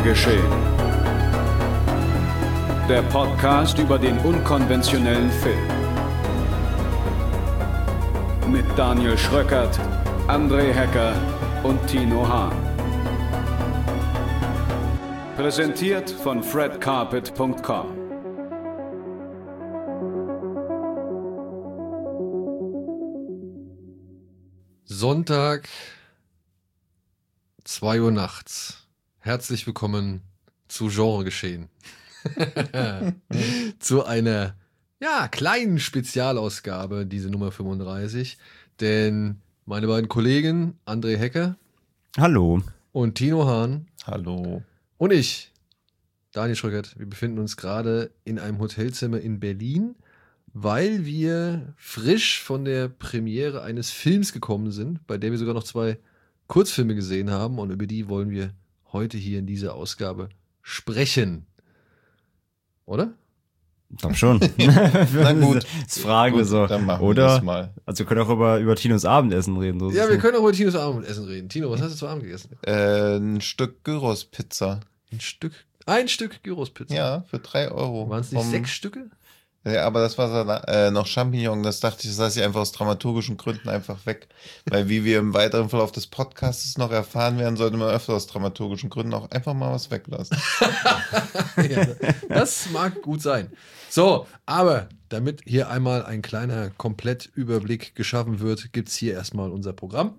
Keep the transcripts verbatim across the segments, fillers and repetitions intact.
geschehen. Der Podcast über den unkonventionellen Film. Mit Daniel Schröckert, André Hecker und Tino Hahn. Präsentiert von fred carpet punkt com. Sonntag, zwei Uhr nachts. Herzlich willkommen zu Genregeschehen. Zu einer, ja, kleinen Spezialausgabe, diese Nummer fünfunddreißig. Denn meine beiden Kollegen, André Hecker. Hallo. Und Tino Hahn. Hallo. Und ich, Daniel Schröckert. Wir befinden uns gerade in einem Hotelzimmer in Berlin, weil wir frisch von der Premiere eines Films gekommen sind, bei der wir sogar noch zwei Kurzfilme gesehen haben, und über die wollen wir heute hier in dieser Ausgabe sprechen. Oder? Ich glaube schon. Na gut. Das fragen wir so. Dann machen wir Oder? das mal. Also wir können auch über, über Tinos Abendessen reden. So Ja, wir können auch über Tinos Abendessen reden. Tino, was hast du zu Abend gegessen? Äh, ein Stück Gyros-Pizza. Ein Stück, ein Stück Gyros-Pizza. Ja, für drei Euro. Waren es nicht Um- sechs Stücke? Ja, aber das war äh, noch Champignon. Das dachte ich, das lasse ich einfach aus dramaturgischen Gründen einfach weg. Weil wie wir im weiteren Verlauf des Podcasts noch erfahren werden, sollte man öfter aus dramaturgischen Gründen auch einfach mal was weglassen. Ja, das mag gut sein. So, aber damit hier einmal ein kleiner Komplettüberblick geschaffen wird, gibt es hier erstmal unser Programm.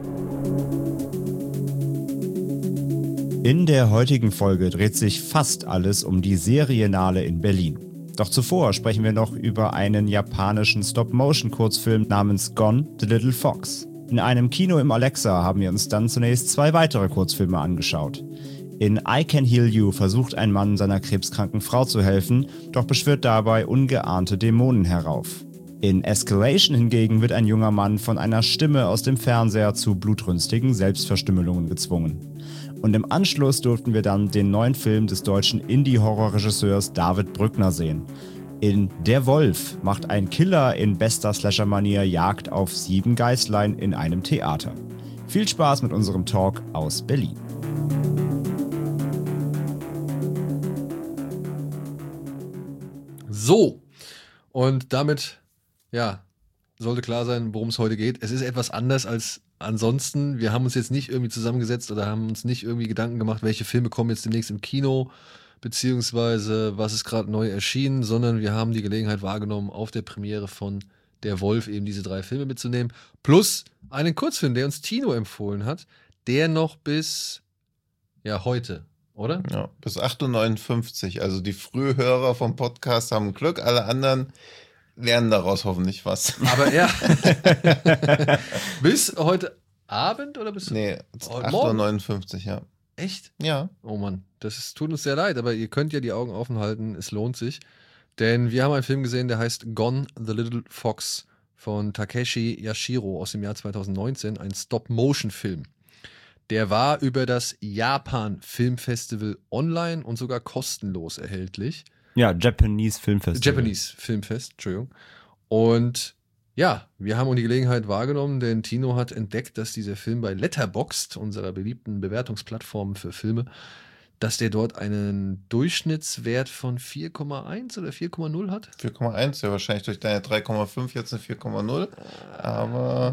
In der heutigen Folge dreht sich fast alles um die Seriennale in Berlin. Doch zuvor sprechen wir noch über einen japanischen Stop-Motion-Kurzfilm namens Gone, the Little Fox. In einem Kino im Alexa haben wir uns dann zunächst zwei weitere Kurzfilme angeschaut. In I Can Heal You versucht ein Mann seiner krebskranken Frau zu helfen, doch beschwört dabei ungeahnte Dämonen herauf. In Escalation hingegen wird ein junger Mann von einer Stimme aus dem Fernseher zu blutrünstigen Selbstverstümmelungen gezwungen. Und im Anschluss durften wir dann den neuen Film des deutschen Indie-Horror-Regisseurs David Brückner sehen. In Der Wolf macht ein Killer in bester Slasher-Manier Jagd auf sieben Geißlein in einem Theater. Viel Spaß mit unserem Talk aus Berlin. So, und damit, ja, sollte klar sein, worum es heute geht. Es ist etwas anders als ansonsten. Wir haben uns jetzt nicht irgendwie zusammengesetzt oder haben uns nicht irgendwie Gedanken gemacht, welche Filme kommen jetzt demnächst im Kino, beziehungsweise was ist gerade neu erschienen, sondern wir haben die Gelegenheit wahrgenommen, auf der Premiere von Der Wolf eben diese drei Filme mitzunehmen, plus einen Kurzfilm, der uns Tino empfohlen hat, der noch bis, ja, heute, oder? Ja, bis acht Uhr neunundfünfzig. Also die Frühhörer vom Podcast haben Glück, alle anderen lernen daraus hoffentlich was. Aber ja, bis heute Abend oder bis Nee, Oh, acht Uhr morgen? neunundfünfzig, ja. Echt? Ja. Oh Mann, das ist, tut uns sehr leid, aber ihr könnt ja die Augen offen halten, es lohnt sich. Denn wir haben einen Film gesehen, der heißt Gone, the Little Fox von Takeshi Yashiro aus dem Jahr zweitausendneunzehn, ein Stop-Motion-Film. Der war über das Japan Filmfestival online und sogar kostenlos erhältlich. Ja, Japanese Filmfestival. Japanese Filmfest, Entschuldigung. Und ja, wir haben die Gelegenheit wahrgenommen, denn Tino hat entdeckt, dass dieser Film bei Letterboxd, unserer beliebten Bewertungsplattform für Filme, dass der dort einen Durchschnittswert von vier Komma eins oder vier Komma null hat. vier Komma eins, ja wahrscheinlich durch deine drei Komma fünf jetzt eine vier Komma null. Aber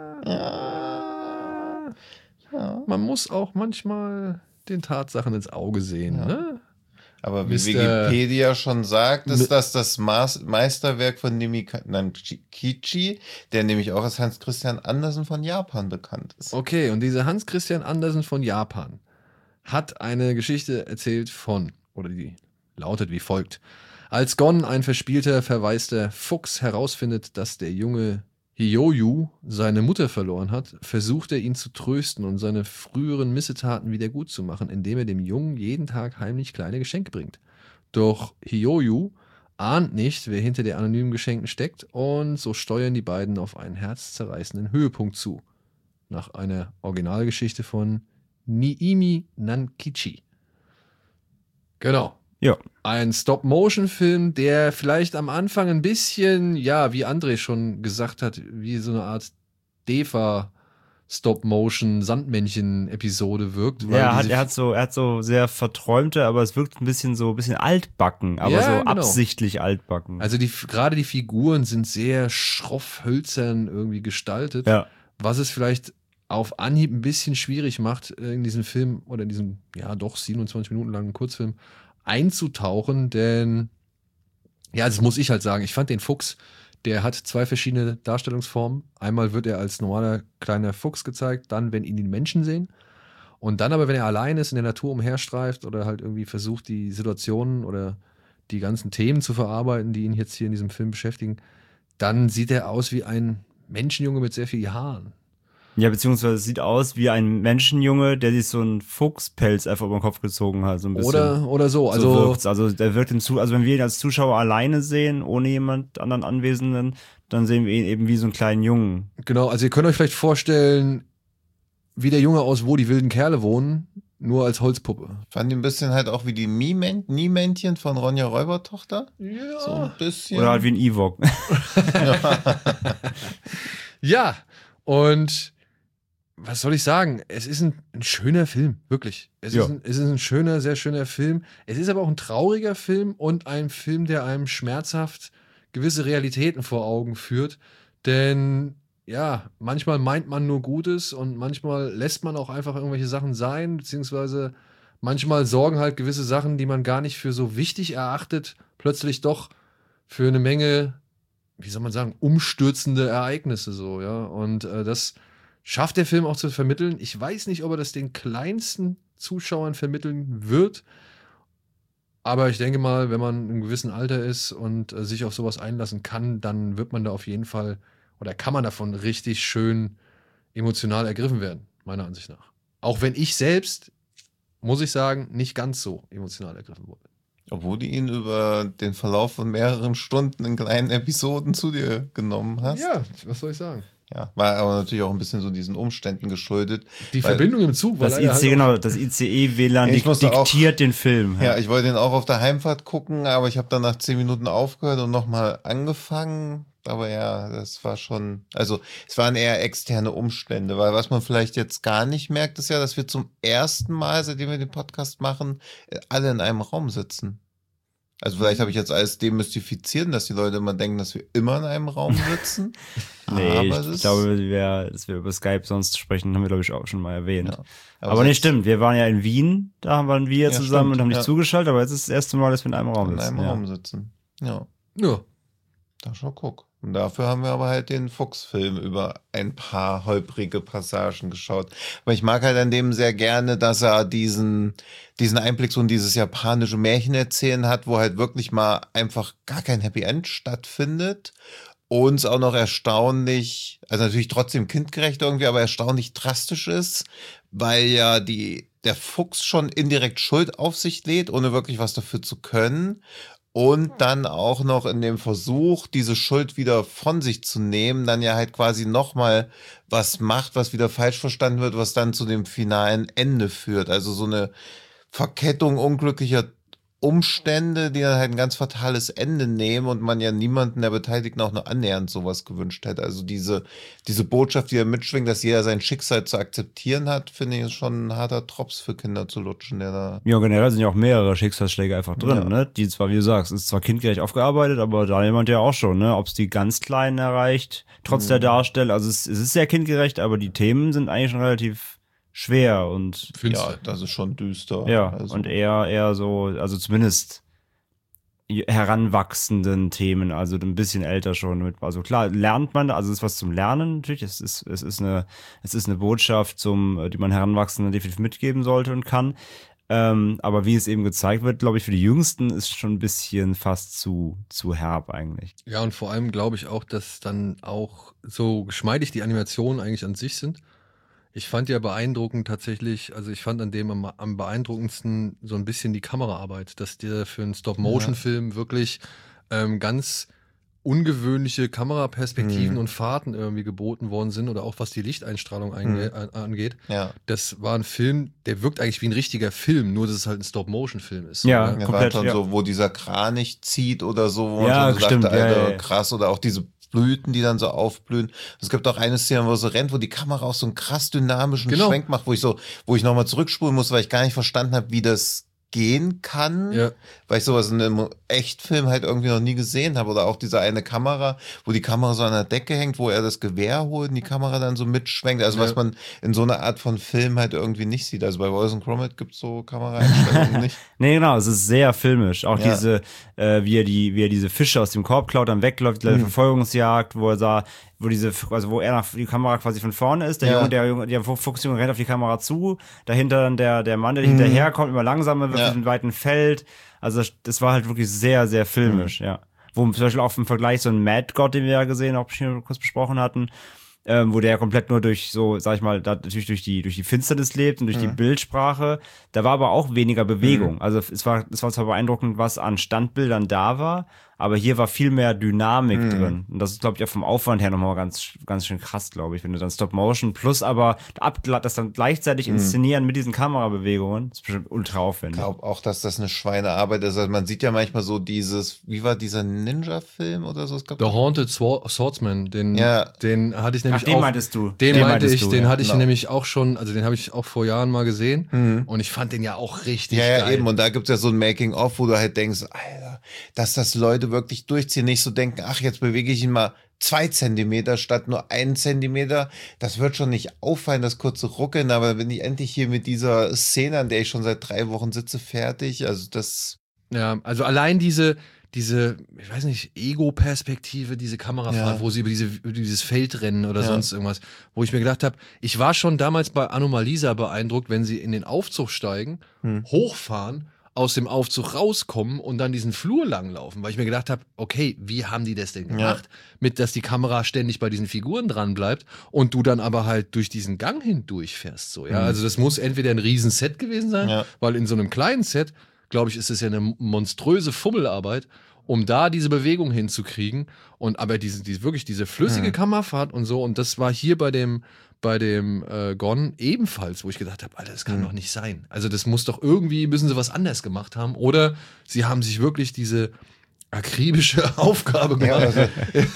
ja, ja. Man muss auch manchmal den Tatsachen ins Auge sehen. Ja. Ne? Aber wie Mister Wikipedia schon sagt, Mi- ist das das Maß Meisterwerk von Nemikichi, der nämlich auch als Hans Christian Andersen von Japan bekannt ist. Okay, und dieser Hans Christian Andersen von Japan hat eine Geschichte erzählt von, oder die lautet wie folgt. Als Gon, ein verspielter, verwaister Fuchs, herausfindet, dass der junge Hyoyu seine Mutter verloren hat, versucht er ihn zu trösten und seine früheren Missetaten wieder gut zu machen, indem er dem Jungen jeden Tag heimlich kleine Geschenke bringt. Doch Hyoyu ahnt nicht, wer hinter der anonymen Geschenken steckt, und so steuern die beiden auf einen herzzerreißenden Höhepunkt zu. Nach einer Originalgeschichte von Niimi Nankichi. Genau. Ja. Ein Stop-Motion-Film, der vielleicht am Anfang ein bisschen, ja, wie André schon gesagt hat, wie so eine Art D E F A Stop-Motion-Sandmännchen-Episode wirkt. weil Ja, er hat, diese- er hat so, er hat so sehr verträumte, aber es wirkt ein bisschen so, ein bisschen altbacken, aber Ja, so genau. absichtlich altbacken. Also die, gerade die Figuren sind sehr schroff hölzern irgendwie gestaltet, ja. was es vielleicht auf Anhieb ein bisschen schwierig macht, in diesen Film oder in diesen, ja doch, siebenundzwanzig Minuten langen Kurzfilm einzutauchen, denn ja, das muss ich halt sagen, ich fand den Fuchs, der hat zwei verschiedene Darstellungsformen. Einmal wird er als normaler kleiner Fuchs gezeigt, dann, wenn ihn die Menschen sehen. Und dann aber, wenn er allein ist, in der Natur umherstreift oder halt irgendwie versucht, die Situationen oder die ganzen Themen zu verarbeiten, die ihn jetzt hier in diesem Film beschäftigen, dann sieht er aus wie ein Menschenjunge mit sehr viel Haaren. Ja, beziehungsweise es sieht aus wie ein Menschenjunge, der sich so einen Fuchspelz einfach über den Kopf gezogen hat, so ein bisschen. Oder, oder so. Also, so wirkt's. Also der wirkt im Zu also wenn wir ihn als Zuschauer alleine sehen, ohne jemand anderen Anwesenden, dann sehen wir ihn eben wie so einen kleinen Jungen. genau, also ihr könnt euch vielleicht vorstellen, wie der Junge aus Wo die wilden Kerle wohnen, nur als Holzpuppe. Fand ihn ein bisschen halt auch wie die Miemänt- Nie-Männchen von Ronja Räubertochter. Ja. So ein bisschen. Oder halt wie ein Ewok. Ja, und was soll ich sagen? Es ist ein, ein schöner Film, wirklich. Es, Ja. ist ein, es ist ein schöner, sehr schöner Film. Es ist aber auch ein trauriger Film und ein Film, der einem schmerzhaft gewisse Realitäten vor Augen führt. Denn ja, manchmal meint man nur Gutes und manchmal lässt man auch einfach irgendwelche Sachen sein, beziehungsweise manchmal sorgen halt gewisse Sachen, die man gar nicht für so wichtig erachtet, plötzlich doch für eine Menge, wie soll man sagen, umstürzende Ereignisse so, ja. Und äh, das schafft der Film auch zu vermitteln. Ich weiß nicht, ob er das den kleinsten Zuschauern vermitteln wird, aber ich denke mal, wenn man in einem gewissen Alter ist und äh, sich auf sowas einlassen kann, dann wird man da auf jeden Fall oder kann man davon richtig schön emotional ergriffen werden, meiner Ansicht nach. Auch wenn ich selbst, muss ich sagen, nicht ganz so emotional ergriffen wurde. Obwohl du ihn über den Verlauf von mehreren Stunden in kleinen Episoden zu dir genommen hast. Ja, was soll ich sagen? Ja, war aber natürlich auch ein bisschen so diesen Umständen geschuldet. Die Weil- Verbindung im Zug war Das, leider I C, halt auch- genau, das I C E-W L A N Ja, ich dik musste auch- diktiert den Film. Ja, ich wollte ihn auch auf der Heimfahrt gucken, aber ich habe dann nach zehn Minuten aufgehört und nochmal angefangen. Aber ja, das war schon, also es waren eher externe Umstände, weil was man vielleicht jetzt gar nicht merkt, ist ja, dass wir zum ersten Mal, seitdem wir den Podcast machen, äh, alle in einem Raum sitzen. Also vielleicht habe ich jetzt alles demystifiziert, dass die Leute immer denken, dass wir immer in einem Raum sitzen. Nee, aber ich, es ich ist- glaube, wir, dass wir über Skype sonst sprechen, haben wir, glaube ich, auch schon mal erwähnt. Ja. Aber, nee, selbst stimmt, wir waren ja in Wien, da waren wir Ja, zusammen stimmt, und haben nicht ja. zugeschaltet, aber jetzt ist das erste Mal, dass wir in einem Raum in sitzen. einem ja. Raum sitzen. Ja. Ja. Da schon guck. Und dafür haben wir aber halt den Fuchsfilm über ein paar holprige Passagen geschaut. Aber ich mag halt an dem sehr gerne, dass er diesen, diesen Einblick so in dieses japanische Märchenerzählen hat, wo halt wirklich mal einfach gar kein Happy End stattfindet. Und auch noch erstaunlich, also natürlich trotzdem kindgerecht irgendwie, aber erstaunlich drastisch ist, weil ja die, der Fuchs schon indirekt Schuld auf sich lädt, ohne wirklich was dafür zu können. Und dann auch noch in dem Versuch, diese Schuld wieder von sich zu nehmen, dann ja halt quasi nochmal was macht, was wieder falsch verstanden wird, was dann zu dem finalen Ende führt. Also so eine Verkettung unglücklicher Umstände, die dann halt ein ganz fatales Ende nehmen und man ja niemanden der Beteiligten auch nur annähernd sowas gewünscht hätte. Also diese, diese Botschaft, die er mitschwingt, dass jeder sein Schicksal zu akzeptieren hat, finde ich, ist schon ein harter Drops für Kinder zu lutschen, der da. Ja, generell sind ja auch mehrere Schicksalsschläge einfach drin, Ja. ne? Die zwar, wie du sagst, ist zwar kindgerecht aufgearbeitet, aber da jemand ja auch schon, ne? Ob es die ganz Kleinen erreicht, trotz Mhm. der Darstellung. Also es, es ist sehr kindgerecht, aber die Themen sind eigentlich schon relativ schwer und Finster. Ja, das ist schon düster. ja, also, und eher, eher so, also zumindest heranwachsenden Themen, also ein bisschen älter schon mit, also klar, lernt man, also es ist was zum Lernen natürlich, es ist, es ist eine, es ist eine Botschaft zum, die man Heranwachsenden definitiv mitgeben sollte und kann, ähm, aber wie es eben gezeigt wird, glaube ich, für die Jüngsten ist schon ein bisschen fast zu, zu herb eigentlich. Ja, und vor allem glaube ich auch, dass dann auch so geschmeidig die Animationen eigentlich an sich sind. Ich fand ja beeindruckend tatsächlich, also ich fand an dem am, am beeindruckendsten so ein bisschen die Kameraarbeit, dass dir für einen Stop-Motion-Film wirklich ähm, ganz ungewöhnliche Kameraperspektiven Mhm. und Fahrten irgendwie geboten worden sind oder auch was die Lichteinstrahlung einge- an- angeht. ja. Das war ein Film, der wirkt eigentlich wie ein richtiger Film, nur dass es halt ein Stop-Motion-Film ist. Ja. ne? Ja, war Komplett, schon ja. so, wo dieser Kranich zieht oder so, wo man Ja, schon so stimmt, dachte, ja, Alter, ja, ja. krass, oder auch diese Blüten, die dann so aufblühen. Es gibt auch eine Szene, wo sie rennt, wo die Kamera auch so einen krass dynamischen Genau. Schwenk macht, wo ich so, wo ich nochmal zurückspulen muss, weil ich gar nicht verstanden habe, wie das gehen kann, Ja. weil ich sowas in einem Echtfilm halt irgendwie noch nie gesehen habe. Oder auch diese eine Kamera, wo die Kamera so an der Decke hängt, wo er das Gewehr holt und die Kamera dann so mitschwenkt. Also Ja. was man in so einer Art von Film halt irgendwie nicht sieht. Also bei Wallace and Gromit gibt es so Kameraeinstellungen nicht. Nee, genau, es ist sehr filmisch. Auch Ja. diese, äh, wie er die, wie er diese Fische aus dem Korb klaut, dann wegläuft, die Mhm. Verfolgungsjagd, wo er sah, wo diese, also wo er nach die Kamera quasi von vorne ist, der Ja. Junge, der Junge, der Fuchsjunge rennt auf die Kamera zu, dahinter dann der, der Mann, der hinterherkommt, immer langsamer wird Ja. auf dem weiten Feld. Also das, das war halt wirklich sehr, sehr filmisch, ja. Wo zum Beispiel auch im Vergleich so ein Mad God, den wir ja gesehen, auch schon kurz besprochen hatten, ähm, wo der komplett nur durch so, sag ich mal, da, natürlich durch die, durch die Finsternis lebt und durch die Bildsprache. Da war aber auch weniger Bewegung. Also es war, es war zwar beeindruckend, was an Standbildern da war, aber hier war viel mehr Dynamik drin. Und das ist, glaube ich, auch vom Aufwand her nochmal ganz, ganz schön krass, glaube ich, wenn du dann Stop Motion plus aber ab, das dann gleichzeitig inszenieren mit diesen Kamerabewegungen, das ist bestimmt ultra aufwendig. Ich glaube auch, dass das eine Schweinearbeit ist. Also man sieht ja manchmal so dieses, wie war dieser Ninja-Film oder so? Es gab The Haunted Swor- Swordsman, den, Ja. den hatte ich nämlich Ach, den auch. meintest du. Den, Den meinte meintest ich, du, den ja. hatte ich Genau. nämlich auch schon, also den habe ich auch vor Jahren mal gesehen und ich fand den ja auch richtig Ja, ja, geil. eben. Und da gibt's ja so ein Making-of, wo du halt denkst, Alter, dass das Leute wirklich durchziehen, nicht so denken, ach, jetzt bewege ich ihn mal zwei Zentimeter statt nur einen Zentimeter. Das wird schon nicht auffallen, das kurze Ruckeln, aber wenn ich endlich hier mit dieser Szene, an der ich schon seit drei Wochen sitze, fertig, also das... Ja, also allein diese, diese, ich weiß nicht, Ego-Perspektive, diese Kamerafahrt, Ja. wo sie über, diese, über dieses Feld rennen oder Ja. sonst irgendwas, wo ich mir gedacht habe, ich war schon damals bei Anomalisa beeindruckt, wenn sie in den Aufzug steigen, Hm. hochfahren, aus dem Aufzug rauskommen und dann diesen Flur langlaufen, weil ich mir gedacht habe, okay, wie haben die das denn gemacht, mit dass die Kamera ständig bei diesen Figuren dran bleibt und du dann aber halt durch diesen Gang hindurchfährst, so, ja, also das muss entweder ein Riesenset gewesen sein, Ja. weil in so einem kleinen Set, glaube ich, ist es ja eine monströse Fummelarbeit, um da diese Bewegung hinzukriegen und aber diese, diese wirklich diese flüssige Mhm. Kammerfahrt und so und das war hier bei dem bei dem äh, Gone ebenfalls, wo ich gedacht habe, Alter, das kann Mhm. doch nicht sein. Also das muss doch irgendwie, müssen sie was anders gemacht haben oder sie haben sich wirklich diese akribische Aufgabe Ja, gemacht, also,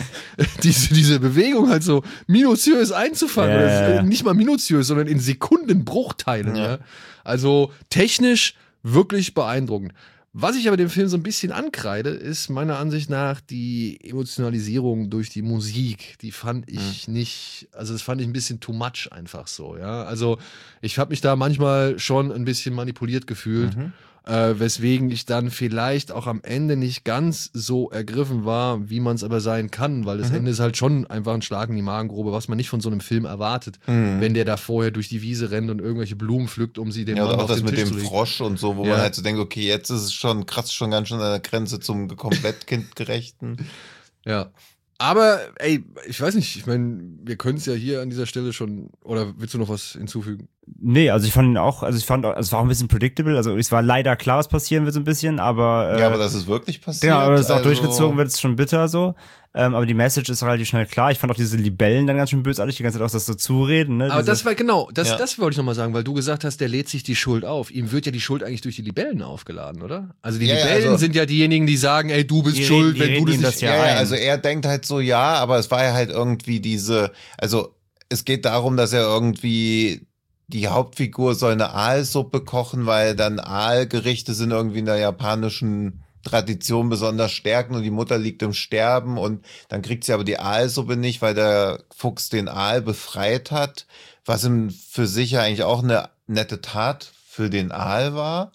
diese, diese Bewegung halt so minutiös einzufangen. Ja, Oder ja, ja. nicht mal minutiös, sondern in Sekundenbruchteilen. Ja. Ja. Also technisch wirklich beeindruckend. Was ich aber dem Film so ein bisschen ankreide, ist meiner Ansicht nach die Emotionalisierung durch die Musik. Die fand ich nicht, also das fand ich ein bisschen too much einfach so, ja. Also ich habe mich da manchmal schon ein bisschen manipuliert gefühlt, äh, weswegen ich dann vielleicht auch am Ende nicht ganz so ergriffen war, wie man es aber sein kann, weil das Ende ist halt schon einfach ein Schlag in die Magengrube, was man nicht von so einem Film erwartet, wenn der da vorher durch die Wiese rennt und irgendwelche Blumen pflückt, um sie dem ja, Mann oder auch auf das den mit Tisch dem zu legen. Frosch und so, wo Ja. man halt so denkt, okay, jetzt ist es schon krass, schon ganz schön an der Grenze zum komplett kindgerechten. Ja. Aber, ey, ich weiß nicht, ich meine, wir können es ja hier an dieser Stelle schon, oder willst du noch was hinzufügen? Nee, also ich fand ihn auch, also ich fand, auch- es war auch ein bisschen predictable, also es war leider klar, was passieren wird so ein bisschen, aber äh, Ja, aber dass es wirklich passiert. genau, aber dass es auch also- durchgezogen wird, ist schon bitter so. Ähm, aber die Message ist relativ schnell klar. Ich fand auch diese Libellen dann ganz schön bösartig, die ganze Zeit auch das so zureden. Ne? Aber diese, das war genau, das, Ja. das wollte ich nochmal sagen, weil du gesagt hast, der lädt sich die Schuld auf. Ihm wird ja die Schuld eigentlich durch die Libellen aufgeladen, oder? Also die Ja, ja, Libellen also- sind ja diejenigen, die sagen, ey, du bist Die schuld, reden- die wenn du reden das ihm nicht... das ja Ja, ja, ein. also er denkt halt so, ja, aber es war ja halt irgendwie diese, also es geht darum, dass er irgendwie, die Hauptfigur soll eine Aalsuppe kochen, weil dann Aalgerichte sind irgendwie in der japanischen Tradition besonders stärken und die Mutter liegt im Sterben und dann kriegt sie aber die Aalsuppe nicht, weil der Fuchs den Aal befreit hat, was ihm für sich ja eigentlich auch eine nette Tat für den Aal war.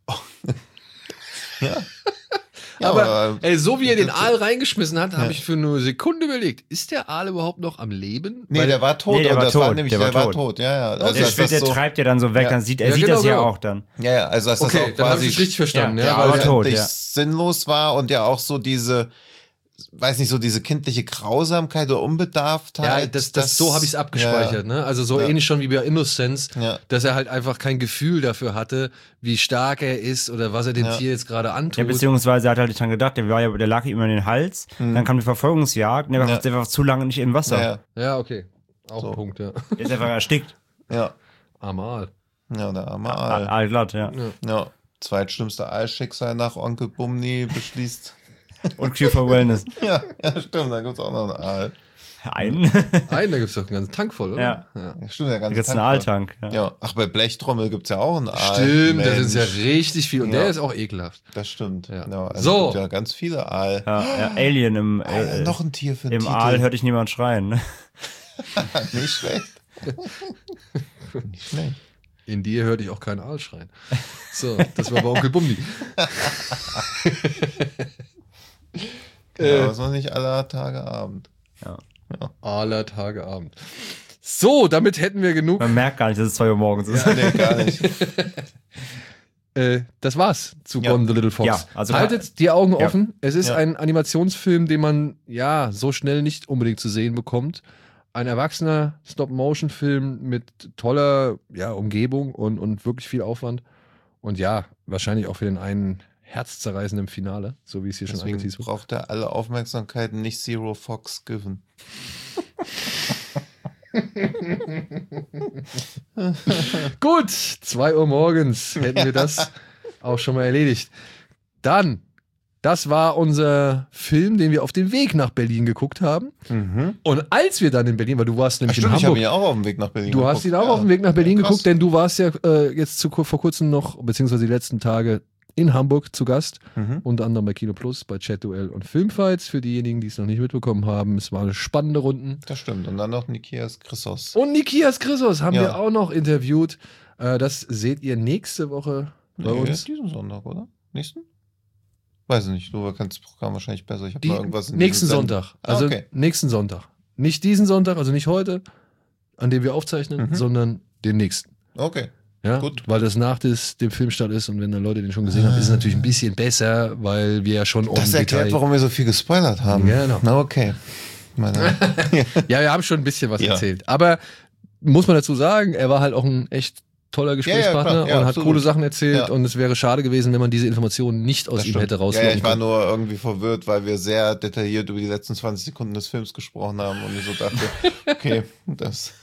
ja. Ja, aber ey, so wie er den das- Aal reingeschmissen hat, habe Ja. ich für eine Sekunde überlegt, ist der Aal überhaupt noch am Leben? Nee, Weil- der war tot Nee, der und war das war tot, nämlich, der der, war war tot. tot, ja, ja. Also, der, dass Schwert, das der so, treibt ja dann so weg, Ja. dann sieht er Ja, sieht genau, das ja genau. auch dann. ja, ja, also dass das Okay, auch dann habe quasi ich es richtig verstanden. Ja, Ja, der weil war der- tot. völlig ja. sinnlos war und ja auch so diese, weiß nicht, so diese kindliche Grausamkeit oder Unbedarftheit. Ja, das, das, so habe ich es abgespeichert, ne? Also so Ja. ähnlich schon wie bei Innocence, Ja. dass er halt einfach kein Gefühl dafür hatte, wie stark er ist oder was er dem Ja. Tier jetzt gerade antut. Ja, beziehungsweise er hat halt nicht dran gedacht, der, war ja, der lag ihm in den Hals, dann kam die Verfolgungsjagd, und der war, Ja. der war zu lange nicht im Wasser. Ja, ja, okay. Auch So. ein Punkt, ja. Der ist einfach erstickt. ja, Armal. ja, der arme All, Aal. glatt, ja. Ja, zweitschlimmste Aalschicksal nach Onkel Bumni beschließt. Und Cure for Wellness. Ja, ja, stimmt, da gibt es auch noch einen Aal. Einen? Einen, da gibt es doch einen ganzen Tank voll, oder? Ja. ja. Ja, stimmt, der Da ganze gibt's einen Tank Aaltank. Ja. Ja, ach, bei Blechtrommel gibt es ja auch einen Aal. Stimmt, da Mensch. sind ja richtig viel. Und Ja. der ist auch ekelhaft. Das stimmt. Ja. Ja. also So. Es gibt ja ganz viele Aal. Ja, ja, Alien im, Alter, äh, noch ein Tier für einen im Titel. Aal hörte ich niemand schreien. Ne? Nicht schlecht. Nicht schlecht. In dir hörte ich auch keinen Aal schreien. So, das war bei Onkel Bumdi. Ja, aber es war nicht aller Tage Abend. Ja. Aller Tage Abend. So, damit hätten wir genug. Man merkt gar nicht, dass es zwei Uhr morgens ist. Nee, gar nicht. Äh, das war's zu Ja. Gone the Little Fox. Ja, also- Haltet die Augen Ja. offen. Es ist Ja. ein Animationsfilm, den man ja so schnell nicht unbedingt zu sehen bekommt. Ein erwachsener Stop-Motion-Film mit toller ja, Umgebung und, und wirklich viel Aufwand. Und ja, wahrscheinlich auch für den einen herzzerreißenden Finale, so wie es hier schon Deswegen angeteased wird. braucht er alle Aufmerksamkeit, nicht Zero Fox given. Gut, zwei Uhr morgens hätten wir das auch schon mal erledigt. Dann, das war unser Film, den wir auf dem Weg nach Berlin geguckt haben. Und als wir dann in Berlin, weil du warst Ach, nämlich stimmt, in ich habe Hamburg. ihn ja auch auf dem Weg nach Berlin Du geguckt. hast ihn auch Ja. auf dem Weg nach Berlin Ja, krass. geguckt, denn du warst ja äh, jetzt zu, vor kurzem noch, beziehungsweise die letzten Tage in Hamburg zu Gast. Mhm. Unter anderem bei Kino Plus, bei Chat-Duell und Filmfights. Für diejenigen, die es noch nicht mitbekommen haben, es waren spannende Runden. Das stimmt. Und dann noch Nikias Chrysos. Und Nikias Chrysos haben Ja. wir auch noch interviewt. Äh, das seht ihr nächste Woche bei Nee, uns. diesen Sonntag, oder? Nächsten? Weiß ich nicht. Du kennst das Programm wahrscheinlich besser. Ich habe Die, mal irgendwas in nächsten diesem Send- Sonntag. Ah, Also okay. nächsten Sonntag. Nicht diesen Sonntag, also nicht heute, an dem wir aufzeichnen, Mhm. sondern den nächsten. Okay. Ja? Gut. Weil das nach des, dem Filmstart ist und wenn dann Leute den schon gesehen haben, ist es natürlich ein bisschen besser, weil wir ja schon um Das erklärt, Detail... warum wir so viel gespoilert haben. Ja, genau. Na, okay. Meine, Ja, wir haben schon ein bisschen was Ja. erzählt. Aber muss man dazu sagen, er war halt auch ein echt toller Gesprächspartner klar. Ja, und hat absolut. coole Sachen erzählt Ja. und es wäre schade gewesen, wenn man diese Informationen nicht aus das ihm stimmt. hätte Ja, rauslocken ja, ich war können. nur irgendwie verwirrt, weil wir sehr detailliert über die letzten zwanzig Sekunden des Films gesprochen haben und ich so dachte, okay, das.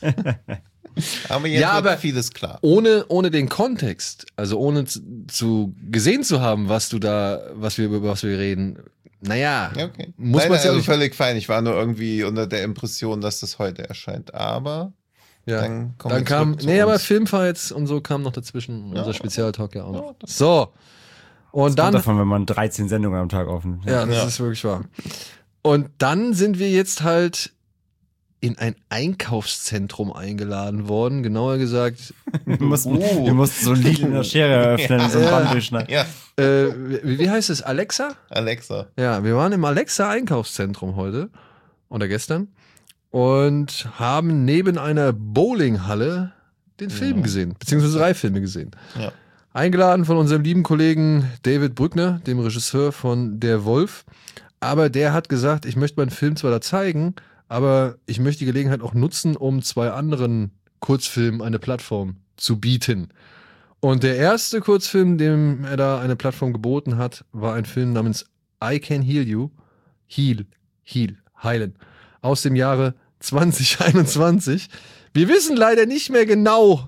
Aber jetzt Ja, wird aber- vieles klar. Ohne, ohne den Kontext, also ohne zu, zu gesehen zu haben, was du da, was wir über was wir reden, naja, Ja, okay. muss Nein, man es ja also auch völlig fein. Ich war nur irgendwie unter der Impression, dass das heute erscheint. Aber ja. dann kommen Dann wir kam, zurück zu nee, aber uns. Filmfights und so kam noch dazwischen, Ja. unser Spezialtalk ja auch noch. Ja, das- So. Und Kommt dann, davon, wenn man dreizehn Sendungen am Tag aufnimmt. ja, das Ja. ist wirklich wahr. Und dann sind wir jetzt halt in ein Einkaufszentrum eingeladen worden, genauer gesagt, Wir mussten, Uh. wir mussten so Lidl in der Schere eröffnen und so ein Ja. Band durchschneiden. Ja, äh, wie, wie heißt es, Alexa? Alexa. Ja, wir waren im Alexa Einkaufszentrum heute oder gestern und haben neben einer Bowlinghalle den Film Ja. gesehen, beziehungsweise drei Filme gesehen. Ja. Eingeladen von unserem lieben Kollegen David Brückner, dem Regisseur von Der Wolf. Aber der hat gesagt, ich möchte meinen Film zwar da zeigen, aber ich möchte die Gelegenheit auch nutzen, um zwei anderen Kurzfilmen eine Plattform zu bieten. Und der erste Kurzfilm, dem er da eine Plattform geboten hat, war ein Film namens I Can Heal You. Heal, Heal, heilen. Aus dem Jahre zwanzig einundzwanzig. Wir wissen leider nicht mehr genau,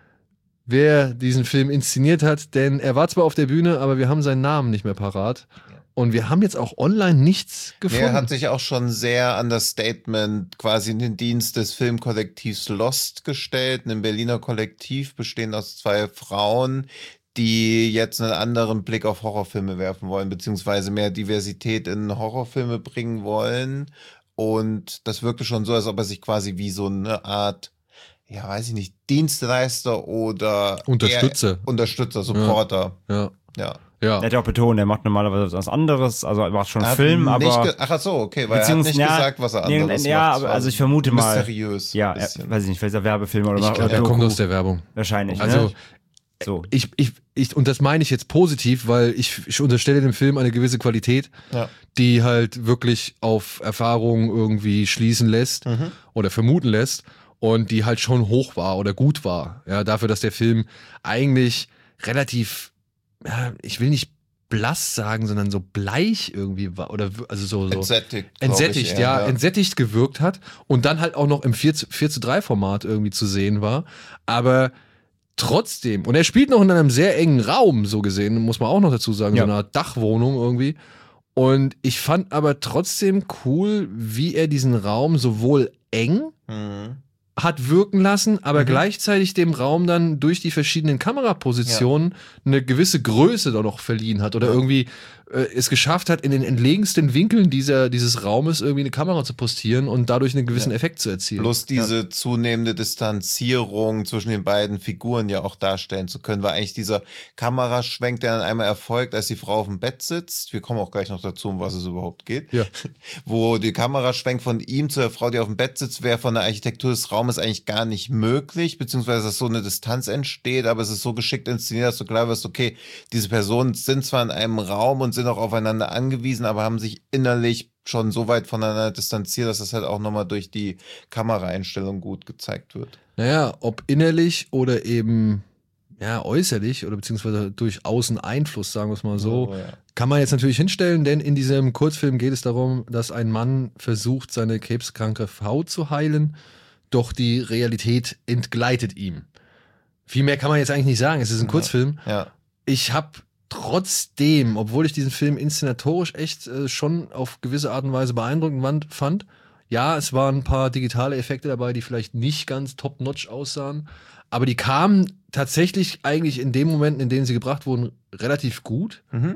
wer diesen Film inszeniert hat, denn er war zwar auf der Bühne, aber wir haben seinen Namen nicht mehr parat. Und wir haben jetzt auch online nichts gefunden. Er hat sich auch schon sehr an das Statement quasi in den Dienst des Filmkollektivs Lost gestellt, einem Berliner Kollektiv bestehend aus zwei Frauen, die jetzt einen anderen Blick auf Horrorfilme werfen wollen, beziehungsweise mehr Diversität in Horrorfilme bringen wollen. Und das wirkte schon so, als ob er sich quasi wie so eine Art, ja, weiß ich nicht, Dienstleister oder Unterstützer. eher Unterstützer, Supporter. ja. Ja. Ja. Er hat ja auch betont, er macht normalerweise was anderes, also er macht schon Er hat Film, nicht aber. ge- Ach so, okay, weil er hat Beziehungs- nicht ja, gesagt, was er nee, anderes ja, macht. aber Es also war ich vermute mal- mysteriös. Ja, ein er, bisschen. weiß ich nicht, vielleicht ist er Werbefilm oder Ich macht glaub, Er Doku. kommt aus der Werbung. Wahrscheinlich. Also, ne? So. ich, ich, ich, und das meine ich jetzt positiv, weil ich, ich unterstelle dem Film eine gewisse Qualität, Ja. die halt wirklich auf Erfahrung irgendwie schließen lässt Mhm. oder vermuten lässt und die halt schon hoch war oder gut war. Ja, dafür, dass der Film eigentlich relativ, ja, ich will nicht blass sagen, sondern so bleich irgendwie war oder w- also so, so Entsättigt. glaub entsättigt, ich eher, ja, entsättigt gewirkt hat und dann halt auch noch im vier zu drei Format irgendwie zu sehen war. Aber trotzdem, und er spielt noch in einem sehr engen Raum, so gesehen, muss man auch noch dazu sagen, Ja. so eine Art Dachwohnung irgendwie. Und ich fand aber trotzdem cool, wie er diesen Raum sowohl eng Mhm. hat wirken lassen, aber Mhm. gleichzeitig dem Raum dann durch die verschiedenen Kamerapositionen eine gewisse Größe da noch verliehen hat oder Ja. irgendwie äh, es geschafft hat, in den entlegensten Winkeln dieser, dieses Raumes irgendwie eine Kamera zu postieren und dadurch einen gewissen Ja. Effekt zu erzielen. Plus diese zunehmende Distanzierung zwischen den beiden Figuren ja auch darstellen zu können, weil eigentlich dieser Kameraschwenk, der dann einmal erfolgt, als die Frau auf dem Bett sitzt, wir kommen auch gleich noch dazu, um was es überhaupt geht, Ja. wo die Kameraschwenk von ihm zu der Frau, die auf dem Bett sitzt, wäre von der Architektur des Raumes eigentlich gar nicht möglich, beziehungsweise dass so eine Distanz entsteht, aber es ist so geschickt inszeniert, dass du klar wirst, okay, diese Personen sind zwar in einem Raum und sind auch aufeinander angewiesen, aber haben sich innerlich schon so weit voneinander distanziert, dass das halt auch nochmal durch die Kameraeinstellung gut gezeigt wird. Naja, ob innerlich oder eben ja, äußerlich oder beziehungsweise durch Außeneinfluss, sagen wir es mal so, Oh, ja. kann man jetzt natürlich hinstellen, denn in diesem Kurzfilm geht es darum, dass ein Mann versucht, seine krebskranke Frau zu heilen, doch die Realität entgleitet ihm. Viel mehr kann man jetzt eigentlich nicht sagen, es ist ein Kurzfilm. Ja. Ich habe trotzdem, obwohl ich diesen Film inszenatorisch echt äh, schon auf gewisse Art und Weise beeindruckend fand, ja, es waren ein paar digitale Effekte dabei, die vielleicht nicht ganz top-notch aussahen, aber die kamen tatsächlich eigentlich in den Momenten, in denen sie gebracht wurden, relativ gut. Mhm.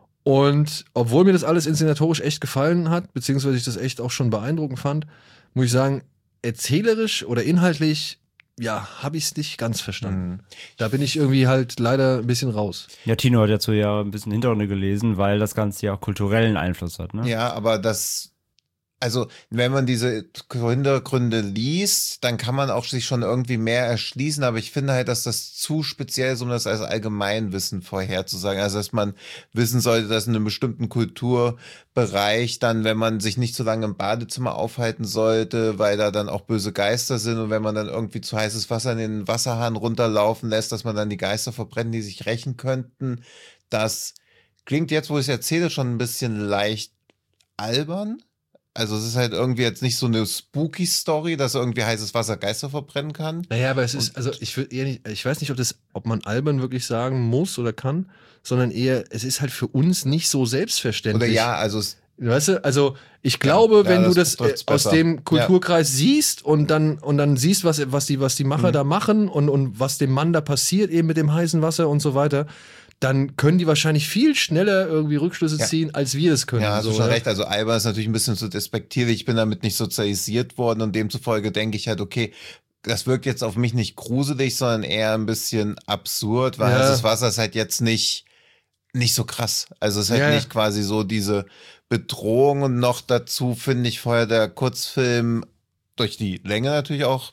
Und obwohl mir das alles inszenatorisch echt gefallen hat, beziehungsweise ich das echt auch schon beeindruckend fand, muss ich sagen, erzählerisch oder inhaltlich, ja, habe ich es nicht ganz verstanden. Mhm. Da bin ich irgendwie halt leider ein bisschen raus. Ja, Tino hat dazu ja ein bisschen Hintergründe gelesen, weil das Ganze ja auch kulturellen Einfluss hat, ne? Ja, aber das, also wenn man diese Hintergründe liest, dann kann man auch sich schon irgendwie mehr erschließen, aber ich finde halt, dass das zu speziell ist, um das als Allgemeinwissen vorherzusagen. Also dass man wissen sollte, dass in einem bestimmten Kulturbereich dann, wenn man sich nicht zu lange im Badezimmer aufhalten sollte, weil da dann auch böse Geister sind und wenn man dann irgendwie zu heißes Wasser in den Wasserhahn runterlaufen lässt, dass man dann die Geister verbrennen, die sich rächen könnten. Das klingt jetzt, wo ich es erzähle, schon ein bisschen leicht albern. Also es ist halt irgendwie jetzt nicht so eine spooky Story, dass irgendwie heißes Wasser Geister verbrennen kann. Naja, aber es ist, also ich will eher nicht, ich weiß nicht, ob das, ob man albern wirklich sagen muss oder kann, sondern eher, es ist halt für uns nicht so selbstverständlich. Oder ja, also es, Weißt du, also ich glaube, Ja, wenn ja, du das das äh, trifft's aus besser. dem Kulturkreis siehst und dann und dann siehst, was was die was die Macher Mhm. da machen und und was dem Mann da passiert eben mit dem heißen Wasser und so weiter, dann können die wahrscheinlich viel schneller irgendwie Rückschlüsse Ja. ziehen, als wir es können. ja, hast so, du schon ja. recht. Also albern ist natürlich ein bisschen zu despektierlich. Ich bin damit nicht sozialisiert worden und demzufolge denke ich halt, okay, das wirkt jetzt auf mich nicht gruselig, sondern eher ein bisschen absurd, weil Ja. heißes Wasser ist halt jetzt nicht, nicht so krass. Also es ist halt Ja, ja. nicht quasi so diese Bedrohung und noch dazu finde ich vorher der Kurzfilm durch die Länge natürlich auch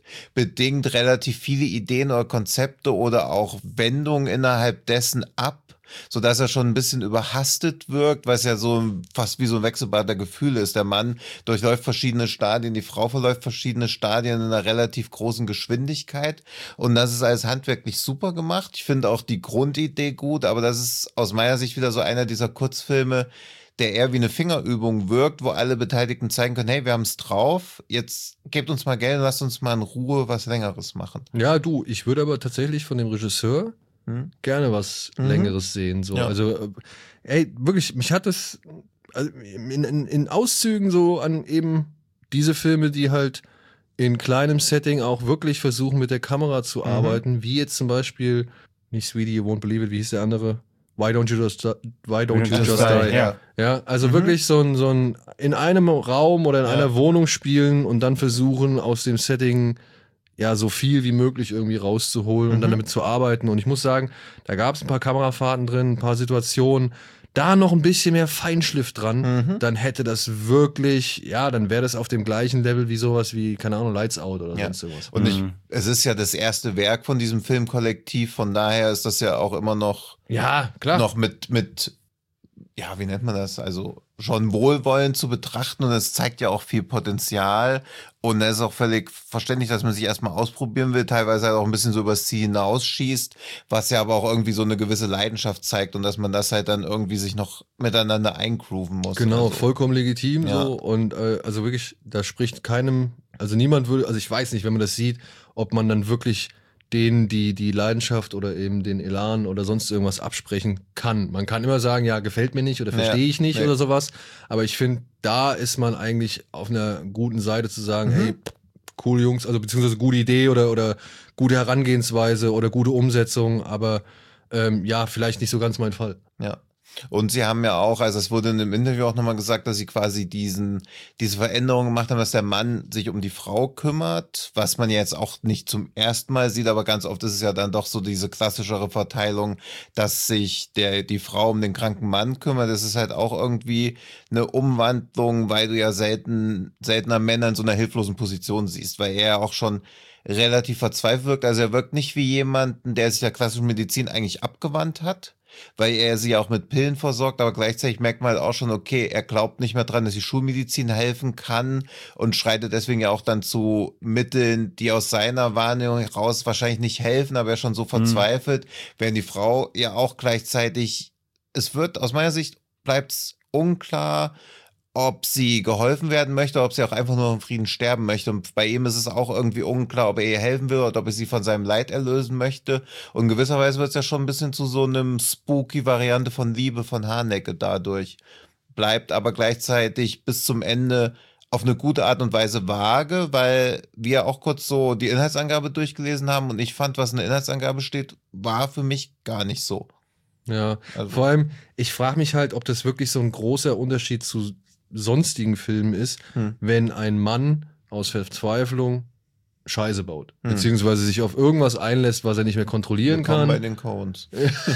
bedingt relativ viele Ideen oder Konzepte oder auch Wendungen innerhalb dessen ab, sodass er schon ein bisschen überhastet wirkt, weil es ja so fast wie so ein Wechselbad der Gefühle ist. Der Mann durchläuft verschiedene Stadien, die Frau verläuft verschiedene Stadien in einer relativ großen Geschwindigkeit und das ist alles handwerklich super gemacht. Ich finde auch die Grundidee gut, aber das ist aus meiner Sicht wieder so einer dieser Kurzfilme, der eher wie eine Fingerübung wirkt, wo alle Beteiligten zeigen können, hey, wir haben es drauf, jetzt gebt uns mal Geld und lasst uns mal in Ruhe was Längeres machen. Ja, du, ich würde aber tatsächlich von dem Regisseur Hm? gerne was Mhm. Längeres sehen. So. Ja. Also, äh, ey, wirklich, mich hat das also in, in, in Auszügen so an eben diese Filme, die halt in kleinem Setting auch wirklich versuchen, mit der Kamera zu Mhm. arbeiten, wie jetzt zum Beispiel, nicht Sweetie, You Won't Believe It, wie hieß der andere? Why Don't You Just, Why don't you just die? ja. Ja, also Mhm. wirklich so ein, so ein in einem Raum oder in Ja. einer Wohnung spielen und dann versuchen, aus dem Setting ja so viel wie möglich irgendwie rauszuholen und Mhm. dann damit zu arbeiten. Und ich muss sagen, da gab es ein paar Kamerafahrten drin, ein paar Situationen, da noch ein bisschen mehr Feinschliff dran, Mhm. dann hätte das wirklich, ja, dann wäre das auf dem gleichen Level wie sowas wie, keine Ahnung, Lights Out oder Ja. sonst irgendwas. Und ich, Mhm. es ist ja das erste Werk von diesem Filmkollektiv, von daher ist das ja auch immer noch, Ja, klar. noch mit, mit, ja, wie nennt man das? Also schon wohlwollend zu betrachten und es zeigt ja auch viel Potenzial und es ist auch völlig verständlich, dass man sich erstmal ausprobieren will, teilweise halt auch ein bisschen so übers Ziel hinausschießt, was ja aber auch irgendwie so eine gewisse Leidenschaft zeigt und dass man das halt dann irgendwie sich noch miteinander eingrooven muss. Genau, Also, vollkommen legitim Ja. so und äh, also wirklich, da spricht keinem, also niemand würde, also ich weiß nicht, wenn man das sieht, ob man dann wirklich denen die, die Leidenschaft oder eben den Elan oder sonst irgendwas absprechen kann. Man kann immer sagen, ja, gefällt mir nicht oder verstehe Ja, ich nicht nee. oder sowas. Aber ich finde, da ist man eigentlich auf einer guten Seite zu sagen, Mhm. hey, cool Jungs, also beziehungsweise gute Idee oder, oder gute Herangehensweise oder gute Umsetzung, aber ähm, ja, vielleicht nicht so ganz mein Fall. Ja. Und sie haben ja auch, also es wurde in dem Interview auch nochmal gesagt, dass sie quasi diesen, diese Veränderung gemacht haben, dass der Mann sich um die Frau kümmert, was man ja jetzt auch nicht zum ersten Mal sieht, aber ganz oft ist es ja dann doch so diese klassischere Verteilung, dass sich der, die Frau um den kranken Mann kümmert. Das ist halt auch irgendwie eine Umwandlung, weil du ja selten, seltener Männer in so einer hilflosen Position siehst, weil er auch schon relativ verzweifelt wirkt. Also er wirkt nicht wie jemanden, der sich der klassischen Medizin eigentlich abgewandt hat, weil er sie auch mit Pillen versorgt, aber gleichzeitig merkt man halt auch schon, okay, er glaubt nicht mehr dran, dass die Schulmedizin helfen kann und schreitet deswegen ja auch dann zu Mitteln, die aus seiner Wahrnehmung heraus wahrscheinlich nicht helfen, aber er ist schon so verzweifelt, mhm. während die Frau ja auch gleichzeitig, es wird, aus meiner Sicht bleibt es unklar, ob sie geholfen werden möchte, ob sie auch einfach nur in Frieden sterben möchte. Und bei ihm ist es auch irgendwie unklar, ob er ihr helfen will oder ob er sie von seinem Leid erlösen möchte. Und in gewisser Weise wird es ja schon ein bisschen zu so einem spooky-Variante von Liebe von Haneke dadurch. Bleibt aber gleichzeitig bis zum Ende auf eine gute Art und Weise vage, weil wir auch kurz so die Inhaltsangabe durchgelesen haben und ich fand, was in der Inhaltsangabe steht, war für mich gar nicht so. Ja, Also- vor allem, ich frage mich halt, ob das wirklich so ein großer Unterschied zu sonstigen Filmen ist, Hm. wenn ein Mann aus Verzweiflung Scheiße baut. Hm. Beziehungsweise sich auf irgendwas einlässt, was er nicht mehr kontrollieren Willkommen bei kann. den Coens.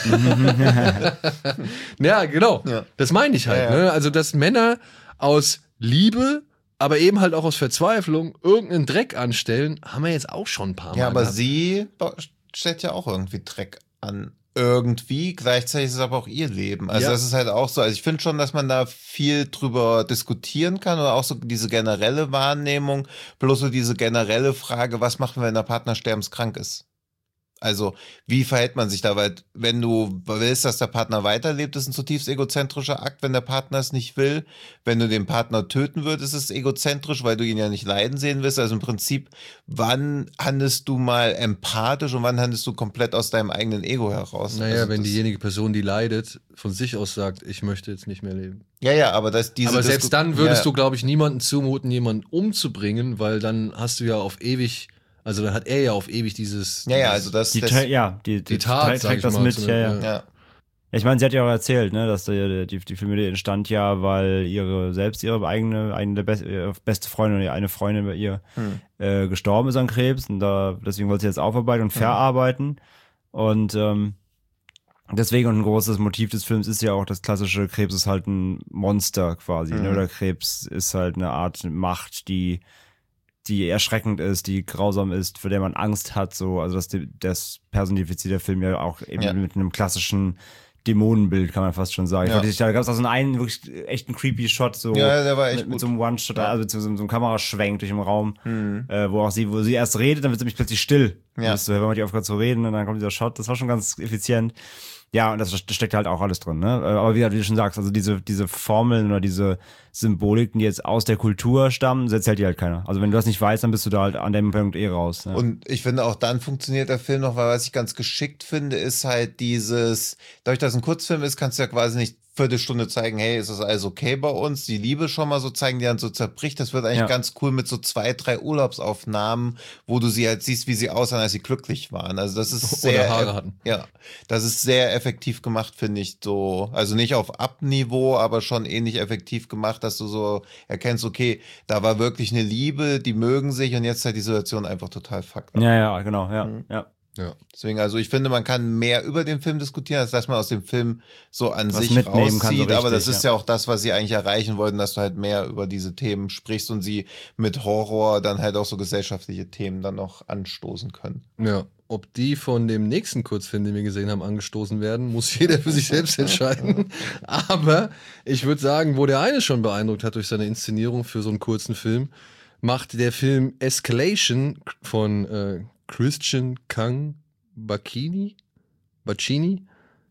Ja, genau. Ja. Das meine ich halt. Ja, ja. Ne? Also, dass Männer aus Liebe, aber eben halt auch aus Verzweiflung irgendeinen Dreck anstellen, haben wir jetzt auch schon ein paar Mal. Ja, aber gehabt. sie ba- stellt ja auch irgendwie Dreck an. Irgendwie, gleichzeitig ist es aber auch ihr Leben. Also Ja. das ist halt auch so. Also ich finde schon, dass man da viel drüber diskutieren kann oder auch so diese generelle Wahrnehmung, bloß so diese generelle Frage, was machen wir, wenn der Partner sterbenskrank ist? Also, wie verhält man sich da? Weil, wenn du willst, dass der Partner weiterlebt, ist ein zutiefst egozentrischer Akt, wenn der Partner es nicht will. Wenn du den Partner töten würdest, ist es egozentrisch, weil du ihn ja nicht leiden sehen willst. Also im Prinzip, wann handelst du mal empathisch und wann handelst du komplett aus deinem eigenen Ego heraus? Naja, also wenn das, diejenige Person, die leidet, von sich aus sagt, ich möchte jetzt nicht mehr leben. Ja, ja, aber das, diese Aber selbst Disku- dann würdest ja, du, glaube ich, niemanden zumuten, jemanden umzubringen, weil dann hast du ja auf ewig, also dann hat er ja auf ewig dieses. Ja, ja, dieses- also das, Die, das tra- ja, die, die Tat, tra- sag trägt ich das mal, mit, zu- ja, ja. ja. ja. Ich meine, sie hat ja auch erzählt, ne, dass die, die, die Familie entstand ja, weil ihre selbst ihre eigene, eine best, ihre beste Freundin oder eine Freundin bei ihr Hm. äh, gestorben ist an Krebs und da deswegen wollte sie jetzt aufarbeiten und verarbeiten und ähm, deswegen und ein großes Motiv des Films ist ja auch das klassische, Krebs ist halt ein Monster quasi, Mhm. ne? Oder Krebs ist halt eine Art Macht, die die erschreckend ist, die grausam ist, für der man Angst hat, so, also das, das personifiziert der Film ja auch eben Ja. mit einem klassischen Dämonenbild, kann man fast schon sagen. Ja. Ich wollte, da gab es auch so einen wirklich echt einen creepy Shot, so Ja, der war echt mit, mit gut. so einem One-Shot, Ja. also mit so, so einem Kameraschwenk durch den Raum, Hm. äh, wo auch sie, wo sie erst redet, dann wird sie nämlich plötzlich still. Ja. Das, wenn man die aufgehört zu reden und dann kommt dieser Shot, das war schon ganz effizient. Ja, und das, das steckt halt auch alles drin, ne? Aber wie, wie du schon sagst, also diese, diese Formeln oder diese Symboliken, die jetzt aus der Kultur stammen, das erzählt dir halt keiner. Also wenn du das nicht weißt, dann bist du da halt an dem Punkt eh raus. Ne? Und ich finde, auch dann funktioniert der Film noch, weil was ich ganz geschickt finde, ist halt dieses, dadurch, dass es ein Kurzfilm ist, kannst du ja quasi nicht Viertelstunde zeigen, hey, ist das alles okay bei uns? Die Liebe schon mal so zeigen, die dann so zerbricht. Das wird eigentlich Ja. ganz cool mit so zwei, drei Urlaubsaufnahmen, wo du sie halt siehst, wie sie aussahen, als sie glücklich waren. Also das ist Oder sehr, Haare hatten. ja, das ist sehr effektiv gemacht, finde ich so. Also nicht auf Up-Niveau, aber schon ähnlich effektiv gemacht, dass du so erkennst, okay, da war wirklich eine Liebe, die mögen sich und jetzt ist halt die Situation einfach total fucked up. Ja, ja, genau, ja, Mhm. ja. Ja. Deswegen, also ich finde, man kann mehr über den Film diskutieren, als dass man aus dem Film so an Was sich mitnehmen kann, so rauszieht. Aber das richtig, ist ja. auch das, was sie eigentlich erreichen wollten, dass du halt mehr über diese Themen sprichst und sie mit Horror dann halt auch so gesellschaftliche Themen dann noch anstoßen können. Ja. Ob die von dem nächsten Kurzfilm, den wir gesehen haben, angestoßen werden, muss jeder für sich selbst entscheiden. Aber ich würde sagen, wo der eine schon beeindruckt hat durch seine Inszenierung für so einen kurzen Film, macht der Film Escalation von äh, Christian Kang Bacchini? Bacchini?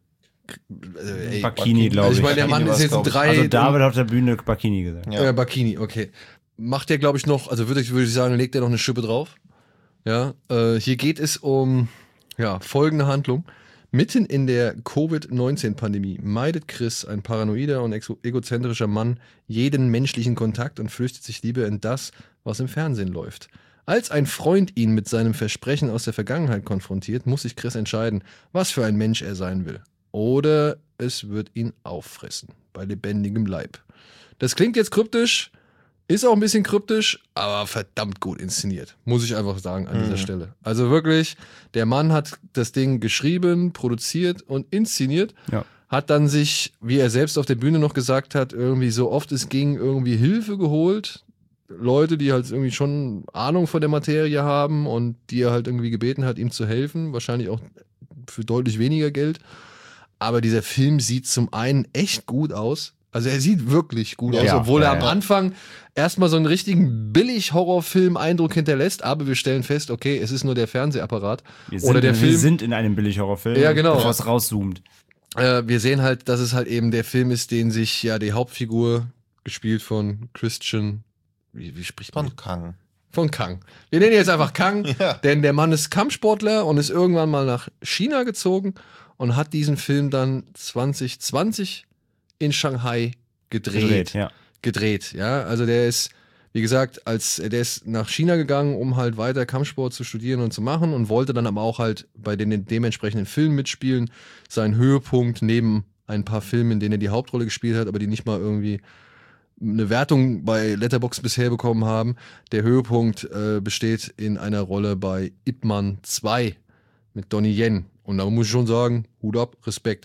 Äh, ey, Bacchini, glaube also ich. ich meine, der Mann Bacchini ist jetzt in war's, glaub drei. Also David hat auf der Bühne Bacchini gesagt. Ja. Äh, Bacchini, okay. Macht der, glaube ich, noch, also würde ich, würde ich sagen, legt er noch eine Schippe drauf? Ja, äh, hier geht es um ja, folgende Handlung. Mitten in der Covid neunzehn Pandemie meidet Chris, ein paranoider und exo- egozentrischer Mann, jeden menschlichen Kontakt und flüchtet sich lieber in das, was im Fernsehen läuft. Als ein Freund ihn mit seinem Versprechen aus der Vergangenheit konfrontiert, muss sich Chris entscheiden, was für ein Mensch er sein will. Oder es wird ihn auffressen, bei lebendigem Leib. Das klingt jetzt kryptisch, ist auch ein bisschen kryptisch, aber verdammt gut inszeniert, muss ich einfach sagen an dieser Mhm. Stelle. Also wirklich, der Mann hat das Ding geschrieben, produziert und inszeniert, Ja. hat dann sich, wie er selbst auf der Bühne noch gesagt hat, irgendwie so oft es ging, irgendwie Hilfe geholt. Leute, die halt irgendwie schon Ahnung von der Materie haben und die er halt irgendwie gebeten hat, ihm zu helfen. Wahrscheinlich auch für deutlich weniger Geld. Aber dieser Film sieht zum einen echt gut aus. Also er sieht wirklich gut Ja, aus, ja, obwohl ja, er am ja. Anfang erstmal so einen richtigen Billig-Horrorfilm-Eindruck hinterlässt. Aber wir stellen fest, okay, es ist nur der Fernsehapparat. Wir sind, Oder der wir Film. sind in einem Billig-Horrorfilm, Ja, genau. bevor es rauszoomt. Äh, wir sehen halt, dass es halt eben der Film ist, den sich ja die Hauptfigur, gespielt von Christian, wie, wie spricht man? Von Kang. Von Kang. Wir nennen ihn jetzt einfach Kang, Ja. denn der Mann ist Kampfsportler und ist irgendwann mal nach China gezogen und hat diesen Film dann zwanzig zwanzig in Shanghai gedreht. Gedreht, ja. Gedreht, ja. Also der ist, wie gesagt, als der ist nach China gegangen, um halt weiter Kampfsport zu studieren und zu machen und wollte dann aber auch halt bei den dementsprechenden Filmen mitspielen. Sein Höhepunkt neben ein paar Filmen, in denen er die Hauptrolle gespielt hat, aber die nicht mal irgendwie eine Wertung bei Letterboxd bisher bekommen haben. Der Höhepunkt äh, besteht in einer Rolle bei Ip Man zwei mit Donnie Yen. Und da muss ich schon sagen, Hut ab, Respekt.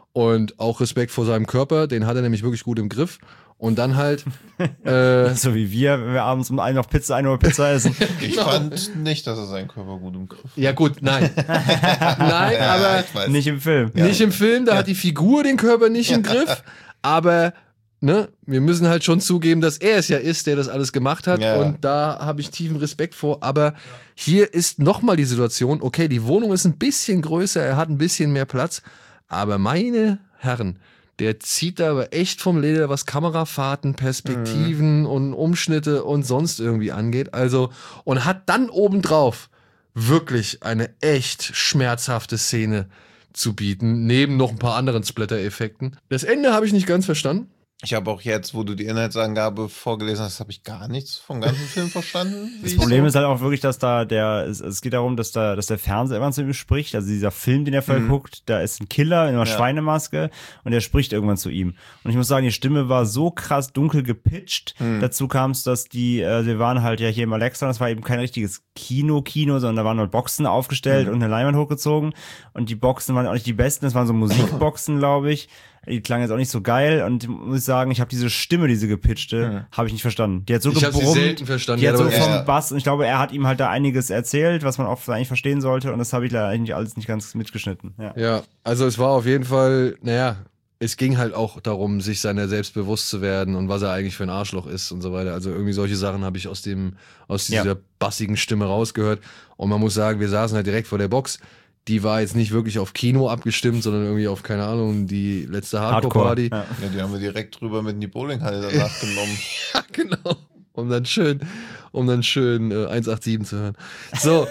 Und auch Respekt vor seinem Körper, den hat er nämlich wirklich gut im Griff. Und dann halt, äh, So wie wir, wenn wir abends um einen noch Pizza, eine Uhr Pizza essen. Ich fand nicht, dass er seinen Körper gut im Griff hat. ja gut, nein. Nein, Ja, aber ich weiß. Nicht im Film. nicht im Film, da hat die Figur den Körper nicht im Griff. Aber ne, wir müssen halt schon zugeben, dass er es ja ist, der das alles gemacht hat. Ja. Und da habe ich tiefen Respekt vor. Aber hier ist nochmal die Situation, okay, die Wohnung ist ein bisschen größer, er hat ein bisschen mehr Platz. Aber meine Herren, der zieht da aber echt vom Leder, was Kamerafahrten, Perspektiven und Umschnitte und sonst irgendwie angeht. Also, und hat dann obendrauf wirklich eine echt schmerzhafte Szene zu bieten, neben noch ein paar anderen Splatter-Effekten. Das Ende habe ich nicht ganz verstanden. Ich habe auch jetzt, wo du die Inhaltsangabe vorgelesen hast, habe ich gar nichts vom ganzen Film verstanden. Das Problem ist halt auch wirklich, dass da der, es, es geht darum, dass da, dass der Fernseher immer zu ihm spricht. Also dieser Film, den er vorher Mhm. guckt, da ist ein Killer in einer Ja. Schweinemaske und der spricht irgendwann zu ihm. Und ich muss sagen, die Stimme war so krass dunkel gepitcht. Mhm. Dazu kam es, dass die, äh, wir waren halt ja hier im Alexa, das war eben kein richtiges Kino-Kino, sondern da waren halt Boxen aufgestellt Mhm. und eine Leinwand hochgezogen. Und die Boxen waren auch nicht die besten, das waren so Musikboxen, glaube ich. Die klangen jetzt auch nicht so geil und muss ich sagen, ich habe diese Stimme, diese gepitchte, Mhm. habe ich nicht verstanden. Die hat so Ich habe sie gebrummt. selten verstanden. Die hat ja, so aber- vom Ja. Bass und ich glaube, er hat ihm halt da einiges erzählt, was man auch eigentlich verstehen sollte und das habe ich leider eigentlich alles nicht ganz mitgeschnitten. Ja. Ja, also es war auf jeden Fall, naja, es ging halt auch darum, sich seiner selbst bewusst zu werden und was er eigentlich für ein Arschloch ist und so weiter. Also irgendwie solche Sachen habe ich aus dem, aus dieser Ja. bassigen Stimme rausgehört. Und man muss sagen, wir saßen halt direkt vor der Box. Die war jetzt nicht wirklich auf Kino abgestimmt, sondern irgendwie auf, keine Ahnung, die letzte Hardcore-Party. Ja. Ja, die haben wir direkt drüber mit in die Bowlinghalle danach genommen. Ja, genau. Um dann schön, um dann schön äh, eins acht sieben zu hören. So.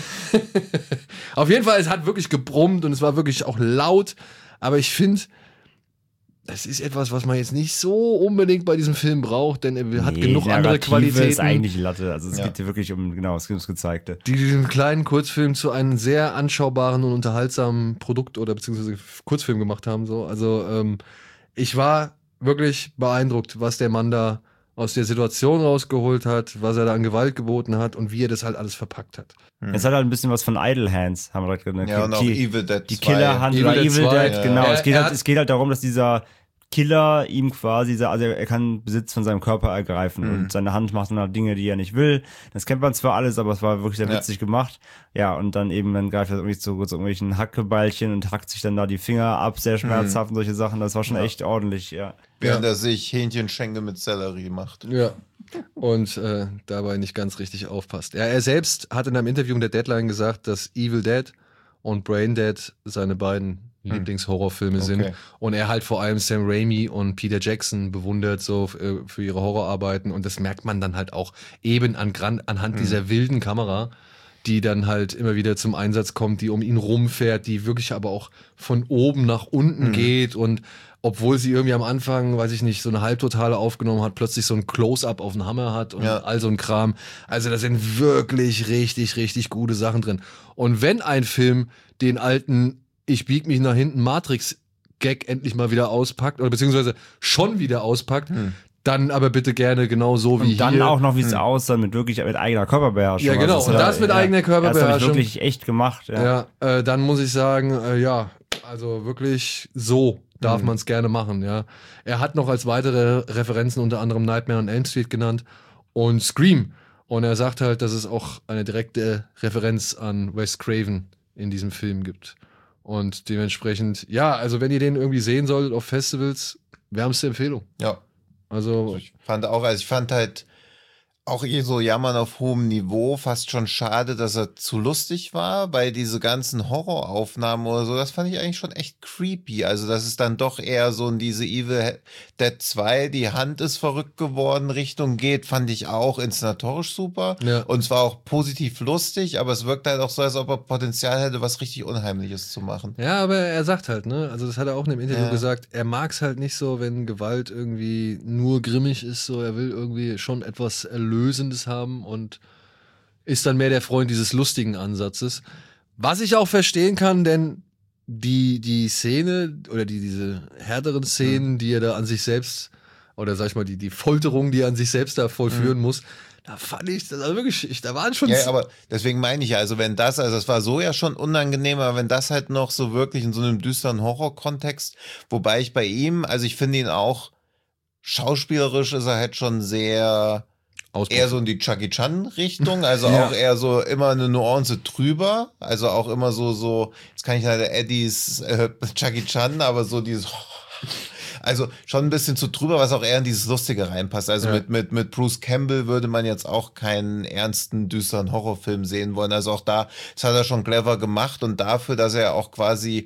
Auf jeden Fall, es hat wirklich gebrummt und es war wirklich auch laut. Aber ich finde, das ist etwas, was man jetzt nicht so unbedingt bei diesem Film braucht, denn er hat Nee, genug die andere Narrative Qualitäten. ist eigentlich Latte. Also es Ja. geht hier wirklich um, genau, es ums Gezeigte. Die diesen kleinen Kurzfilm zu einem sehr anschaubaren und unterhaltsamen Produkt oder beziehungsweise Kurzfilm gemacht haben. So. Also ähm, ich war wirklich beeindruckt, was der Mann da aus der Situation rausgeholt hat, was er da an Gewalt geboten hat und wie er das halt alles verpackt hat. Es hat halt ein bisschen was von Idle Hands, haben wir direkt gesagt. Ja, und auch die, Evil Dead die zwei. Killerhand Evil oder Dead Evil zwei, Dead, ja. genau. Er- es, geht er halt, hat- es geht halt darum, dass dieser Killer ihm quasi, also er kann Besitz von seinem Körper ergreifen Mhm. und seine Hand macht dann halt Dinge, die er nicht will. Das kennt man zwar alles, aber es war wirklich sehr Ja. witzig gemacht. Ja, und dann eben, dann greift er irgendwie zu, zu irgendwelchen Hackebeilchen und hackt sich dann da die Finger ab, sehr schmerzhaft und solche Sachen. Das war schon Ja. echt ordentlich, ja. Während Ja. er sich Hähnchenschenkel mit Sellerie macht. Ja. Und äh, dabei nicht ganz richtig aufpasst. Ja, er selbst hat in einem Interview mit der Deadline gesagt, dass Evil Dead und Brain Dead seine beiden Lieblingshorrorfilme sind. Okay. Und er halt vor allem Sam Raimi und Peter Jackson bewundert so äh, für ihre Horrorarbeiten. Und das merkt man dann halt auch eben an, gran- anhand dieser wilden Kamera, die dann halt immer wieder zum Einsatz kommt, die um ihn rumfährt, die wirklich aber auch von oben nach unten mhm. geht und obwohl sie irgendwie am Anfang, weiß ich nicht, so eine Halbtotale aufgenommen hat, plötzlich so ein Close-Up auf den Hammer hat und ja. all so ein Kram. Also da sind wirklich richtig, richtig gute Sachen drin. Und wenn ein Film den alten Ich bieg mich nach hinten Matrix-Gag endlich mal wieder auspackt oder beziehungsweise schon wieder auspackt, hm. dann aber bitte gerne genau so wie und dann hier. auch noch, wie es hm. aussah, mit wirklich mit eigener Körperbeherrschung. Ja, genau. Also, und das mit ja, eigener Körperbeherrschung. Das habe ich wirklich echt gemacht. Ja, ja äh, dann muss ich sagen, äh, ja, also wirklich so darf mhm. man es gerne machen, ja. Er hat noch als weitere Referenzen unter anderem Nightmare on Elm Street genannt und Scream. Und er sagt halt, dass es auch eine direkte Referenz an Wes Craven in diesem Film gibt. Und dementsprechend, ja, also wenn ihr den irgendwie sehen solltet auf Festivals, wärmste Empfehlung. Ja. Also ich fand auch, also ich fand halt auch eh so Jammern auf hohem Niveau, fast schon schade, dass er zu lustig war, weil diese ganzen Horroraufnahmen oder so, das fand ich eigentlich schon echt creepy. Also das ist dann doch eher so in diese Evil Dead zwei, die Hand ist verrückt geworden, Richtung geht, fand ich auch inszenatorisch super. Ja. Und zwar auch positiv lustig, aber es wirkt halt auch so, als ob er Potenzial hätte, was richtig Unheimliches zu machen. Ja, aber er sagt halt, ne, also das hat er auch in dem Interview ja. gesagt, er mag es halt nicht so, wenn Gewalt irgendwie nur grimmig ist, so er will irgendwie schon etwas erlösen Lösendes haben und ist dann mehr der Freund dieses lustigen Ansatzes. Was ich auch verstehen kann, denn die, die Szene oder die, diese härteren Szenen, mhm. die er da an sich selbst, oder sag ich mal, die, die Folterung, die er an sich selbst da vollführen mhm. muss, da fand ich, das also wirklich, ich, da waren schon... Ja, aber deswegen meine ich ja, also wenn das, also das war so ja schon unangenehm, aber wenn das halt noch so wirklich in so einem düsteren Horror-Kontext, wobei ich bei ihm, also ich finde ihn auch, schauspielerisch ist er halt schon sehr... Auspuff. Eher so in die Chucky Chan Richtung, also ja. auch eher so immer eine Nuance drüber, also auch immer so, so, jetzt kann ich leider Eddies äh, Chucky Chan, aber so dieses, also schon ein bisschen zu drüber, was auch eher in dieses Lustige reinpasst. Also ja. mit, mit, mit Bruce Campbell würde man jetzt auch keinen ernsten, düsteren Horrorfilm sehen wollen. Also auch da, das hat er schon clever gemacht und dafür, dass er auch quasi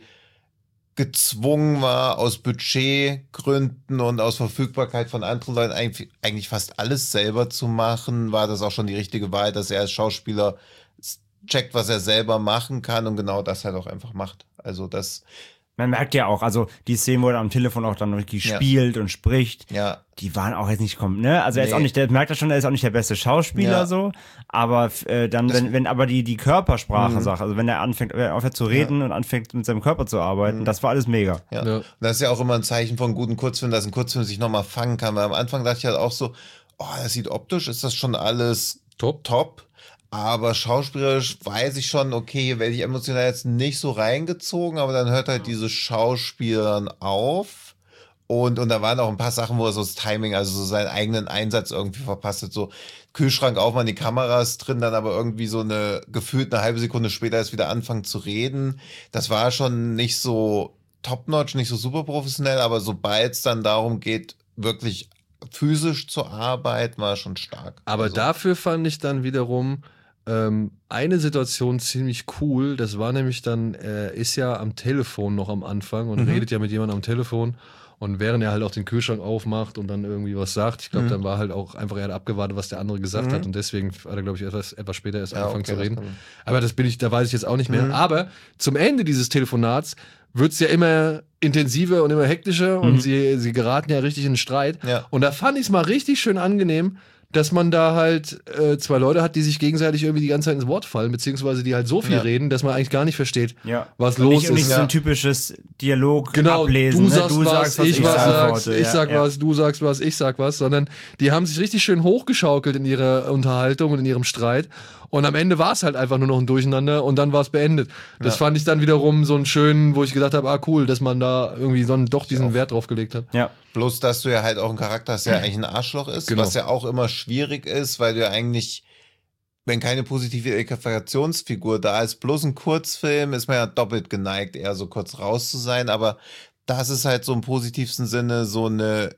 gezwungen war, aus Budgetgründen und aus Verfügbarkeit von anderen Leuten eigentlich, eigentlich fast alles selber zu machen, war das auch schon die richtige Wahl, dass er als Schauspieler checkt, was er selber machen kann und genau das halt auch einfach macht. Also das... Man merkt ja auch, also die Szenen, wo er am Telefon auch dann wirklich ja. spielt und spricht, ja. die waren auch jetzt nicht kommen, ne? Also er nee. ist auch nicht, der merkt das schon, er ist auch nicht der beste Schauspieler ja. so, aber äh, dann, das wenn, wenn aber die, die Körpersprache mhm. sagt, also wenn er anfängt, wenn er aufhört zu reden ja. und anfängt mit seinem Körper zu arbeiten, mhm. das war alles mega. Ja. ja. Das ist ja auch immer ein Zeichen von guten Kurzfilmen, dass ein Kurzfilm sich nochmal fangen kann, weil am Anfang dachte ich halt auch so, oh, das sieht optisch, ist das schon alles top, top. Aber schauspielerisch weiß ich schon, okay, werde ich emotional jetzt nicht so reingezogen, aber dann hört halt dieses Schauspielern auf. Und, und da waren auch ein paar Sachen, wo er so das Timing, also so seinen eigenen Einsatz irgendwie verpasst hat. So Kühlschrank aufmachen, die Kamera ist drin, dann aber irgendwie so eine, gefühlt eine halbe Sekunde später ist wieder anfangen zu reden. Das war schon nicht so top-notch, nicht so super professionell, aber sobald es dann darum geht, wirklich physisch zu arbeiten, war schon stark. Aber also, dafür fand ich dann wiederum ähm, eine Situation ziemlich cool. Das war nämlich dann, er ist ja am Telefon noch am Anfang und mhm. redet ja mit jemandem am Telefon. Und während er halt auch den Kühlschrank aufmacht und dann irgendwie was sagt, ich glaube, mhm. dann war halt auch einfach, er hat abgewartet, was der andere gesagt mhm. hat. Und deswegen hat er, glaube ich, etwas, etwas später erst ja, angefangen okay, zu reden. Aber das bin ich, da weiß ich jetzt auch nicht mehr. Mhm. Aber zum Ende dieses Telefonats wird es ja immer intensiver und immer hektischer mhm. und sie, sie geraten ja richtig in den Streit. Ja. Und da fand ich es mal richtig schön angenehm, dass man da halt äh, zwei Leute hat, die sich gegenseitig irgendwie die ganze Zeit ins Wort fallen, beziehungsweise die halt so viel ja. reden, dass man eigentlich gar nicht versteht, ja. was und los nicht, ist. Und nicht so ein typisches Dialog genau, ablesen. Du sagst, ne? du was, sagst was, ich, ich was antworte. sagst, ich ja, sag ja. was, du sagst was, ich sag was, sondern die haben sich richtig schön hochgeschaukelt in ihrer Unterhaltung und in ihrem Streit. Und am Ende war es halt einfach nur noch ein Durcheinander und dann war es beendet. Das ja. fand ich dann wiederum so einen schönen, wo ich gedacht habe, ah cool, dass man da irgendwie so doch diesen Wert drauf gelegt hat. Ja. Bloß, dass du ja halt auch einen Charakter hast, der eigentlich ein Arschloch ist, genau. was ja auch immer schwierig ist, weil du ja eigentlich, wenn keine positive Identifikationsfigur da ist, bloß ein Kurzfilm, ist man ja doppelt geneigt, eher so kurz raus zu sein, aber das ist halt so im positivsten Sinne so eine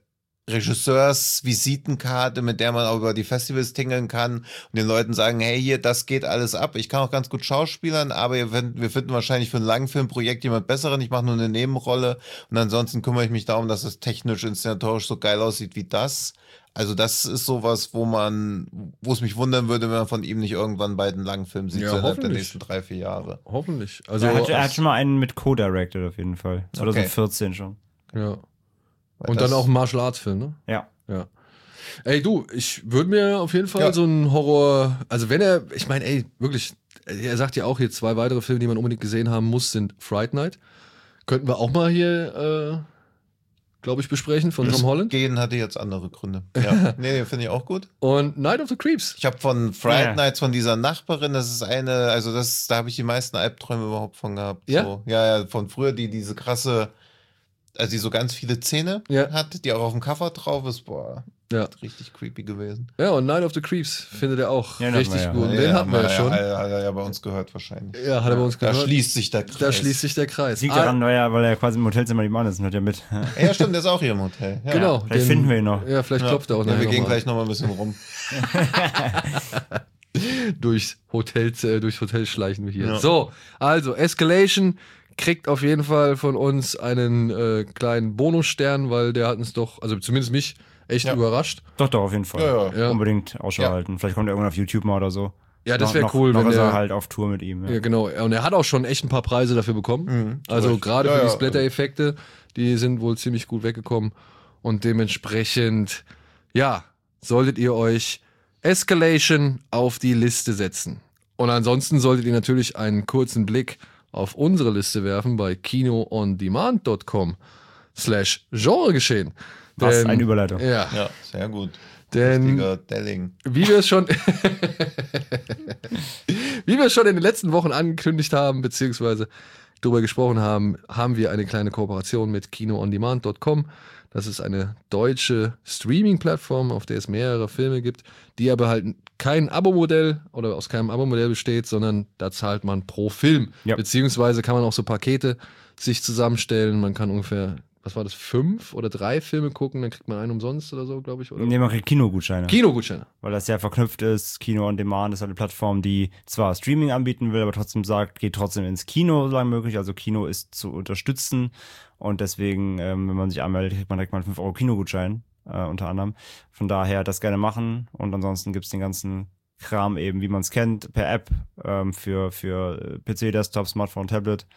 Regisseurs-Visitenkarte, mit der man auch über die Festivals tingeln kann und den Leuten sagen, hey, hier, das geht alles ab. Ich kann auch ganz gut schauspielern, aber ihr find, wir finden wahrscheinlich für ein Langfilmprojekt jemand Besseren. Ich mache nur eine Nebenrolle und ansonsten kümmere ich mich darum, dass es technisch, inszenatorisch so geil aussieht wie das. Also das ist sowas, wo man, wo es mich wundern würde, wenn man von ihm nicht irgendwann bald einen Langfilm sieht, Ja, so innerhalb der hoffentlich. nächsten drei, vier Jahre. Hoffentlich. Also, er, hat, er hat als- schon mal einen mit Co-Directed auf jeden Fall. zwanzig vierzehn schon. ja. Weil Und das- dann auch ein Martial Arts Film, ne? Ja. Ja. Ey, du, ich würde mir auf jeden Fall Ja. so einen Horror, also wenn er, ich meine, ey, wirklich, er sagt ja auch hier zwei weitere Filme, die man unbedingt gesehen haben muss, sind Fright Night. Könnten wir auch mal hier, äh, glaube ich, besprechen von Tom Holland. Gehen hatte jetzt andere Gründe. Ja. Nee, finde ich auch gut. Und Night of the Creeps. Ich habe von Fright Ja. Nights, von dieser Nachbarin, das ist eine, also das, da habe ich die meisten Albträume überhaupt von gehabt. Ja? So. Ja, ja, von früher, die diese krasse, also die so ganz viele Zähne Ja. hat, die auch auf dem Cover drauf ist, boah, Ja. richtig creepy gewesen. Ja, und Night of the Creeps findet er auch Ja, den richtig hatten wir gut. ja. Den hatten wir ja ja, schon. Hat, hat er ja bei uns gehört wahrscheinlich. Ja, hat er bei uns Da gehört. schließt sich der Kreis. Da schließt sich der Kreis. Das liegt Ah, daran, weil er, weil er quasi im Hotelzimmer die Mann ist und hört ja mit. Ja, stimmt, der ist auch hier im Hotel. Ja. Genau. Vielleicht finden wir ihn noch. Ja, vielleicht Ja. klopft er auch Ja, nachher wir gehen noch mal gleich nochmal ein bisschen rum. durchs Hotel, äh, durchs Hotel schleichen wir hier. Ja. So, also Escalation kriegt auf jeden Fall von uns einen äh, kleinen Bonusstern, weil der hat uns doch, also zumindest mich, echt Ja. überrascht. Doch, doch, auf jeden Fall. Ja, ja. Ja. Unbedingt Ausschau Ja. halten. Vielleicht kommt er irgendwann auf YouTube mal oder so. Ja, das Noch- wäre noch- cool, noch wenn ist der er halt auf Tour mit ihm. Ja. Ja, genau. Und er hat auch schon echt ein paar Preise dafür bekommen. Mhm, also zurecht. gerade Ja, für die ja. Splatter-Effekte, die sind wohl ziemlich gut weggekommen. Und dementsprechend, ja, solltet ihr euch Escalation auf die Liste setzen. Und ansonsten solltet ihr natürlich einen kurzen Blick auf unsere Liste werfen bei kinoondemand dot com slash Genregeschehen. Was Denn- eine Überleitung. Ja, Ja, sehr gut. denn Richtiger Delling. wie wir es schon, wie wir es schon in den letzten Wochen angekündigt haben, beziehungsweise darüber gesprochen haben, haben wir eine kleine Kooperation mit kinoondemand dot com. Das ist eine deutsche Streaming-Plattform, auf der es mehrere Filme gibt, die aber halt kein Abo-Modell oder aus keinem Abo-Modell besteht, sondern da zahlt man pro Film. Ja. Beziehungsweise kann man auch so Pakete sich zusammenstellen. Man kann ungefähr, was war das, fünf oder drei Filme gucken, dann kriegt man einen umsonst oder so, glaube ich. Oder? Nee, man kriegt Kinogutscheine. Kinogutscheine. weil das ja verknüpft ist. Kino on Demand ist eine Plattform, die zwar Streaming anbieten will, aber trotzdem sagt, geht trotzdem ins Kino, solange möglich. Also Kino ist zu unterstützen und deswegen, ähm, wenn man sich anmeldet, kriegt man direkt mal einen fünf Euro Kinogutschein, äh, unter anderem. Von daher das gerne machen und ansonsten gibt's den ganzen Kram eben, wie man es kennt, per App ähm, für, für P C, Desktop, Smartphone, Tablet.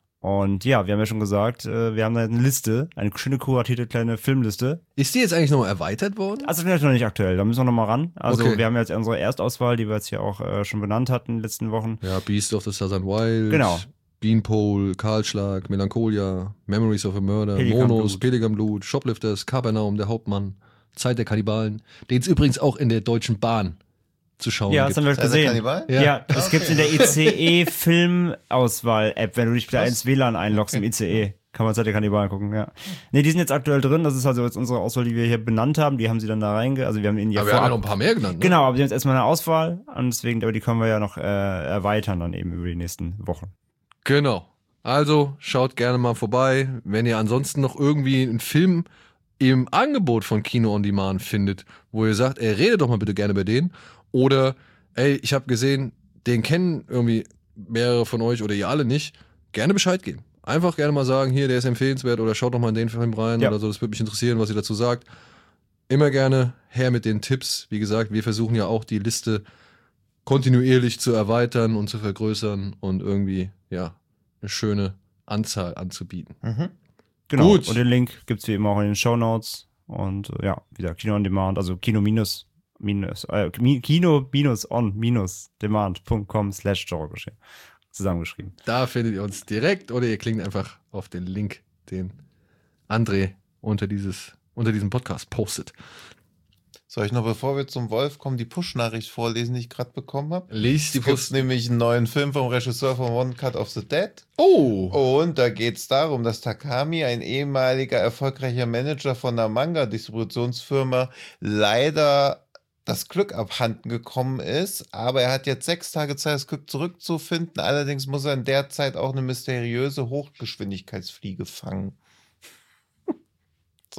Und ja, wir haben ja schon gesagt, äh, wir haben da eine Liste, eine schöne kuratierte kleine Filmliste. Ist die jetzt eigentlich nochmal erweitert worden? Also vielleicht noch nicht aktuell, da müssen wir noch mal ran. Also Okay. wir haben jetzt unsere Erstauswahl, die wir jetzt hier auch äh, schon benannt hatten in den letzten Wochen. Ja, Beast of the Southern Wild, Genau. Beanpole, Kahlschlag, Melancholia, Memories of a Murder, Pelikan Monos, Blut. Pelikan Blut, Shoplifters, Kapernaum, der Hauptmann, Zeit der Kannibalen, den es übrigens auch in der Deutschen Bahn zu schauen Ja, das gibt. haben wir Ist das gesehen. Kannibal? Ja. Ja, das gibt's in der I C E-Filmauswahl-App, wenn du dich da Was? ins W L A N einloggst im I C E. Kann man Zeit der Kannibalen gucken, ja. Nee, die sind jetzt aktuell drin. Das ist also jetzt unsere Auswahl, die wir hier benannt haben. Die haben sie dann da reinge... Also wir haben ihnen ja Aber wir haben ja vorab... noch ein paar mehr genannt. Ne? Genau, aber die haben jetzt erstmal eine Auswahl und deswegen, aber die können wir ja noch äh, erweitern dann eben über die nächsten Wochen. Genau. Also schaut gerne mal vorbei. Wenn ihr ansonsten noch irgendwie einen Film im Angebot von Kino on Demand findet, wo ihr sagt, ey, redet doch mal bitte gerne bei denen. Oder, ey, ich habe gesehen, den kennen irgendwie mehrere von euch oder ihr alle nicht. Gerne Bescheid geben. Einfach gerne mal sagen, hier, der ist empfehlenswert oder schaut doch mal in den Film rein Ja. oder so. Das würde mich interessieren, was ihr dazu sagt. Immer gerne her mit den Tipps. Wie gesagt, wir versuchen ja auch die Liste kontinuierlich zu erweitern und zu vergrößern und irgendwie, ja, eine schöne Anzahl anzubieten. Mhm. Genau. Gut. Und den Link gibt's wie immer auch in den Shownotes. Und äh, ja, wie gesagt, Kino on Demand, also Kino minus, minus, äh, Mi- Kino minus on minus demand.com slash Genregeschehen. Zusammengeschrieben. Da findet ihr uns direkt oder ihr klickt einfach auf den Link, den André unter, dieses, unter diesem Podcast postet. Soll ich noch, bevor wir zum Wolf kommen, die Push-Nachricht vorlesen, die ich gerade bekommen habe? Lies die Es gibt Post. nämlich einen neuen Film vom Regisseur von One Cut of the Dead. Oh! Und da geht es darum, dass Takami, ein ehemaliger erfolgreicher Manager von einer Manga-Distributionsfirma, leider das Glück abhanden gekommen ist. Aber er hat jetzt sechs Tage Zeit, das Glück zurückzufinden. Allerdings muss er in der Zeit auch eine mysteriöse Hochgeschwindigkeitsfliege fangen. So.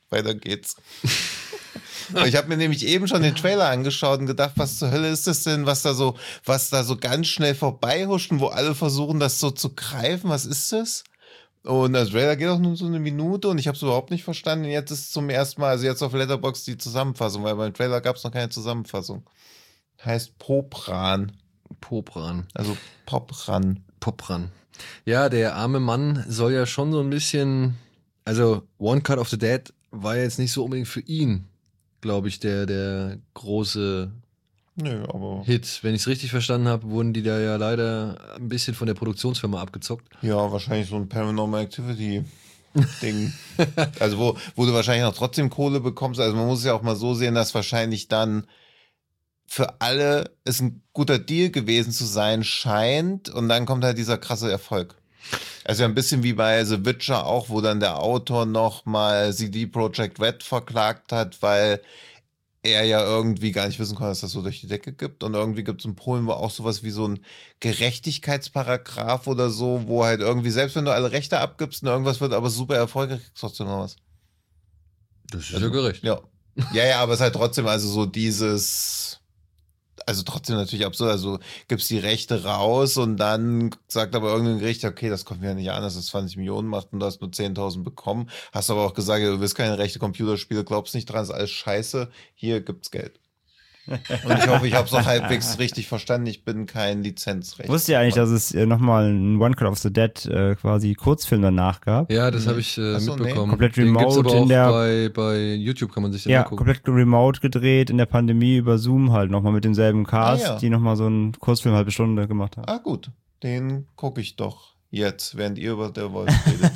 weiter geht's. Ich habe mir nämlich eben schon den Trailer angeschaut und gedacht, was zur Hölle ist das denn, was da so, was da so ganz schnell vorbeihuscht und wo alle versuchen, das so zu greifen. Was ist das? Und der Trailer geht auch nur so eine Minute und ich habe es überhaupt nicht verstanden. Und jetzt ist zum ersten Mal, also jetzt auf Letterboxd die Zusammenfassung, weil beim Trailer gab es noch keine Zusammenfassung. Heißt Popran. Popran. Also Popran. Popran. Ja, der arme Mann soll ja schon so ein bisschen, also One Cut of the Dead war jetzt nicht so unbedingt für ihn, glaube ich, der, der große Nö, aber. Hit. Wenn ich es richtig verstanden habe, wurden die da ja leider ein bisschen von der Produktionsfirma abgezockt. Ja, wahrscheinlich so ein Paranormal Activity-Ding. Also, wo, wo du wahrscheinlich noch trotzdem Kohle bekommst. Also, man muss es ja auch mal so sehen, dass wahrscheinlich dann für alle es ein guter Deal gewesen zu sein scheint. Und dann kommt halt dieser krasse Erfolg. Also, ein bisschen wie bei The Witcher auch, wo dann der Autor nochmal C D Projekt Red verklagt hat, weil er ja irgendwie gar nicht wissen konnte, dass das so durch die Decke gibt. Und irgendwie gibt es in Polen wo auch sowas wie so ein Gerechtigkeitsparagraf oder so, wo halt irgendwie, selbst wenn du alle Rechte abgibst und irgendwas wird aber super erfolgreich, kriegst du trotzdem noch was. Das ist Also, ja gerecht. Ja. Ja, ja, aber es ist halt trotzdem also so dieses, also trotzdem natürlich absurd, also gibst die Rechte raus und dann sagt aber irgendein Gericht, okay, das kommt mir ja nicht an, dass es zwanzig Millionen macht und du hast nur zehntausend bekommen. Hast aber auch gesagt, du willst keine rechte Computerspiele, glaubst nicht dran, ist alles scheiße, hier gibt's Geld. Und ich hoffe, ich habe es auch halbwegs richtig verstanden. Ich bin kein Lizenzrecht. Wusst ihr eigentlich, dass es äh, nochmal einen One Cut of the Dead äh, quasi Kurzfilm danach gab? Ja, das habe ich äh, Ach so, nee. mitbekommen. Komplett Den gibt's remote aber auch in der- bei, bei YouTube kann man sich den Ja, angucken. komplett remote gedreht, in der Pandemie über Zoom halt nochmal mit demselben Cast, Ah, ja. die nochmal so einen Kurzfilm halbe Stunde gemacht haben. Ah gut, den gucke ich doch jetzt, während ihr über der Wolf redet.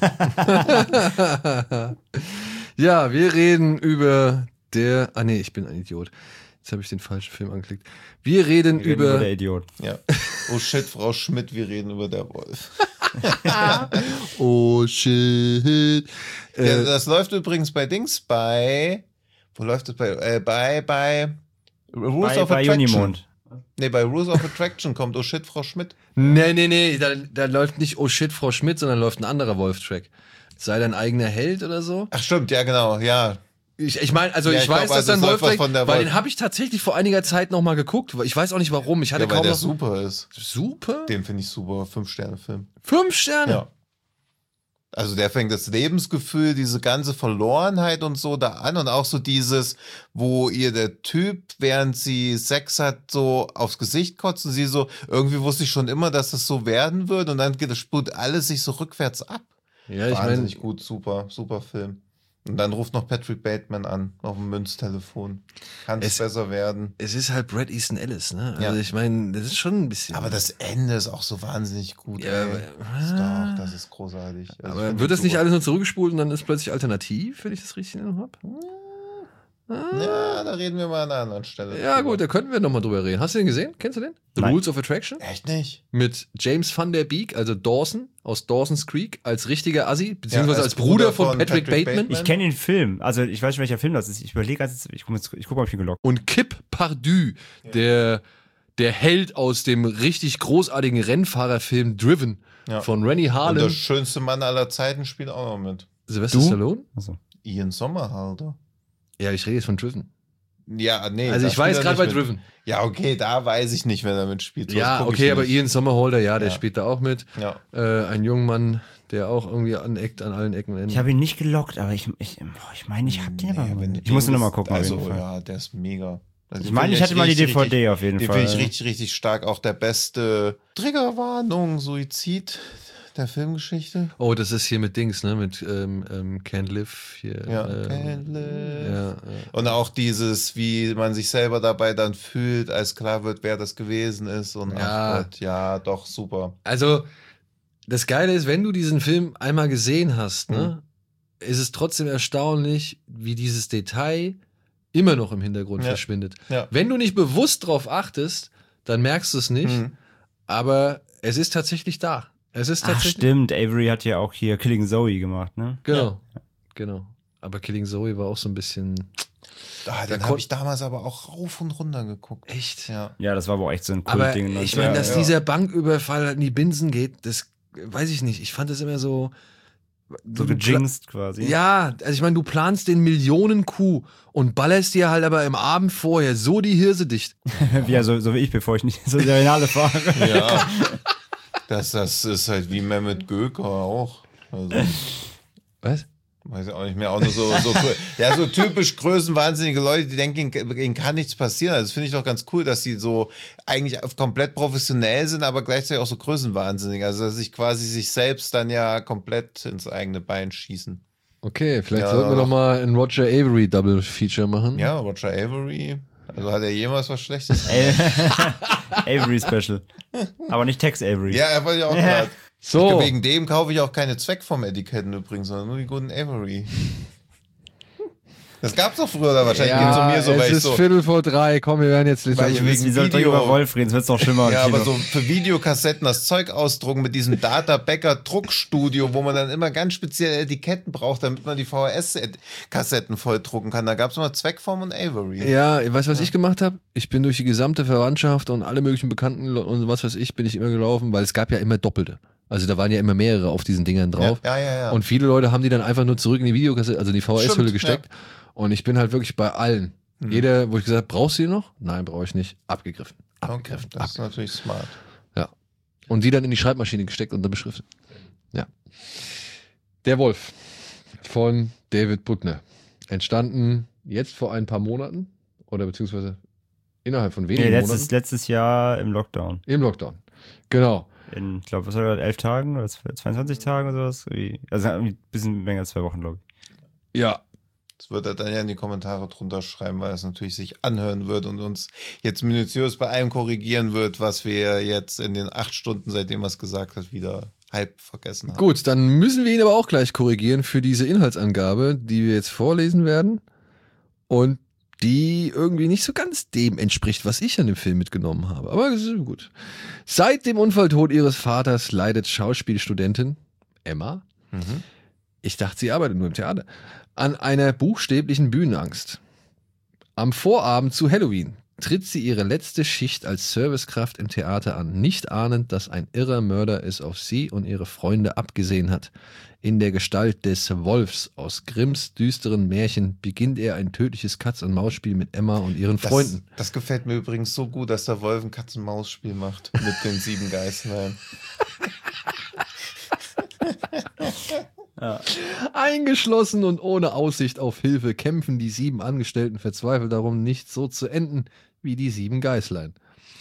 Ja, wir reden über der, ah nee, ich bin ein Idiot. Jetzt habe ich den falschen Film angeklickt. Wir reden Wir reden über, der Idiot. Ja. Oh shit, Frau Schmidt, wir reden über der Wolf. oh shit. Ja, Äh, das läuft übrigens bei Dings, bei, wo läuft es bei, äh, bei, bei Rules Bei, of bei Attraction. Unimond. Nee, bei Rules of Attraction kommt Oh shit, Frau Schmidt. nee, nee, nee, da, da läuft nicht Oh shit, Frau Schmidt, sondern läuft ein anderer Wolf-Track. Sei dein eigener Held oder so. Ach stimmt, ja genau, ja. Ich, ich meine, also Ja, ich, ich weiß, glaub, dass also da ein es läuft was Wolf-Track, von der weil Wolf. den habe ich tatsächlich vor einiger Zeit nochmal geguckt. Ich weiß auch nicht warum. Ich hatte Ja, weil kaum der noch... super ist. Super? Den finde ich super. Fünf-Sterne-Film. Fünf Sterne? Ja. Also der fängt das Lebensgefühl, diese ganze Verlorenheit und so da an und auch so dieses, wo ihr der Typ, während sie Sex hat, so aufs Gesicht kotzt und sie so, irgendwie wusste ich schon immer, dass das so werden wird und dann geht das spult alles sich so rückwärts ab. Ja, ich meine, Wahnsinnig gut, super, super Film. Und dann ruft noch Patrick Bateman an, auf dem Münztelefon. Kann es Es- besser werden. es ist halt Brad Easton Ellis, ne? Also Ja. ich meine, das ist schon ein bisschen... Aber das Ende ist auch so wahnsinnig gut. Ja, ey. aber- Doch, das ist großartig. Also ich Aber find wird den das nicht super. alles nur zurückgespult und dann ist plötzlich alternativ, wenn ich das richtig in Erinnerung habe? Ja, da reden wir mal an einer anderen Stelle. Ja drüber. gut, da könnten wir nochmal drüber reden. Hast du den gesehen? Kennst du den? The Nein. Rules of Attraction? Echt nicht? Mit James Van Der Beek, also Dawson aus Dawson's Creek, als richtiger Assi, beziehungsweise Ja, als, Bruder, von, Patrick, Bateman. Bateman. Ich kenne den Film. Also ich weiß nicht, welcher Film das ist. Ich überlege, also ich gucke ich guck mal, ob ich ihn gelockt Und Kip Pardue, der, der Held aus dem richtig großartigen Rennfahrerfilm Driven Ja. von Rennie Und der Harlan. schönste Mann aller Zeiten spielt auch noch mit. Sylvester Du? Stallone? Achso. Ian Sommerhalder. Ja, ich rede jetzt von Driven. Ja, nee. Also da ich weiß spielt er gerade bei nicht mit. Driven. Ja, okay, da weiß ich nicht, wer da mitspielt. So, das Ja, guck ich okay, aber nicht. Ian Somerhalder, ja, der Ja. spielt da auch mit. Ja. Äh, ein junger Mann, der auch irgendwie aneckt an allen Ecken und Enden. Ich habe ihn nicht gelockt, aber ich ich, boah, ich meine, ich habe den Nee, aber. wenn du Ich muss den ihn nochmal bist- gucken. Also, auf jeden Fall. ja, der ist mega. Also, Ich den meine, find ich hatte mal die D richtig, V D richtig, auf jeden Den Fall. finde ich richtig, richtig stark. Auch der beste Triggerwarnung, Suizid der Filmgeschichte. Oh, das ist hier mit Dings, ne? Mit ähm, ähm, Can't Live hier. Ja, äh, Can't Live. ja, ja. Und auch dieses, wie man sich selber dabei dann fühlt, als klar wird, wer das gewesen ist. Und Ja. ach Gott, ja, doch, super. Also, das Geile ist, wenn du diesen Film einmal gesehen hast, ne, Mhm. ist es trotzdem erstaunlich, wie dieses Detail immer noch im Hintergrund Ja. verschwindet. Ja. Wenn du nicht bewusst drauf achtest, dann merkst du es nicht, Mhm. aber es ist tatsächlich da. Es ist Ach tatsächlich. stimmt, Avery hat ja auch hier Killing Zoe gemacht, ne? Genau. Genau. Aber Killing Zoe war auch so ein bisschen Ah, Der den kon- habe ich damals aber auch rauf und runter geguckt. echt. Ja. Ja, das war aber auch echt so ein Aber Kultding. ich ne? meine, Ja, dass ja. dieser Banküberfall halt in die Binsen geht, das weiß ich nicht. Ich fand das immer so, So gejinxt quasi. Ja, also ich meine, du planst den Millionen Kuh und ballerst dir halt aber im Abend vorher so die Hirse dicht. Ja, so, so wie ich, bevor ich nicht so Serenale fahre. Ja. Das, das ist halt wie Mehmet Göker auch. Also, Was? weiß ich auch nicht mehr. Auch nur so, so, ja, so typisch größenwahnsinnige Leute, die denken, ihnen kann nichts passieren. Also das finde ich doch ganz cool, dass sie so eigentlich komplett professionell sind, aber gleichzeitig auch so größenwahnsinnig. Also dass sich quasi sich selbst dann ja komplett ins eigene Bein schießen. Okay, vielleicht Ja, sollten wir doch. doch mal ein Roger Avery Double Feature machen. Ja, Roger Avery. Also hat er jemals was Schlechtes? Avery Special. Aber nicht Tex Avery. Ja, er wollte ja auch gerade. So, Wegen dem kaufe ich auch keine Zweckform-Etiketten übrigens, sondern nur die guten Avery. Das gab's doch früher da wahrscheinlich. ja, zu mir so, es weil ich ist so, Viertel vor drei. Komm, wir werden jetzt Weil ich wegen Die sollen doch Video- über Wolf reden, es wird noch schlimmer. ja, im aber Kino. so für Videokassetten das Zeug ausdrucken mit diesem Data Becker Druckstudio, wo man dann immer ganz spezielle Etiketten braucht, damit man die V H S-Kassetten voll drucken kann. Da gab's immer Zweckform und Avery. ja, weißt du, was ich gemacht habe? Ich bin durch die gesamte Verwandtschaft und alle möglichen Bekannten Le- und was weiß ich, bin ich immer gelaufen, weil es gab ja immer Doppelte. Also da waren ja immer mehrere auf diesen Dingern drauf. Ja, ja, ja. Und viele Leute haben die dann einfach nur zurück in die Videokassette, also in die V H S-Hülle Stimmt, gesteckt. Und ich bin halt wirklich bei allen. Mhm. Jeder, wo ich gesagt habe, brauchst du die noch? Nein, brauche ich nicht. Abgegriffen. Okay, Abgegriffen. das ist abgegriffen. natürlich smart. Ja. Und die dann in die Schreibmaschine gesteckt und dann beschriftet. Ja. Der Wolf von David Buckner. Entstanden jetzt vor ein paar Monaten oder beziehungsweise innerhalb von Nee, wenigen letztes, Monaten. letztes Jahr im Lockdown. Im Lockdown. Genau. In, ich glaube, was war das, elf Tagen oder zweiundzwanzig Tagen oder sowas? Irgendwie- Also ein bisschen länger als zwei Wochen, glaube ich. Ja. Das wird er dann ja in die Kommentare drunter schreiben, weil es natürlich sich anhören wird und uns jetzt minutiös bei allem korrigieren wird, was wir jetzt in den acht Stunden, seitdem er es gesagt hat, wieder halb vergessen haben. Gut, dann müssen wir ihn aber auch gleich korrigieren für diese Inhaltsangabe, die wir jetzt vorlesen werden und die irgendwie nicht so ganz dem entspricht, was ich an dem Film mitgenommen habe. Aber das ist gut. Seit dem Unfalltod ihres Vaters leidet Schauspielstudentin Emma, Mhm. ich dachte, sie arbeitet nur im Theater, an einer buchstäblichen Bühnenangst. Am Vorabend zu Halloween tritt sie ihre letzte Schicht als Servicekraft im Theater an, nicht ahnend, dass ein irrer Mörder es auf sie und ihre Freunde abgesehen hat. In der Gestalt des Wolfs aus Grimms düsteren Märchen beginnt er ein tödliches Katz-und-Maus-Spiel mit Emma und ihren Das, Freunden. das gefällt mir übrigens so gut, dass der Wolf ein Katz-und-Maus-Spiel macht mit den sieben Geißlein. Eingeschlossen und ohne Aussicht auf Hilfe kämpfen die sieben Angestellten verzweifelt darum, nicht so zu enden wie die sieben Geißlein.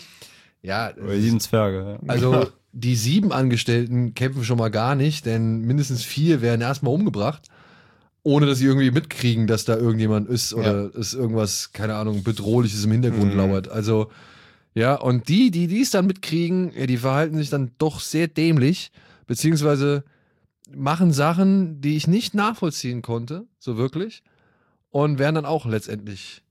Ja, Oder die sieben Zwerge. Ja. also die sieben Angestellten kämpfen schon mal gar nicht, denn mindestens vier werden erstmal umgebracht, ohne dass sie irgendwie mitkriegen, dass da irgendjemand ist oder es irgendwas, keine Ahnung, Bedrohliches im Hintergrund Mhm. lauert. Also, ja, und die, die die es dann mitkriegen, ja, die verhalten sich dann doch sehr dämlich, beziehungsweise machen Sachen, die ich nicht nachvollziehen konnte, so wirklich, und werden dann auch letztendlich,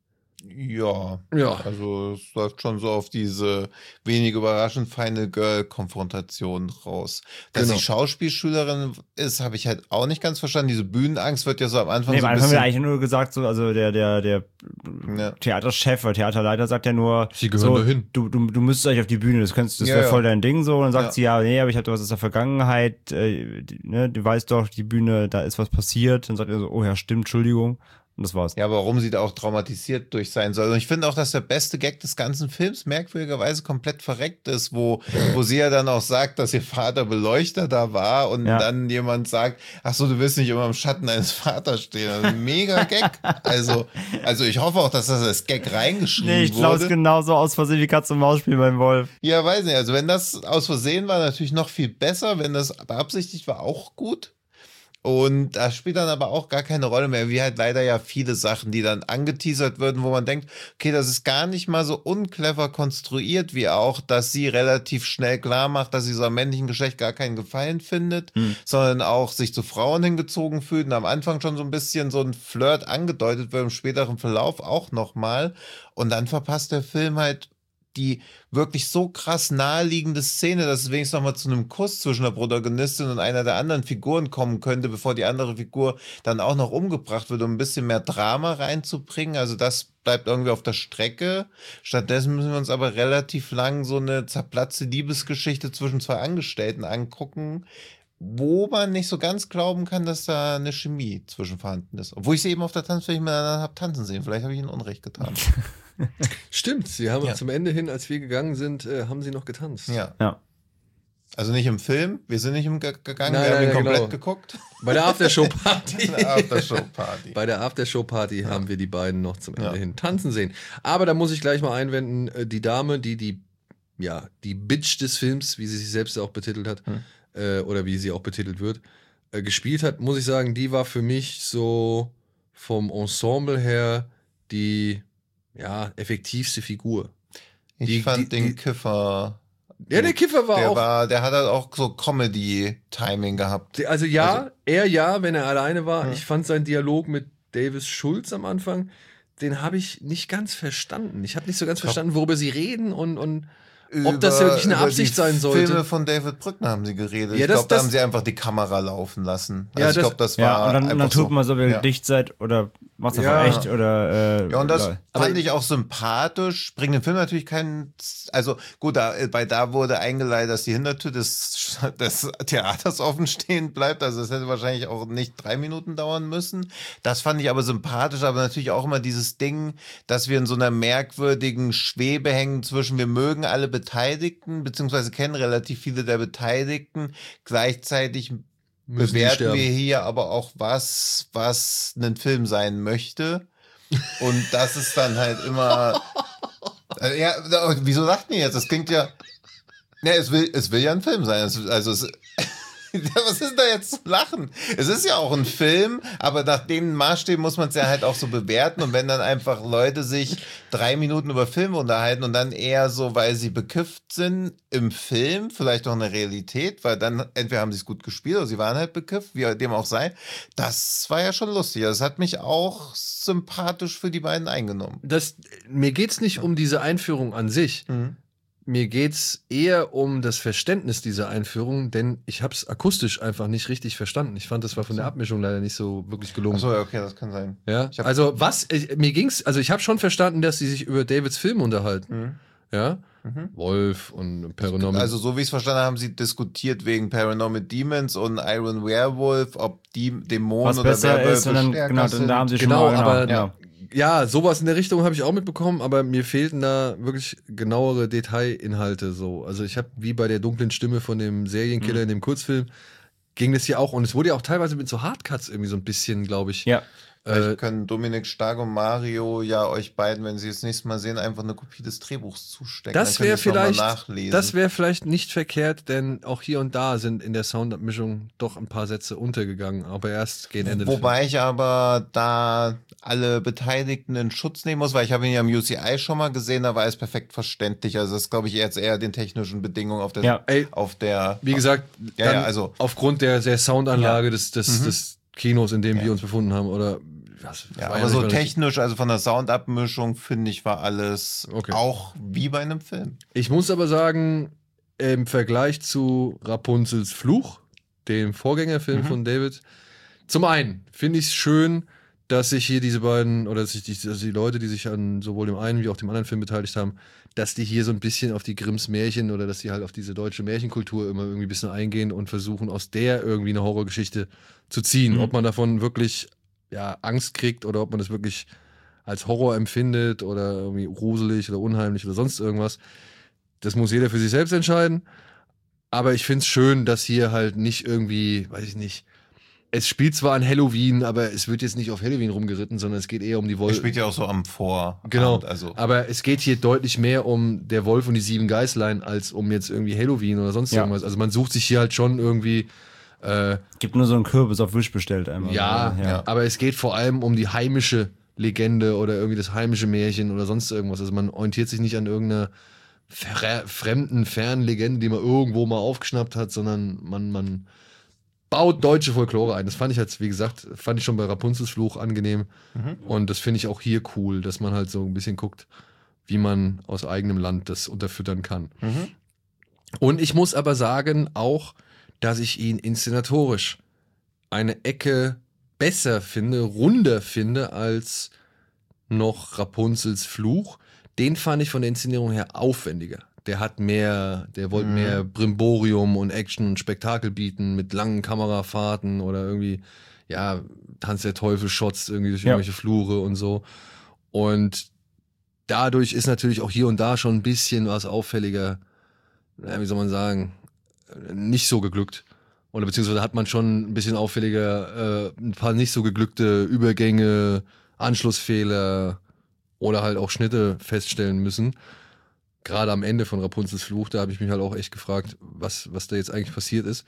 Ja, ja, also es läuft schon so auf diese wenig überraschend Final Girl Konfrontation raus. Dass Genau. sie Schauspielschülerin ist, habe ich halt auch nicht ganz verstanden. Diese Bühnenangst wird ja so am Anfang Nee, so am ein Anfang haben wir bisschen... eigentlich nur gesagt, so, also der, der, der Ja. Theaterchef oder Theaterleiter sagt ja nur, Sie gehören so, dahin. Du, du, du müsstest euch auf die Bühne, das könntest, das Ja, wäre ja. voll dein Ding so. Und dann sagt Ja. sie, ja, nee, aber ich habe da was aus der Vergangenheit, äh, die, ne, du weißt doch, die Bühne, da ist was passiert. Dann sagt er so, oh ja, stimmt, Entschuldigung. Und das war's. Ja, aber warum sie da auch traumatisiert durch sein soll. Und ich finde auch, dass der beste Gag des ganzen Films merkwürdigerweise komplett verreckt ist, wo, wo sie ja dann auch sagt, dass ihr Vater Beleuchter da war und Ja. dann jemand sagt, ach so, du willst nicht immer im Schatten eines Vaters stehen. Also mega Gag. Also, also ich hoffe auch, dass das als Gag reingeschrieben Nee, ich glaube, es wurde. ist genauso aus Versehen wie Katz und Maus spielen beim Wolf. Ja, weiß nicht. Also wenn das aus Versehen war, natürlich noch viel besser. Wenn das beabsichtigt war, auch gut. Und das spielt dann aber auch gar keine Rolle mehr, wie halt leider ja viele Sachen, die dann angeteasert würden, wo man denkt, okay, das ist gar nicht mal so unclever konstruiert, wie auch, dass sie relativ schnell klar macht, dass sie so am männlichen Geschlecht gar keinen Gefallen findet, Hm. sondern auch sich zu Frauen hingezogen fühlt und am Anfang schon so ein bisschen so ein Flirt angedeutet wird, im späteren Verlauf auch nochmal. Und dann verpasst der Film halt die wirklich so krass naheliegende Szene, dass es wenigstens nochmal zu einem Kuss zwischen der Protagonistin und einer der anderen Figuren kommen könnte, bevor die andere Figur dann auch noch umgebracht wird, um ein bisschen mehr Drama reinzubringen. Also das bleibt irgendwie auf der Strecke. Stattdessen müssen wir uns aber relativ lang so eine zerplatzte Liebesgeschichte zwischen zwei Angestellten angucken, wo man nicht so ganz glauben kann, dass da eine Chemie zwischen vorhanden ist. Obwohl ich sie eben auf der Tanzfläche miteinander habe tanzen sehen. Vielleicht habe ich ihnen Unrecht getan. Stimmt, sie haben Ja. zum Ende hin, als wir gegangen sind, äh, haben sie noch getanzt. Ja. Ja. Also nicht im Film, wir sind nicht im Ge- gegangen, Nein, wir haben nein, ihn ja, komplett genau. geguckt. Bei der Aftershow-Party. Eine Aftershow-Party. Bei der Aftershow-Party haben wir die beiden noch zum Ende Ja. hin tanzen sehen. Aber da muss ich gleich mal einwenden, äh, die Dame, die die, ja, die Bitch des Films, wie sie sich selbst auch betitelt hat, Hm. äh, oder wie sie auch betitelt wird, äh, gespielt hat, muss ich sagen, die war für mich so vom Ensemble her die, ja, effektivste Figur. Ich Die- fand die- den die- Kiffer. Ja, der Kiffer war der auch. war, der hat halt auch so Comedy-Timing gehabt. Also ja, Also- er ja, wenn er alleine war. Ja. Ich fand seinen Dialog mit Davis Schulz am Anfang, den habe ich nicht ganz verstanden. Ich habe nicht so ganz glaub- verstanden, worüber sie reden und, und ob das wirklich eine über Absicht die sein sollte. Filme von David Brückner haben sie geredet. Ja, ich das- glaube, da das- haben sie einfach die Kamera laufen lassen. Also Ja, ich das- glaube, das war Ja, und dann, einfach dann tut so. man so, wenn ihr Ja. dicht seid oder macht's einfach Ja. echt oder äh, Ja, und das lol. Aber fand ich auch sympathisch. Bringt dem Film natürlich keinen. Also gut, da, bei da wurde eingeleitet, dass die Hintertür des, des Theaters offen stehen bleibt. Also es hätte wahrscheinlich auch nicht drei Minuten dauern müssen. Das fand ich aber sympathisch, aber natürlich auch immer dieses Ding, dass wir in so einer merkwürdigen Schwebe hängen zwischen wir mögen alle Beteiligten, beziehungsweise kennen relativ viele der Beteiligten. Gleichzeitig Müssen die bewerten sterben. wir hier aber auch was, was ein Film sein möchte. Und das ist dann halt immer. Äh, ja, wieso sagt ihr jetzt? Das klingt ja. Ja, es will, es will ja ein Film sein. Es, also es, was ist da jetzt zu lachen? Es ist ja auch ein Film, aber nach den Maßstäben muss man es ja halt auch so bewerten. Und wenn dann einfach Leute sich drei Minuten über Filme unterhalten und dann eher so, weil sie bekifft sind im Film, vielleicht auch eine Realität, weil dann entweder haben sie es gut gespielt oder sie waren halt bekifft, wie dem auch sei. Das war ja schon lustig. Das hat mich auch sympathisch für die beiden eingenommen. Das, mir geht's nicht um diese Einführung an sich. Mir geht's eher um das Verständnis dieser Einführung, denn ich habe es akustisch einfach nicht richtig verstanden. Ich fand, das war von der Abmischung leider nicht so wirklich gelungen. Achso, ja, okay, das kann sein. Ja, Ich hab- also was, ich, mir ging's, also ich habe schon verstanden, dass sie sich über Davids Film unterhalten. Ja, Wolf und Paranormal. Also so wie ich es verstanden habe, haben sie diskutiert wegen Paranormal Demons und Iron Werewolf, ob die Dämonen was oder besser Werwölfe ist und dann, stärker genau, sind. dann da haben sie schon Genau, mal, aber- ja. ja, sowas in der Richtung habe ich auch mitbekommen, aber mir fehlten da wirklich genauere Detailinhalte so. Also ich habe wie bei der dunklen Stimme von dem Serienkiller in dem Kurzfilm ging das hier auch und es wurde ja auch teilweise mit so Hardcuts irgendwie so ein bisschen, glaube ich. Ja. Vielleicht Äh, können Dominik Stark und Mario ja euch beiden, wenn sie das nächste Mal sehen, einfach eine Kopie des Drehbuchs zustecken. Das Dann könnt wäre ihr es noch mal vielleicht, nachlesen. das wäre vielleicht nicht verkehrt, denn auch hier und da sind in der Soundabmischung doch ein paar Sätze untergegangen, aber erst gegen Ende des Wobei ich aber da alle Beteiligten in Schutz nehmen muss, weil ich habe ihn ja im U C I schon mal gesehen, da war es perfekt verständlich. Also das ist, glaube ich, jetzt eher den technischen Bedingungen auf der, Ja. Ey, auf der. wie gesagt, Ja, dann ja, also- aufgrund der, der Soundanlage des, des, Mhm. des Kinos, in dem Ja. wir uns befunden haben, oder was? Ja, war aber nicht so mal richtig. technisch, also von der Soundabmischung, finde ich, war alles Okay. auch wie bei einem Film. Ich muss aber sagen, im Vergleich zu Rapunzels Fluch, dem Vorgängerfilm Mhm. von David, zum einen finde ich es schön, dass sich hier diese beiden, oder dass sich die, dass die Leute, die sich an sowohl dem einen wie auch dem anderen Film beteiligt haben, dass die hier so ein bisschen auf die Grimms Märchen oder dass die halt auf diese deutsche Märchenkultur immer irgendwie ein bisschen eingehen und versuchen, aus der irgendwie eine Horrorgeschichte zu ziehen. Mhm. Ob man davon wirklich ja, Angst kriegt oder ob man das wirklich als Horror empfindet oder irgendwie gruselig oder unheimlich oder sonst irgendwas. Das muss jeder für sich selbst entscheiden. Aber ich finde es schön, dass hier halt nicht irgendwie, weiß ich nicht, es spielt zwar an Halloween, aber es wird jetzt nicht auf Halloween rumgeritten, sondern es geht eher um die Er Wolf. spielt ja auch so am Vor. Genau. Also, Aber es geht hier deutlich mehr um der Wolf und die sieben Geißlein, als um jetzt irgendwie Halloween oder sonst Ja. irgendwas. Also man sucht sich hier halt schon irgendwie äh, Gibt nur so einen Kürbis auf Wish bestellt einmal. ja, ja. ja. aber es geht vor allem um die heimische Legende oder irgendwie das heimische Märchen oder sonst irgendwas. Also man orientiert sich nicht an irgendeiner fre- fremden, fernen Legende, die man irgendwo mal aufgeschnappt hat, sondern man, man baut deutsche Folklore ein. Das fand ich jetzt, wie gesagt, fand ich schon bei Rapunzels Fluch angenehm. Und das finde ich auch hier cool, dass man halt so ein bisschen guckt, wie man aus eigenem Land das unterfüttern kann. Mhm. Und ich muss aber sagen auch, dass ich ihn inszenatorisch eine Ecke besser finde, runder finde als noch Rapunzels Fluch. Den fand ich von der Inszenierung her aufwendiger. der hat mehr, der wollte Mhm. mehr Brimborium und Action und Spektakel bieten mit langen Kamerafahrten oder irgendwie, ja, Tanz der Teufel-Shots irgendwie durch Ja. irgendwelche Flure und so. Und dadurch ist natürlich auch hier und da schon ein bisschen was auffälliger, na, wie soll man sagen, nicht so geglückt. Oder beziehungsweise hat man schon ein bisschen auffälliger äh, ein paar nicht so geglückte Übergänge, Anschlussfehler oder halt auch Schnitte feststellen müssen. Gerade am Ende von Rapunzels Fluch, da habe ich mich halt auch echt gefragt, was, was da jetzt eigentlich passiert ist.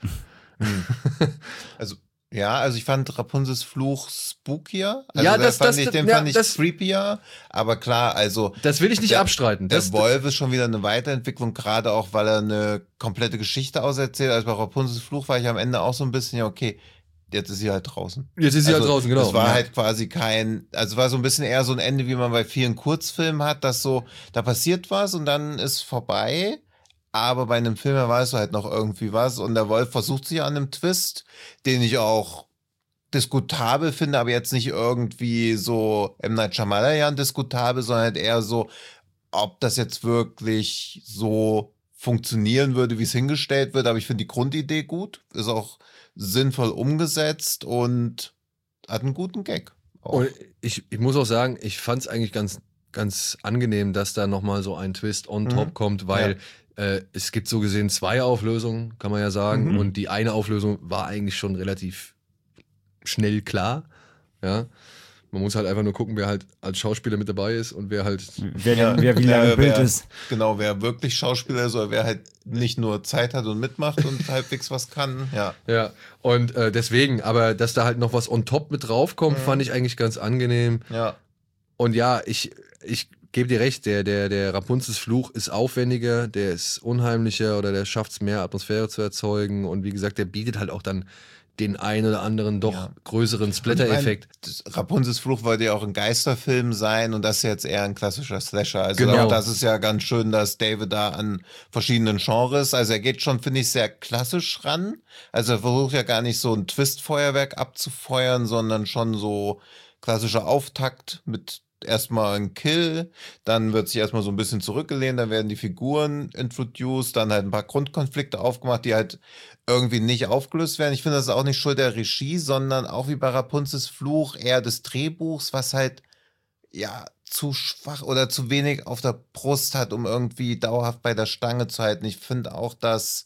Also, ja, also ich fand Rapunzels Fluch spookier. Also Ja, da das- fand das- ich, den ja, fand ich das- creepier. Aber klar, also Das will ich nicht Der- abstreiten. der Das, Wolf ist schon wieder eine Weiterentwicklung, gerade auch, weil er eine komplette Geschichte auserzählt. Also bei Rapunzels Fluch war ich am Ende auch so ein bisschen, ja, okay, jetzt ist sie halt draußen. jetzt ist sie Also, halt draußen, genau. Das war Ja. halt quasi kein, also war so ein bisschen eher so ein Ende, wie man bei vielen Kurzfilmen hat, dass so, da passiert was und dann ist vorbei. Aber bei einem Film, da weißt du halt noch irgendwie was. Und der Wolf versucht sich an einem Twist, den ich auch diskutabel finde, aber jetzt nicht irgendwie so M. Night Shyamalan diskutabel, sondern halt eher so, ob das jetzt wirklich so funktionieren würde, wie es hingestellt wird. Aber ich finde die Grundidee gut, ist auch sinnvoll umgesetzt und hat einen guten Gag. Auch. Und ich, ich muss auch sagen, ich fand es eigentlich ganz, ganz angenehm, dass da nochmal so ein Twist on top Mhm. kommt, weil äh, es gibt so gesehen zwei Auflösungen, kann man ja sagen. Mhm. Und die eine Auflösung war eigentlich schon relativ schnell klar. Ja. Man muss halt einfach nur gucken, wer halt als Schauspieler mit dabei ist und wer halt. Wer, Ja, wer wie lange wer- im Bild wer- ist. Genau, wer wirklich Schauspieler ist oder wer halt nicht nur Zeit hat und mitmacht und halbwegs was kann. Ja. Ja. Und äh, deswegen, aber dass da halt noch was on top mit draufkommt, Mhm. fand ich eigentlich ganz angenehm. Ja. Und ja, ich, ich gebe dir recht, der, der, der Rapunzels Fluch ist aufwendiger, der ist unheimlicher oder der schafft es mehr Atmosphäre zu erzeugen und wie gesagt, der bietet halt auch dann den einen oder anderen doch Ja. größeren Splatter-Effekt. Das Rapunzels Fluch wollte ja auch ein Geisterfilm sein und das ist jetzt eher ein klassischer Slasher. Also Genau. auch das ist ja ganz schön, dass David da an verschiedenen Genres, also er geht schon, finde ich, sehr klassisch ran. Also er versucht ja gar nicht so ein Twist-Feuerwerk abzufeuern, sondern schon so klassischer Auftakt mit erstmal ein Kill, dann wird sich erstmal so ein bisschen zurückgelehnt, dann werden die Figuren introduced, dann halt ein paar Grundkonflikte aufgemacht, die halt irgendwie nicht aufgelöst werden. Ich finde, das ist auch nicht Schuld der Regie, sondern auch wie bei Rapunzels Fluch eher des Drehbuchs, was halt ja zu schwach oder zu wenig auf der Brust hat, um irgendwie dauerhaft bei der Stange zu halten. Ich finde auch, dass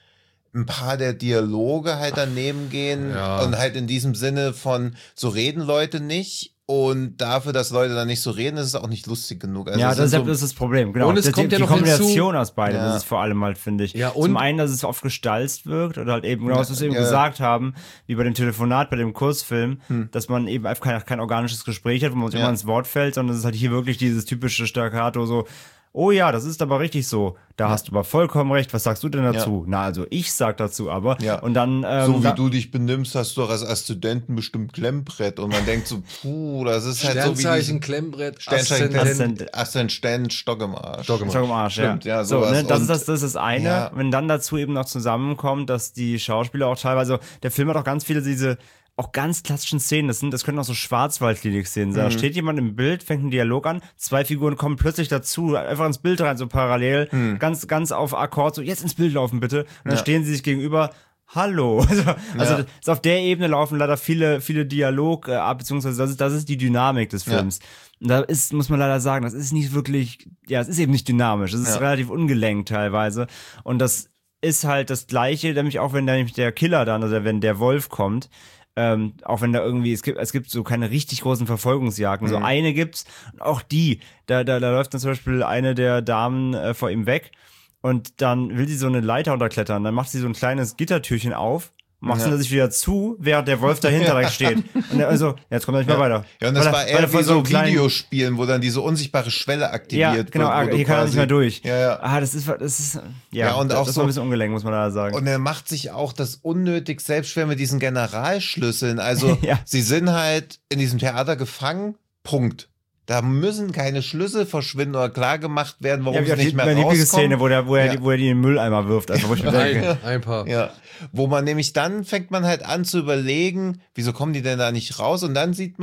ein paar der Dialoge halt daneben gehen Ja. und halt in diesem Sinne von so reden Leute nicht und dafür, dass Leute dann nicht so reden, ist es auch nicht lustig genug. Also ja, es das ist, sind das ist das Problem, genau. Und es die, kommt ja die noch Kombination hinzu- aus beidem, Ja. das ist vor allem halt, finde ich. Ja, und- Zum einen, dass es oft gestalzt wirkt oder halt eben, genau, was wir eben Ja. gesagt haben, wie bei dem Telefonat, bei dem Kurzfilm, dass man eben einfach kein, kein organisches Gespräch hat, wo man uns Ja. immer ins Wort fällt, sondern es ist halt hier wirklich dieses typische Staccato so, oh ja, das ist aber richtig so. Da hast du aber vollkommen recht. Was sagst du denn dazu? Na, also ich sag dazu aber. Ja. Und dann, ähm, so wie da, du dich benimmst, hast du doch als, als Studenten bestimmt Klemmbrett und man denkt so, puh, das ist halt so wie Sternzeichen, die Klemmbrett, Sternzeichen, Aszendent. Aszendent. Aszendent, Stock im Arsch. Stock im Stock im Arsch, Stimmt, ja. ja, so, sowas. ne, das, Und- ist das, das ist das eine. Ja. Wenn dann dazu eben noch zusammenkommt, dass die Schauspieler auch teilweise, der Film hat auch ganz viele diese auch ganz klassischen Szenen, das, sind, das können auch so Schwarzwaldklinik-Szenen sein. Da steht jemand im Bild, fängt einen Dialog an, zwei Figuren kommen plötzlich dazu, einfach ins Bild rein, so parallel, ganz, ganz auf Akkord, so jetzt ins Bild laufen bitte. Und dann Ja. stehen sie sich gegenüber. Hallo. Also, also Ja. das, auf der Ebene laufen leider viele, viele Dialog äh, ab, beziehungsweise das ist, das ist die Dynamik des Ja. Films. Und da ist, muss man leider sagen, das ist nicht wirklich, ja, es ist eben nicht dynamisch. Es ist Ja. relativ ungelenkt teilweise. Und das ist halt das Gleiche, nämlich auch wenn da nämlich der Killer dann, also wenn der Wolf kommt, ähm, auch wenn da irgendwie, es gibt, es gibt so keine richtig großen Verfolgungsjagden. So eine gibt's, und auch die, da, da, da läuft dann zum Beispiel eine der Damen äh, vor ihm weg und dann will sie so eine Leiter unterklettern. Dann macht sie so ein kleines Gittertürchen auf, macht Ja. sie sich wieder zu, während der Wolf dahinter direkt steht. Und der, also, jetzt kommt er nicht mehr weiter. Ja, und das Weil er- war weil eher er wie von so einem kleinen- Videospielen, wo dann diese unsichtbare Schwelle aktiviert Ja, genau, wird. ah, wo du hier kann er nicht quasi- mehr durch. Ja, ja. Ah, das ist, das ist, ja, Ja, und das auch ist so- ein bisschen ungelenk, muss man da sagen. Und er macht sich auch das unnötig selbst schwer mit diesen Generalschlüsseln. Also Ja. sie sind halt in diesem Theater gefangen, Punkt. Da müssen keine Schlüssel verschwinden oder klar gemacht werden, warum ja, wie sie auch die, nicht mehr meine rauskommen. Lieblingsszene, wo, der, wo, er, Ja. die- wo er die in den Mülleimer wirft, einfach wo ich mir denke. Ein, ein paar. Ja, wo man nämlich dann fängt man halt an zu überlegen, wieso kommen die denn da nicht raus? Und dann sieht man,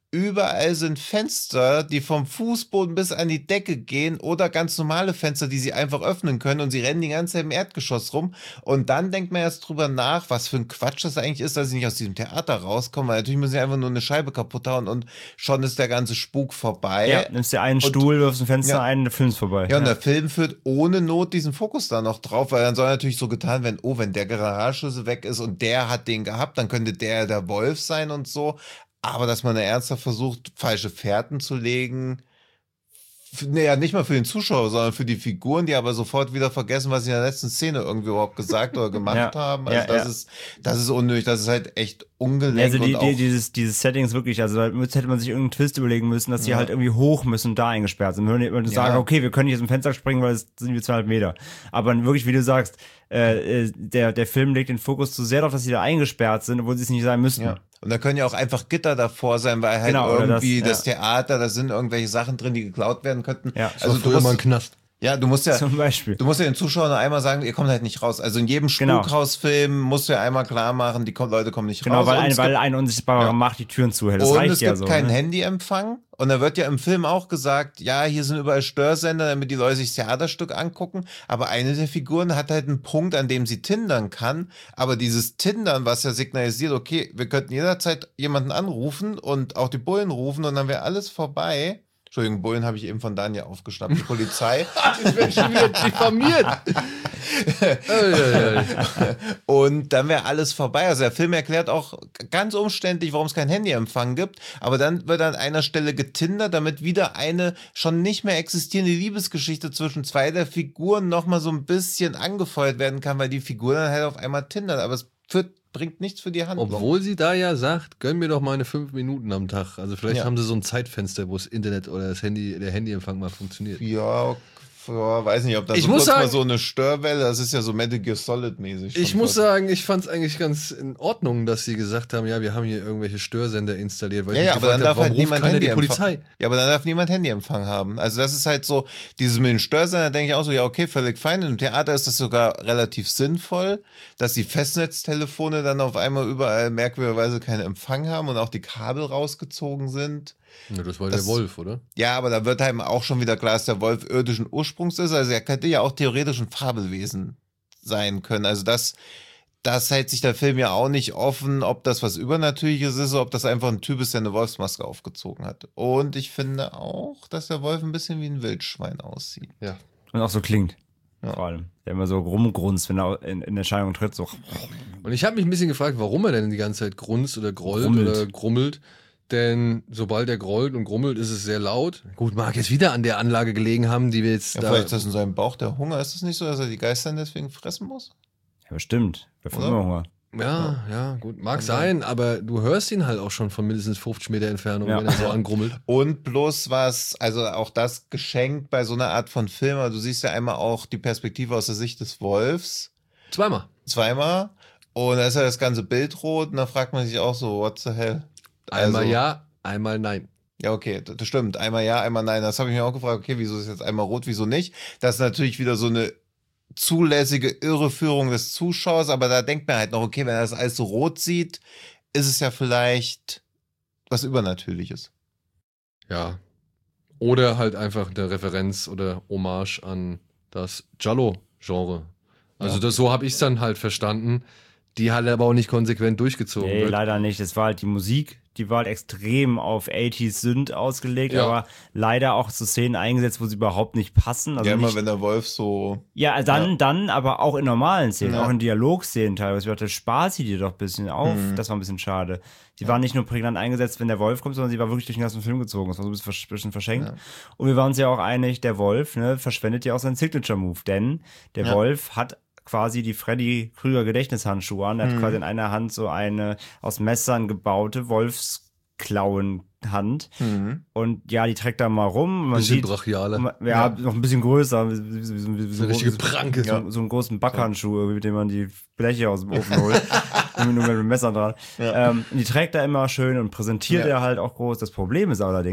überall sind Fenster, die vom Fußboden bis an die Decke gehen oder ganz normale Fenster, die sie einfach öffnen können und sie rennen die ganze Zeit im Erdgeschoss rum und dann denkt man erst drüber nach, was für ein Quatsch das eigentlich ist, dass sie nicht aus diesem Theater rauskommen, weil natürlich müssen sie einfach nur eine Scheibe kaputt hauen und schon ist der ganze Spuk vorbei. Ja, nimmst dir einen und, Stuhl, wirfst ein Fenster ja. ein, der Film ist vorbei. Ja, und ja. der Film führt ohne Not diesen Fokus da noch drauf, weil dann soll natürlich so getan werden, oh, wenn der Garagenschlüssel weg ist und der hat den gehabt, dann könnte der der Wolf sein und so. Aber dass man da ernsthaft versucht, falsche Fährten zu legen, naja, nicht mal für den Zuschauer, sondern für die Figuren, die aber sofort wieder vergessen, was sie in der letzten Szene irgendwie überhaupt gesagt oder gemacht ja, haben. Also ja, das ja. ist, das ist unnötig, das ist halt echt ungelenkt. Also die, und auch die, dieses, dieses Setting ist wirklich, also da hätte man sich irgendeinen Twist überlegen müssen, dass die Ja. halt irgendwie hoch müssen und da eingesperrt sind. Wenn wir sagen, Ja. okay, wir können nicht aus dem Fenster springen, weil es sind wie zweieinhalb Meter. Aber wirklich, wie du sagst, äh, äh, der, der Film legt den Fokus zu sehr darauf, dass sie da eingesperrt sind, obwohl sie es nicht sein müssten. Ja. Und da können ja auch einfach Gitter davor sein, weil halt Genau, oder irgendwie das, das, ja. Theater, da sind irgendwelche Sachen drin, die geklaut werden könnten. Ja. Also also du früher musst, mal ein Knast. ja, du musst ja, Zum Beispiel. du musst ja den Zuschauern einmal sagen, ihr kommt halt nicht raus. Also in jedem Genau. Spukhausfilm musst du ja einmal klar machen, die kommen, Leute kommen nicht Genau, raus. weil Und ein, es weil gibt- ein unsichtbarer Ja. Macht die Türen zuhält. Das und reicht es ja gibt so. keinen ne? Handyempfang. Und da wird ja im Film auch gesagt, ja, hier sind überall Störsender, damit die Leute sich das Theaterstück angucken. Aber eine der Figuren hat halt einen Punkt, an dem sie tindern kann. Aber dieses Tindern, was ja signalisiert, okay, wir könnten jederzeit jemanden anrufen und auch die Bullen rufen und dann wäre alles vorbei. Entschuldigung, Bullen habe ich eben von Daniel aufgeschnappt, die Polizei. Ich werde schon wieder diffamiert. Und dann wäre alles vorbei. Also der Film erklärt auch ganz umständlich, warum es kein Handyempfang gibt. Aber dann wird an einer Stelle getindert, damit wieder eine schon nicht mehr existierende Liebesgeschichte zwischen zwei der Figuren nochmal so ein bisschen angefeuert werden kann, weil die Figur dann halt auf einmal tindert. Aber es führt, bringt nichts für die Handlung. Obwohl sie da ja sagt, gönn mir doch meine fünf Minuten am Tag. Also vielleicht Ja. haben sie so ein Zeitfenster, wo das Internet oder das Handy, der Handyempfang mal funktioniert. Ja, ja, weiß nicht, ob das Ich so muss kurz mal sagen- so eine Störwelle, das ist ja so Metal Gear Solid mäßig. Ich schon muss fast. sagen, ich fand es eigentlich ganz in Ordnung, dass sie gesagt haben, ja, wir haben hier irgendwelche Störsender installiert. Weil Ja, ich ja, mich aber dann gefragt darf hab, halt warum ruft niemand keiner die Handyempfang. Polizei. Ja, aber dann darf niemand Handyempfang haben. Also das ist halt so, dieses mit den Störsender, denke ich auch so, ja, okay, völlig fein. Im Theater ist das sogar relativ sinnvoll, dass die Festnetztelefone dann auf einmal überall merkwürdigerweise keinen Empfang haben und auch die Kabel rausgezogen sind. Ja, das war Das- der Wolf, oder? Ja, aber da wird einem auch schon wieder klar, dass der Wolf irdischen Ursprungs ist. Also er könnte ja auch theoretisch ein Fabelwesen sein können. Also das, das hält sich der Film ja auch nicht offen, ob das was Übernatürliches ist oder ob das einfach ein Typ ist, der eine Wolfsmaske aufgezogen hat. Und ich finde auch, dass der Wolf ein bisschen wie ein Wildschwein aussieht. Ja. Und auch so klingt. Ja. Vor allem. Der immer so rumgrunzt, wenn er in, in Erscheinung tritt. So. Und ich habe mich ein bisschen gefragt, warum er denn die ganze Zeit grunzt oder grollt Grummelt. oder grummelt. Denn sobald er grollt und grummelt, ist es sehr laut. Gut, mag jetzt wieder an der Anlage gelegen haben, die wir jetzt Ja, da... vielleicht ist das in seinem Bauch der Hunger. Ist es nicht so, dass er die Geister deswegen fressen muss? Ja, bestimmt. Wir Oder? immer Hunger. Ja, ja, gut, mag Kann sein, aber du hörst ihn halt auch schon von mindestens fünfzig Meter Entfernung, Ja. wenn er so angrummelt. Und bloß was, also auch das geschenkt bei so einer Art von Film, aber du siehst ja einmal auch die Perspektive aus der Sicht des Wolfs, Zweimal. zweimal, und da ist ja das ganze Bild rot und da fragt man sich auch so, what the hell? Einmal Also- ja, einmal nein. Ja, okay, das das stimmt. Einmal ja, einmal nein. Das habe ich mir auch gefragt, okay, wieso ist jetzt einmal rot, wieso nicht? Das ist natürlich wieder so eine zulässige Irreführung des Zuschauers, aber da denkt man halt noch, okay, wenn er das alles so rot sieht, ist es ja vielleicht was Übernatürliches. Ja. Oder halt einfach eine Referenz oder Hommage an das Giallo-Genre. Also Ja. das, so habe ich es dann halt verstanden. Die hat er aber auch nicht konsequent durchgezogen. Nee, wird. leider nicht. Es war halt die Musik, die war halt extrem auf achtziger Synth ausgelegt, Ja. aber leider auch zu Szenen eingesetzt, wo sie überhaupt nicht passen. Also ja, immer nicht, wenn der Wolf so. ja, dann, Ja. dann, aber auch in normalen Szenen, Ja. auch in Dialogszenen teilweise. Ich dachte, spart sie dir doch ein bisschen auf. Mhm. Das war ein bisschen schade. Sie war nicht nur prägnant eingesetzt, wenn der Wolf kommt, sondern sie war wirklich durch den ganzen Film gezogen. Das war so ein bisschen, versch bisschen verschenkt. Ja. Und wir waren uns ja auch einig, der Wolf, ne, verschwendet ja auch seinen Signature-Move, denn der Ja. Wolf hat quasi die Freddy Krüger Gedächtnishandschuhe an. Er hat Mhm. quasi in einer Hand so eine aus Messern gebaute Wolfsklauenhand. Mhm. Und ja, die trägt da mal rum. Man Bisschen sieht, brachialer. man, ja, noch ein bisschen größer. Wie, wie, wie, wie, wie, Eine richtige so, Pranke. so, so einen großen Backhandschuh, mit dem man die Bleche aus dem Ofen holt. nur mit dem Messer dran. Ja. Ähm, die trägt er immer schön und präsentiert Ja. er halt auch groß. Das Problem ist allerdings,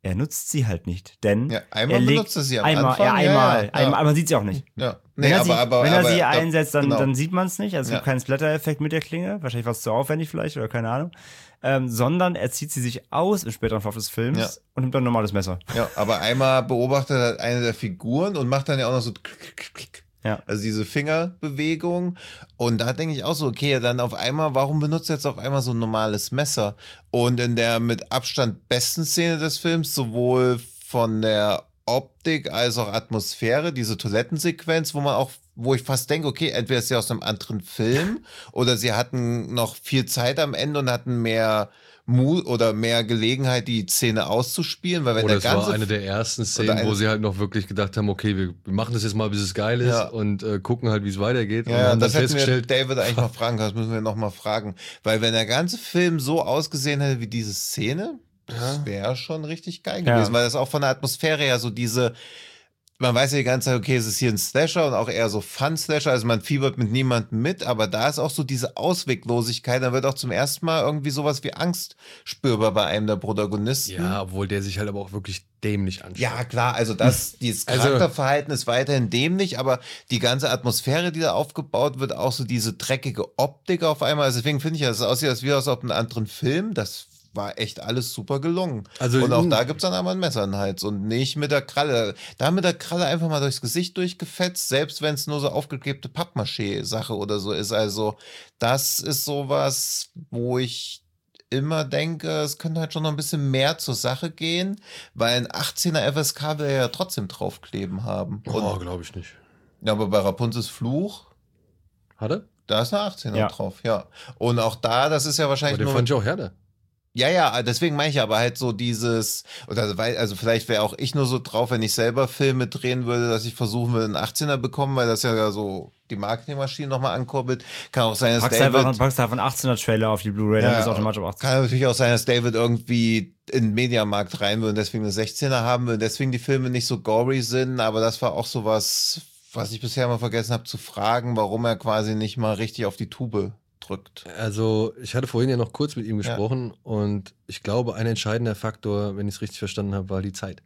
er nutzt sie halt nicht, denn Ja, einmal er legt benutzt er sie am einmal, Anfang, ja, ja, einmal, ja. einmal, aber man sieht sie auch nicht. Ja. Wenn, Nee, er, sie, aber, aber, wenn er aber, sie da- einsetzt, dann, genau. dann sieht man es nicht. Also es Ja. gibt keinen Splatter-Effekt mit der Klinge. Wahrscheinlich war es zu aufwendig vielleicht oder keine Ahnung. Ähm, sondern er zieht sie sich aus im späteren Verlauf des Films Ja. und nimmt dann ein normales Messer. Ja, aber einmal beobachtet er eine der Figuren und macht dann ja auch noch so klick, klick, klick. Ja. Also diese Fingerbewegung. Und da denke ich auch so, okay, dann auf einmal, warum benutzt er jetzt auf einmal so ein normales Messer? Und in der mit Abstand besten Szene des Films, sowohl von der Optik als auch Atmosphäre, diese Toilettensequenz, wo man auch, wo ich fast denke, okay, entweder ist sie aus einem anderen Film oder sie hatten noch viel Zeit am Ende und hatten mehr Mut oder mehr Gelegenheit, die Szene auszuspielen, weil wenn Oder der es ganze war eine der ersten Szenen, eine- wo sie halt noch wirklich gedacht haben, okay, wir wir machen das jetzt mal, bis es geil ist Ja. und äh, gucken halt, wie es weitergeht. Ja, und ja, haben dann das hätten wir festgestellt, David eigentlich mal fragen können. Das müssen wir noch mal fragen. Weil wenn der ganze Film so ausgesehen hätte wie diese Szene, das wäre schon richtig geil Ja. gewesen. Weil das auch von der Atmosphäre her so diese, man weiß ja die ganze Zeit, okay, es ist hier ein Slasher und auch eher so Fun-Slasher, also man fiebert mit niemandem mit, aber da ist auch so diese Ausweglosigkeit, da wird auch zum ersten Mal irgendwie sowas wie Angst spürbar bei einem der Protagonisten. ja, obwohl der sich halt aber auch wirklich dämlich anschaut. Ja, klar, also das, dieses Also- Charakterverhalten ist weiterhin dämlich, aber die ganze Atmosphäre, die da aufgebaut wird, auch so diese dreckige Optik auf einmal, also deswegen finde ich, das aussieht, als wie aus einem anderen Film, das war echt alles super gelungen. Also- und auch da gibt's dann einmal ein Messer in den Hals und nicht mit der Kralle. Da mit der Kralle einfach mal durchs Gesicht durchgefetzt, selbst wenn es nur so aufgeklebte Pappmaché-Sache oder so ist. Also das ist sowas, wo ich immer denke, es könnte halt schon noch ein bisschen mehr zur Sache gehen, weil ein achtzehner F S K will er ja trotzdem draufkleben haben. Und, Oh, glaube ich nicht. ja, aber bei Rapunzels Fluch, Hat er? da ist eine achtzehner Ja. drauf, ja. Und auch da, das ist ja Aber wahrscheinlich den nur... fand ich auch härter. Ja, ja, deswegen meine ich aber halt so dieses, oder weil, also vielleicht wäre auch ich nur so drauf, wenn ich selber Filme drehen würde, dass ich versuchen würde, einen achtzehner bekommen, weil das ja so die Marketingmaschine nochmal ankurbelt. Kann auch sein, dass Packst David... einfach, packst einfach einen achtzehner Trailer auf die Blu-ray, dann ist automatisch auf achtzehn. Kann natürlich auch sein, dass David irgendwie in den Mediamarkt rein will und deswegen eine sechzehner haben will, deswegen die Filme nicht so gory sind, aber das war auch so was, was ich bisher mal vergessen habe zu fragen, warum er quasi nicht mal richtig auf die Tube drückt. Also, ich hatte vorhin ja noch kurz mit ihm gesprochen und ich glaube, ein entscheidender Faktor, wenn ich es richtig verstanden habe, war die Zeit.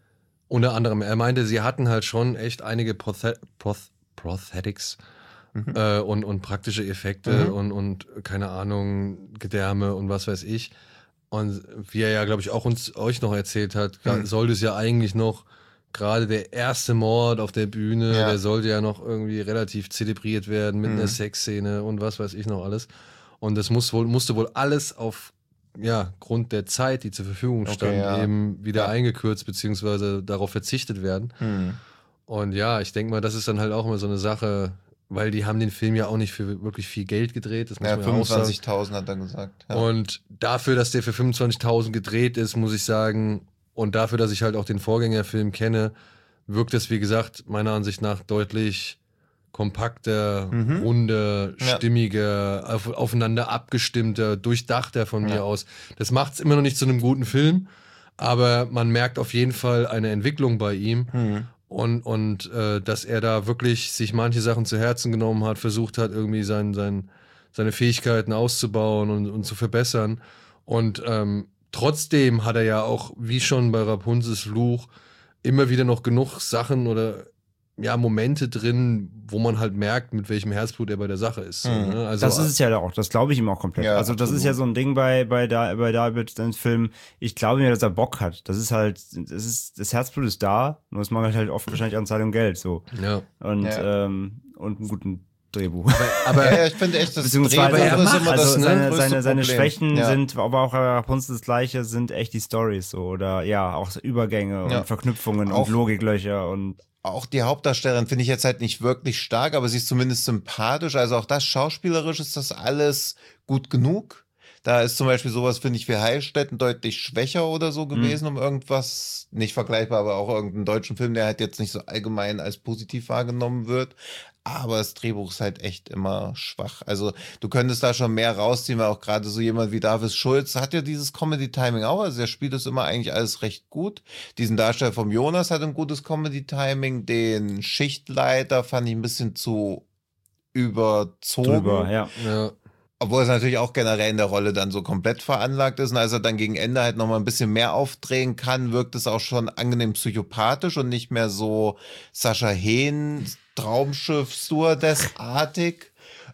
Unter anderem, er meinte, sie hatten halt schon echt einige Prothe Proth Prosthetics Mhm. äh, und, und praktische Effekte Mhm. und, und, keine Ahnung, Gedärme und was weiß ich. Und wie er ja, glaube ich, auch uns euch noch erzählt hat, Mhm. sollte es ja eigentlich noch gerade der erste Mord auf der Bühne, Ja. der sollte ja noch irgendwie relativ zelebriert werden mit Mhm. einer Sexszene und was weiß ich noch alles. Und das muss wohl, musste wohl alles auf ja, Grund der Zeit, die zur Verfügung Okay, stand, ja. eben wieder Ja. eingekürzt beziehungsweise darauf verzichtet werden. Hm. Und ja, ich denke mal, das ist dann halt auch immer so eine Sache, weil die haben den Film ja auch nicht für wirklich viel Geld gedreht. Das muss Ja, man ja auch sagen. fünfundzwanzigtausend hat er gesagt. Ja. Und dafür, dass der für fünfundzwanzigtausend gedreht ist, muss ich sagen, und dafür, dass ich halt auch den Vorgängerfilm kenne, wirkt es, wie gesagt, meiner Ansicht nach deutlich kompakter, Mhm. runder, Ja. stimmiger, auf, aufeinander abgestimmter, durchdachter von mir Ja. aus. Das macht es immer noch nicht zu einem guten Film, aber man merkt auf jeden Fall eine Entwicklung bei ihm. Hm. Und, und äh, dass er da wirklich sich manche Sachen zu Herzen genommen hat, versucht hat, irgendwie sein, sein, seine Fähigkeiten auszubauen und, und zu verbessern. Und ähm, trotzdem hat er ja auch, wie schon bei Rapunzels Fluch, immer wieder noch genug Sachen oder ja, Momente drin, wo man halt merkt, mit welchem Herzblut er bei der Sache ist. So, Mhm. ne? Also, Das ist es ja auch, das glaube ich ihm auch komplett. Ja, also das absolut. ist ja so ein Ding bei, bei, da, bei David, den Film, ich glaube mir, dass er Bock hat. Das ist halt, das ist, das Herzblut ist da, nur es mangelt halt oft wahrscheinlich an Zeit und Geld, so. ja. Und, Ja. ähm, und einen guten Drehbuch. Aber Ja, ja, ich finde echt, das Beziehungsweise, er Drehbuch ist macht immer also das ne, seine, größte seine, seine Problem. Schwächen Ja. sind, aber auch bei Rapunzel das Gleiche, sind echt die Storys so. Oder ja, auch so Übergänge Ja. und Verknüpfungen Auch- und Logiklöcher und Auch die Hauptdarstellerin finde ich jetzt halt nicht wirklich stark, aber sie ist zumindest sympathisch. Also auch das schauspielerisch ist das alles gut genug. Da ist zum Beispiel sowas, finde ich, wie Heilstätten deutlich schwächer oder so gewesen, um irgendwas, nicht vergleichbar, aber auch irgendeinen deutschen Film, der halt jetzt nicht so allgemein als positiv wahrgenommen wird. Aber das Drehbuch ist halt echt immer schwach. Also du könntest da schon mehr rausziehen, weil auch gerade so jemand wie David Schulz hat ja dieses Comedy-Timing auch. Also der spielt es immer eigentlich alles recht gut. Diesen Darsteller vom Jonas hat ein gutes Comedy-Timing. Den Schichtleiter fand ich ein bisschen zu überzogen. drüber, ja. ja. Obwohl es natürlich auch generell in der Rolle dann so komplett veranlagt ist. Und als er dann gegen Ende halt nochmal ein bisschen mehr aufdrehen kann, wirkt es auch schon angenehm psychopathisch und nicht mehr so Sascha Hehn, Traumschiff-Stewardess-artig.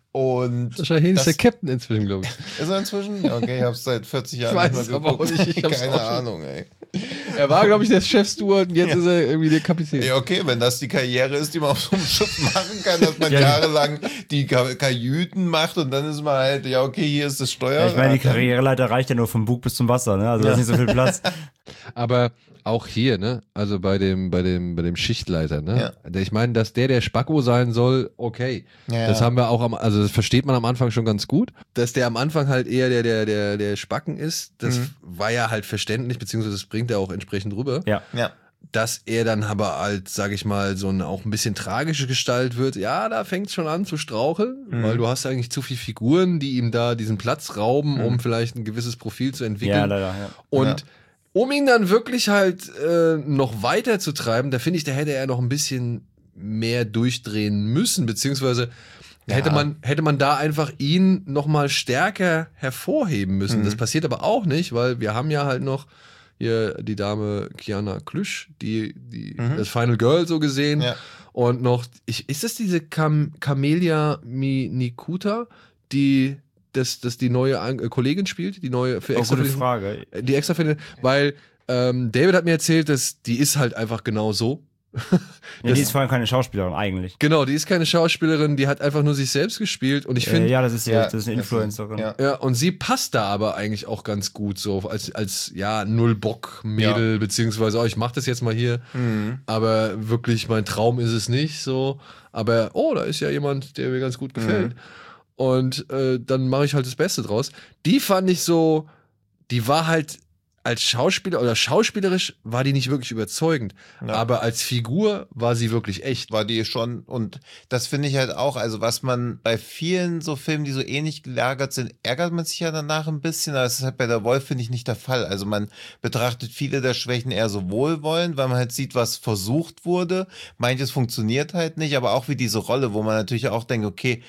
Und Sascha Hehn ist der Captain inzwischen, glaube ich. Ist er inzwischen? Okay, ich habe es seit vierzig Jahren Ich weiß nicht es mehr aber auch geguckt. nicht, ich hab's Keine auch schon- Ahnung, ey. Er war, glaube ich, der Chefsteward und jetzt ist er irgendwie der Kapitän. Ja, okay, wenn das die Karriere ist, die man auf so einem Schiff machen kann, dass man Ja. jahrelang die Ka- Kajüten macht und dann ist man halt, ja, okay, hier ist das Steuerrad. Ja, ich meine, die Karriereleiter reicht ja nur vom Bug bis zum Wasser, ne? Also da ist nicht so viel Platz. Aber auch hier, ne, also bei dem, bei dem, bei dem Schichtleiter, ne, der, ich meine, dass der der Spacko sein soll, okay. Ja. Das haben wir auch am, also das versteht man am Anfang schon ganz gut. Dass der am Anfang halt eher der, der, der, der Spacken ist, das Mhm. war ja halt verständlich, beziehungsweise das bringt er auch entsprechend rüber. Ja. Ja. Dass er dann aber als, sag ich mal, so eine auch ein bisschen tragische Gestalt wird, ja, da fängt es schon an zu straucheln, Mhm. weil du hast eigentlich zu viele Figuren, die ihm da diesen Platz rauben, um vielleicht ein gewisses Profil zu entwickeln. Ja, leider, ja. Und Ja. um ihn dann wirklich halt äh, noch weiter zu treiben, da finde ich, da hätte er noch ein bisschen mehr durchdrehen müssen, beziehungsweise Ja. hätte man hätte man da einfach ihn noch mal stärker hervorheben müssen. Mhm. Das passiert aber auch nicht, weil wir haben ja halt noch hier die Dame Kiana Klüsch, die, die Mhm. das Final Girl so gesehen. Ja. Und noch, ich, ist das diese Cam Camelia Minikuta, die das, das die neue An- äh, Kollegin spielt, die neue für Oh, extra gute für den- Frage. die extra für den, weil ähm, David hat mir erzählt, dass die ist halt einfach genau so. Ja, die ist vor allem keine Schauspielerin eigentlich. Genau, die ist keine Schauspielerin, die hat einfach nur sich selbst gespielt und ich finde, Äh, ja, das ist ja, Ja, das ist eine das ist- Influencerin. ja. ja, und sie passt da aber eigentlich auch ganz gut so als, als ja, Null-Bock-Mädel, beziehungsweise, oh, ich mach das jetzt mal hier, Mhm. aber wirklich mein Traum ist es nicht so. Aber, oh, da ist ja jemand, der mir ganz gut gefällt. Und äh, dann mache ich halt das Beste draus. Die fand ich so, die war halt als Schauspieler oder schauspielerisch war die nicht wirklich überzeugend. Ja. Aber als Figur war sie wirklich echt. War die schon, und das finde ich halt auch, also was man bei vielen so Filmen, die so ähnlich gelagert sind, ärgert man sich ja danach ein bisschen, aber das ist halt bei der Wolf, finde ich, nicht der Fall. Also man betrachtet viele der Schwächen eher so wohlwollend, weil man halt sieht, was versucht wurde. Manches funktioniert halt nicht, aber auch wie diese Rolle, wo man natürlich auch denkt, okay,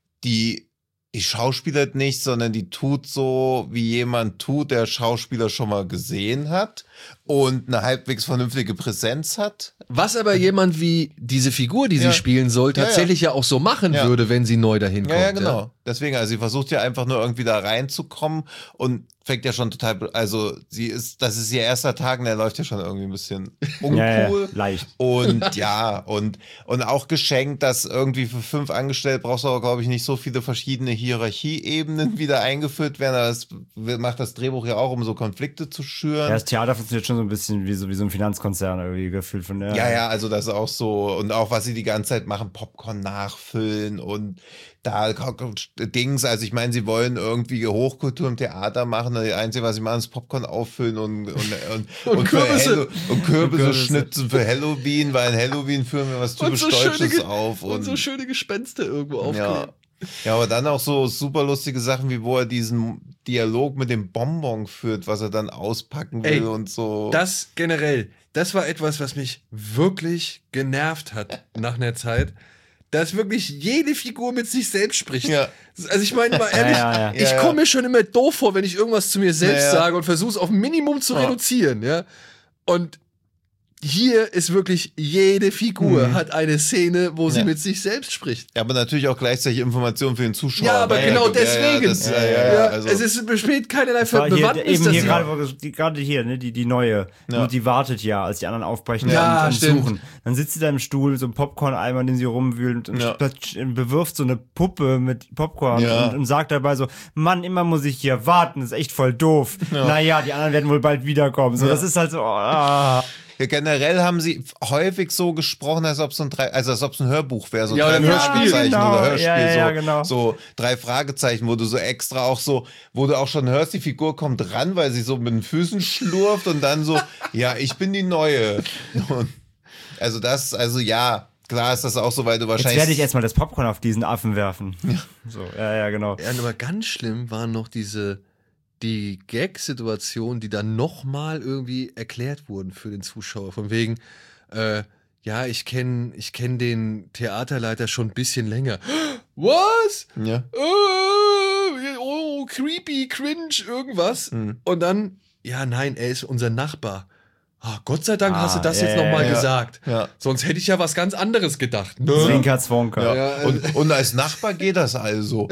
die die schauspielert nicht, sondern die tut so, wie jemand tut, der Schauspieler schon mal gesehen hat und eine halbwegs vernünftige Präsenz hat. Was aber jemand wie diese Figur, die sie Ja. spielen soll, Ja, ja. tatsächlich ja, auch so machen Ja. würde, wenn sie neu dahin kommt. Ja, ja, genau. Deswegen, also sie versucht ja einfach nur irgendwie da reinzukommen und fängt ja schon total, also sie ist, das ist ihr erster Tag und er läuft ja schon irgendwie ein bisschen uncool. Ja, ja, leicht. Und ja, und, und auch geschenkt, dass irgendwie für fünf Angestellte brauchst du aber, glaube ich, nicht so viele verschiedene Hierarchieebenen wieder eingeführt werden. Aber das macht das Drehbuch ja auch, um so Konflikte zu schüren. Ja, das Theater funktioniert schon so ein bisschen wie so, wie so ein Finanzkonzern irgendwie gefühlt von der. Ja, ja, also das ist auch so. Und auch, was sie die ganze Zeit machen, Popcorn nachfüllen und da Dings, also ich meine, sie wollen irgendwie Hochkultur im Theater machen. Das Einzige, was sie machen, ist Popcorn auffüllen und, und, und, und, für Kürbisse. Hallo- und Kürbisse Und Kürbisse. schnitzen für Halloween, weil in Halloween führen wir was typisch und so, schöne, Deutsches Ge- auf. und, so schöne Gespenster irgendwo ja. aufkleben. Ja, aber dann auch so super lustige Sachen, wie wo er diesen Dialog mit dem Bonbon führt, was er dann auspacken will Ey, und so. Das generell, das war etwas, was mich wirklich genervt hat nach einer Zeit, dass wirklich jede Figur mit sich selbst spricht. Ja. Also ich meine mal ehrlich, Ja, ja, ja. ich Ja, ja. komme mir schon immer doof vor, wenn ich irgendwas zu mir selbst Ja, ja. sage und versuche es auf ein Minimum zu Ja. reduzieren, ja. Und hier ist wirklich jede Figur Mhm. hat eine Szene, wo sie Ja. mit sich selbst spricht. Ja, aber natürlich auch gleichzeitig Informationen für den Zuschauer. Ja, aber Weil- genau ja, deswegen. Ja, das, ja, ja, Ja, ja, also, es ist, besteht keinerlei Das war hier, Bewandtnis. eben dass hier sie- gerade, wo- die- gerade hier, ne, die, die neue. Ja. Und die wartet ja, als die anderen aufbrechen Ja, und, und stimmt. suchen. Dann sitzt sie da im Stuhl mit so einem Popcorn-Eimer, den sie rumwühlt und Ja. platsch- bewirft so eine Puppe mit Popcorn Ja. und, und sagt dabei so, Mann, immer muss ich hier warten, das ist echt voll doof. Naja, die anderen werden wohl bald wiederkommen. So, Ja. das ist halt so, oh, ah. ja, generell haben sie häufig so gesprochen, als ob es ein drei, also als ob es ein Hörbuch wäre, so Ja, drei oder ein Hörspiel. Fragezeichen Genau. oder Hörspiel, Ja, ja, so, ja, genau. so drei Fragezeichen, wo du so extra auch so, wo du auch schon hörst, die Figur kommt ran, weil sie so mit den Füßen schlurft und dann so, ja, ich bin die Neue. Und also das, also ja, klar ist das auch so, weil du Jetzt wahrscheinlich. werde ich erstmal das Popcorn auf diesen Affen werfen. So, ja, ja, genau. Ja, aber ganz schlimm waren noch diese die Gag-Situationen, die dann nochmal irgendwie erklärt wurden für den Zuschauer. Von wegen, äh, ja, ich kenne ich kenn den Theaterleiter schon ein bisschen länger. Was? Ja. Äh, so creepy, cringe, irgendwas. Mhm. Und dann, ja, nein, er ist unser Nachbar. Ah, Gott sei Dank Ah, hast du das ja, jetzt nochmal ja, gesagt. ja. Sonst hätte ich ja was ganz anderes gedacht. Ne? Zwinker, Zwonker. Ja. Ja, und, und als Nachbar geht das also.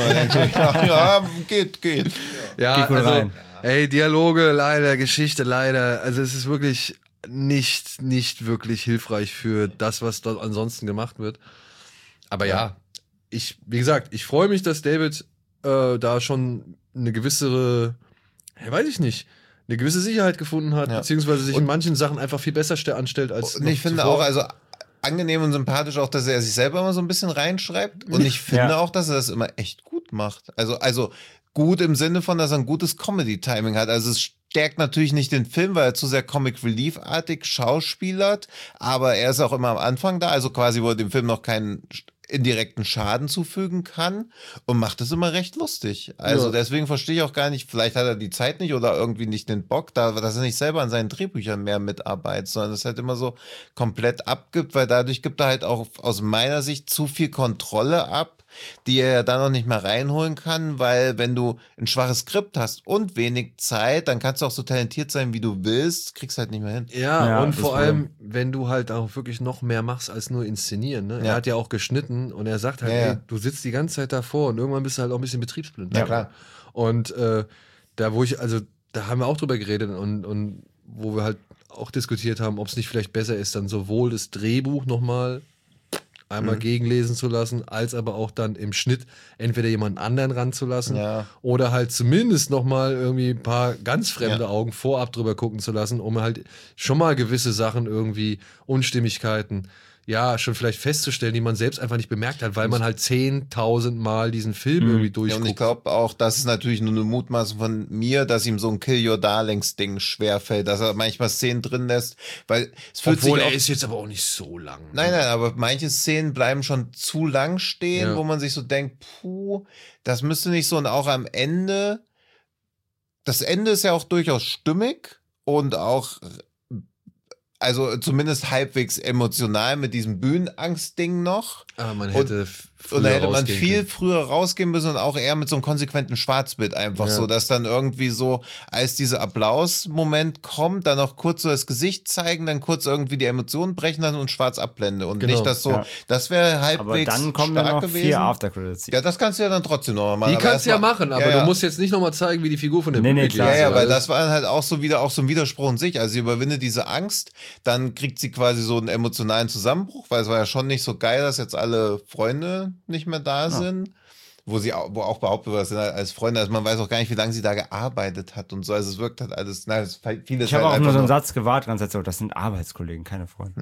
ja, ja, geht, geht. Ja, Geh gut also, rein. ey, Dialoge leider, Geschichte leider. Also es ist wirklich nicht, nicht wirklich hilfreich für das, was dort ansonsten gemacht wird. Aber ja, Ja. ich, wie gesagt, ich freue mich, dass David äh, da schon eine gewissere, ja, weiß ich nicht, eine gewisse Sicherheit gefunden hat, Ja. beziehungsweise sich Und- in manchen Sachen einfach viel besser ste- anstellt als Und noch ich finde zuvor. auch, also angenehm und sympathisch auch, dass er sich selber immer so ein bisschen reinschreibt. Und ich finde Ja. auch, dass er das immer echt gut macht. Also, also gut im Sinne von, dass er ein gutes Comedy-Timing hat. Also es stärkt natürlich nicht den Film, weil er zu sehr Comic-Relief-artig schauspielert. Aber er ist auch immer am Anfang da, also quasi, wo er dem Film noch keinen indirekten Schaden zufügen kann und macht es immer recht lustig. Also Ja. deswegen verstehe ich auch gar nicht, vielleicht hat er die Zeit nicht oder irgendwie nicht den Bock, da, dass er nicht selber an seinen Drehbüchern mehr mitarbeitet, sondern es halt immer so komplett abgibt, weil dadurch gibt er halt auch aus meiner Sicht zu viel Kontrolle ab, die er ja dann noch nicht mehr reinholen kann, weil wenn du ein schwaches Skript hast und wenig Zeit, dann kannst du auch so talentiert sein, wie du willst, kriegst halt nicht mehr hin. Ja, Ja, und das vor Problem. allem, wenn du halt auch wirklich noch mehr machst als nur inszenieren. Ne? Er Ja. hat ja auch geschnitten und er sagt halt, Ja, ja. ey, du sitzt die ganze Zeit davor und irgendwann bist du halt auch ein bisschen betriebsblind. Ja, klar. Und äh, da, wo ich, also da haben wir auch drüber geredet und, und wo wir halt auch diskutiert haben, ob es nicht vielleicht besser ist, dann sowohl das Drehbuch nochmal einmal Mhm. gegenlesen zu lassen, als aber auch dann im Schnitt entweder jemanden anderen ranzulassen Ja. oder halt zumindest nochmal irgendwie ein paar ganz fremde Ja. Augen vorab drüber gucken zu lassen, um halt schon mal gewisse Sachen irgendwie, Unstimmigkeiten, ja, schon vielleicht festzustellen, die man selbst einfach nicht bemerkt hat, weil man halt zehntausend Mal diesen Film irgendwie Ja, und durchguckt. ich glaube auch, das ist natürlich nur eine Mutmaßung von mir, dass ihm so ein Kill Your Darlings Ding schwerfällt, dass er manchmal Szenen drin lässt, weil es fühlt Obwohl sich er auch, ist jetzt aber auch nicht so lang. nein, nein, aber manche Szenen bleiben schon zu lang stehen, Ja. wo man sich so denkt, puh, das müsste nicht so, und auch am Ende, das Ende ist ja auch durchaus stimmig und auch, also zumindest halbwegs emotional mit diesem Bühnenangst-Ding noch. Aber man Und- hätte f- Und da früher hätte man rausgehen viel können. früher rausgehen müssen und auch eher mit so einem konsequenten Schwarzbild einfach Ja. so, dass dann irgendwie so, als dieser Applaus-Moment kommt, dann noch kurz so das Gesicht zeigen, dann kurz irgendwie die Emotionen brechen lassen und schwarz abblende. Und Genau. nicht das so, Ja. das wäre Aber halbwegs dann kommen ja stark noch gewesen. vier Aftercredits. Ja, das kannst du ja dann trotzdem noch mal machen. Die Aber kannst du ja erstmal- machen, aber Ja, ja. du musst jetzt nicht nochmal zeigen, wie die Figur von dem Nee, nee, wirklich klar. Ja, ist. ja, weil Also- das war halt auch so wieder auch so ein Widerspruch in sich. Also sie überwindet diese Angst, dann kriegt sie quasi so einen emotionalen Zusammenbruch, weil es war ja schon nicht so geil, dass jetzt alle Freunde nicht mehr da sind. Wo sie auch, wo auch behauptet wird, das sind halt als Freunde, also man weiß auch gar nicht, wie lange sie da gearbeitet hat und so. Also es wirkt halt alles, na, es, vieles Ich habe halt auch nur einfach so einen Satz gewartet, ganz so, das sind Arbeitskollegen, keine Freunde.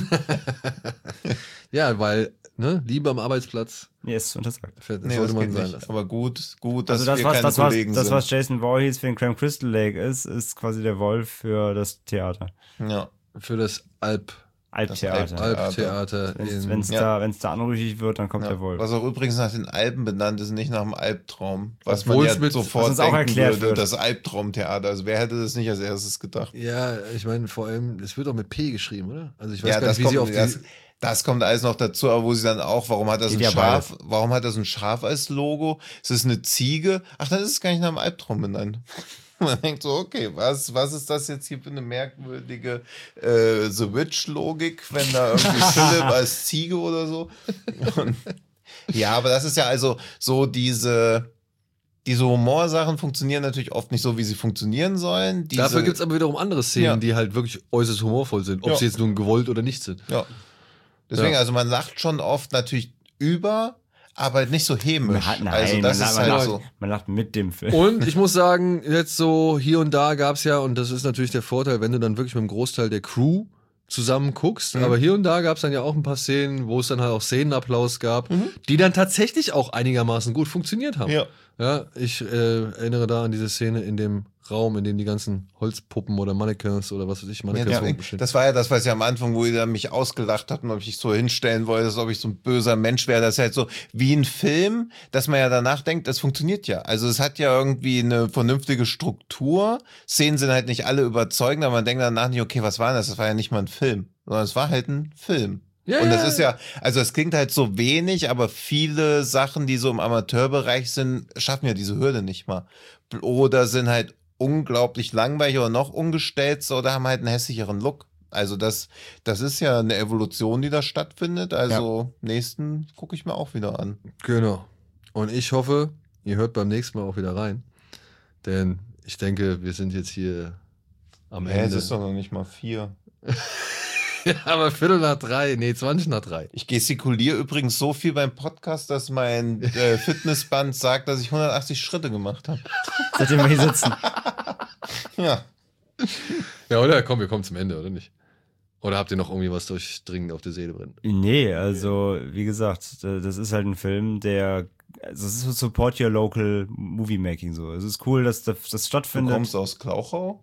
Ja, weil, ne, Liebe am Arbeitsplatz, Nee, ist untersagt. das Nee, sollte das man geht sein nicht. lassen. Aber gut, gut, dass Also das, wir was, keine das, was, Kollegen das, was sind. Jason Voorhees für den Creme Crystal Lake ist, ist quasi der Wolf für das Theater. Ja. Für das Alp, Albtheater. Alp- Alptheater. Wenn in- es Ja. da, wenn's da anrüchig wird, dann kommt Ja. der Wolf. Was auch übrigens nach den Alpen benannt ist, nicht nach dem Albtraum. Was Obwohl man es ja mit- sofort was uns auch denken erklärt würde, wird. das Albtraumtheater. Also wer hätte das nicht als erstes gedacht? Ja, ich meine, vor allem, es wird auch mit P geschrieben, oder? Also ich weiß Ja, gar das nicht, wie sie auf kommt, die... das, das kommt alles noch dazu, aber wo sie dann auch, warum hat das Geht ein ja Schaf, warum hat das ein Schaf als Logo? Ist es eine Ziege? Ach, dann ist es gar nicht nach dem Albtraum benannt. Man denkt so, okay, was, was ist das jetzt hier für eine merkwürdige äh, The Witch-Logik, wenn da irgendwie Philipp als Ziege oder so? Und, ja, aber das ist ja also so diese, diese Humorsachen funktionieren natürlich oft nicht so, wie sie funktionieren sollen. Diese, Dafür gibt es aber wiederum andere Szenen, Ja. die halt wirklich äußerst humorvoll sind, ob Ja. sie jetzt nun gewollt oder nicht sind. Ja. Deswegen, Ja. also man lacht schon oft natürlich über, aber nicht so hämisch. Man hat- nein, also das man, ist man, halt lacht, so. man lacht mit dem Film. Und ich muss sagen, jetzt so hier und da gab es ja, und das ist natürlich der Vorteil, wenn du dann wirklich mit dem Großteil der Crew zusammen guckst, Mhm. aber hier und da gab es dann ja auch ein paar Szenen, wo es dann halt auch Szenenapplaus gab, Mhm. die dann tatsächlich auch einigermaßen gut funktioniert haben. Ja. Ja, ich äh, erinnere da an diese Szene in dem Raum, in dem die ganzen Holzpuppen oder Mannequins oder was weiß ich, Ja, Mannequins ja, rumstehen. das war ja das, was ja am Anfang, wo ihr mich ausgelacht habt und ob ich so hinstellen wollte, als ob ich so ein böser Mensch wäre. Das ist halt so wie ein Film, dass man ja danach denkt, das funktioniert ja. Also es hat ja irgendwie eine vernünftige Struktur. Szenen sind halt nicht alle überzeugend, aber man denkt danach nicht, okay, was war das? Das war ja nicht mal ein Film, sondern es war halt ein Film. Ja, Und das ja. ist ja, also es klingt halt so wenig, aber viele Sachen, die so im Amateurbereich sind, schaffen ja diese Hürde nicht mal. Oder sind halt unglaublich langweilig oder noch ungestellter oder haben halt einen hässlicheren Look. Also das, das ist ja eine Evolution, die da stattfindet. Also nächsten gucke ich mir auch wieder an. Genau. Und ich hoffe, ihr hört beim nächsten Mal auch wieder rein. Denn ich denke, wir sind jetzt hier am Hä, es Ende. ist doch noch nicht mal vier. Ja, aber Viertel nach drei, nee, zwanzig nach drei. Ich gestikuliere übrigens so viel beim Podcast, dass mein äh, Fitnessband sagt, dass ich hundertachtzig Schritte gemacht habe. Seitdem wir hier sitzen. Ja. Ja, oder? Komm, wir kommen zum Ende, oder nicht? Oder habt ihr noch irgendwie was durchdringend auf der Seele brennt? Nee, also wie gesagt, das ist halt ein Film, der, also es ist so Support Your Local Movie Making so. Es ist cool, dass das, das Du stattfindet. kommst aus Klauchau?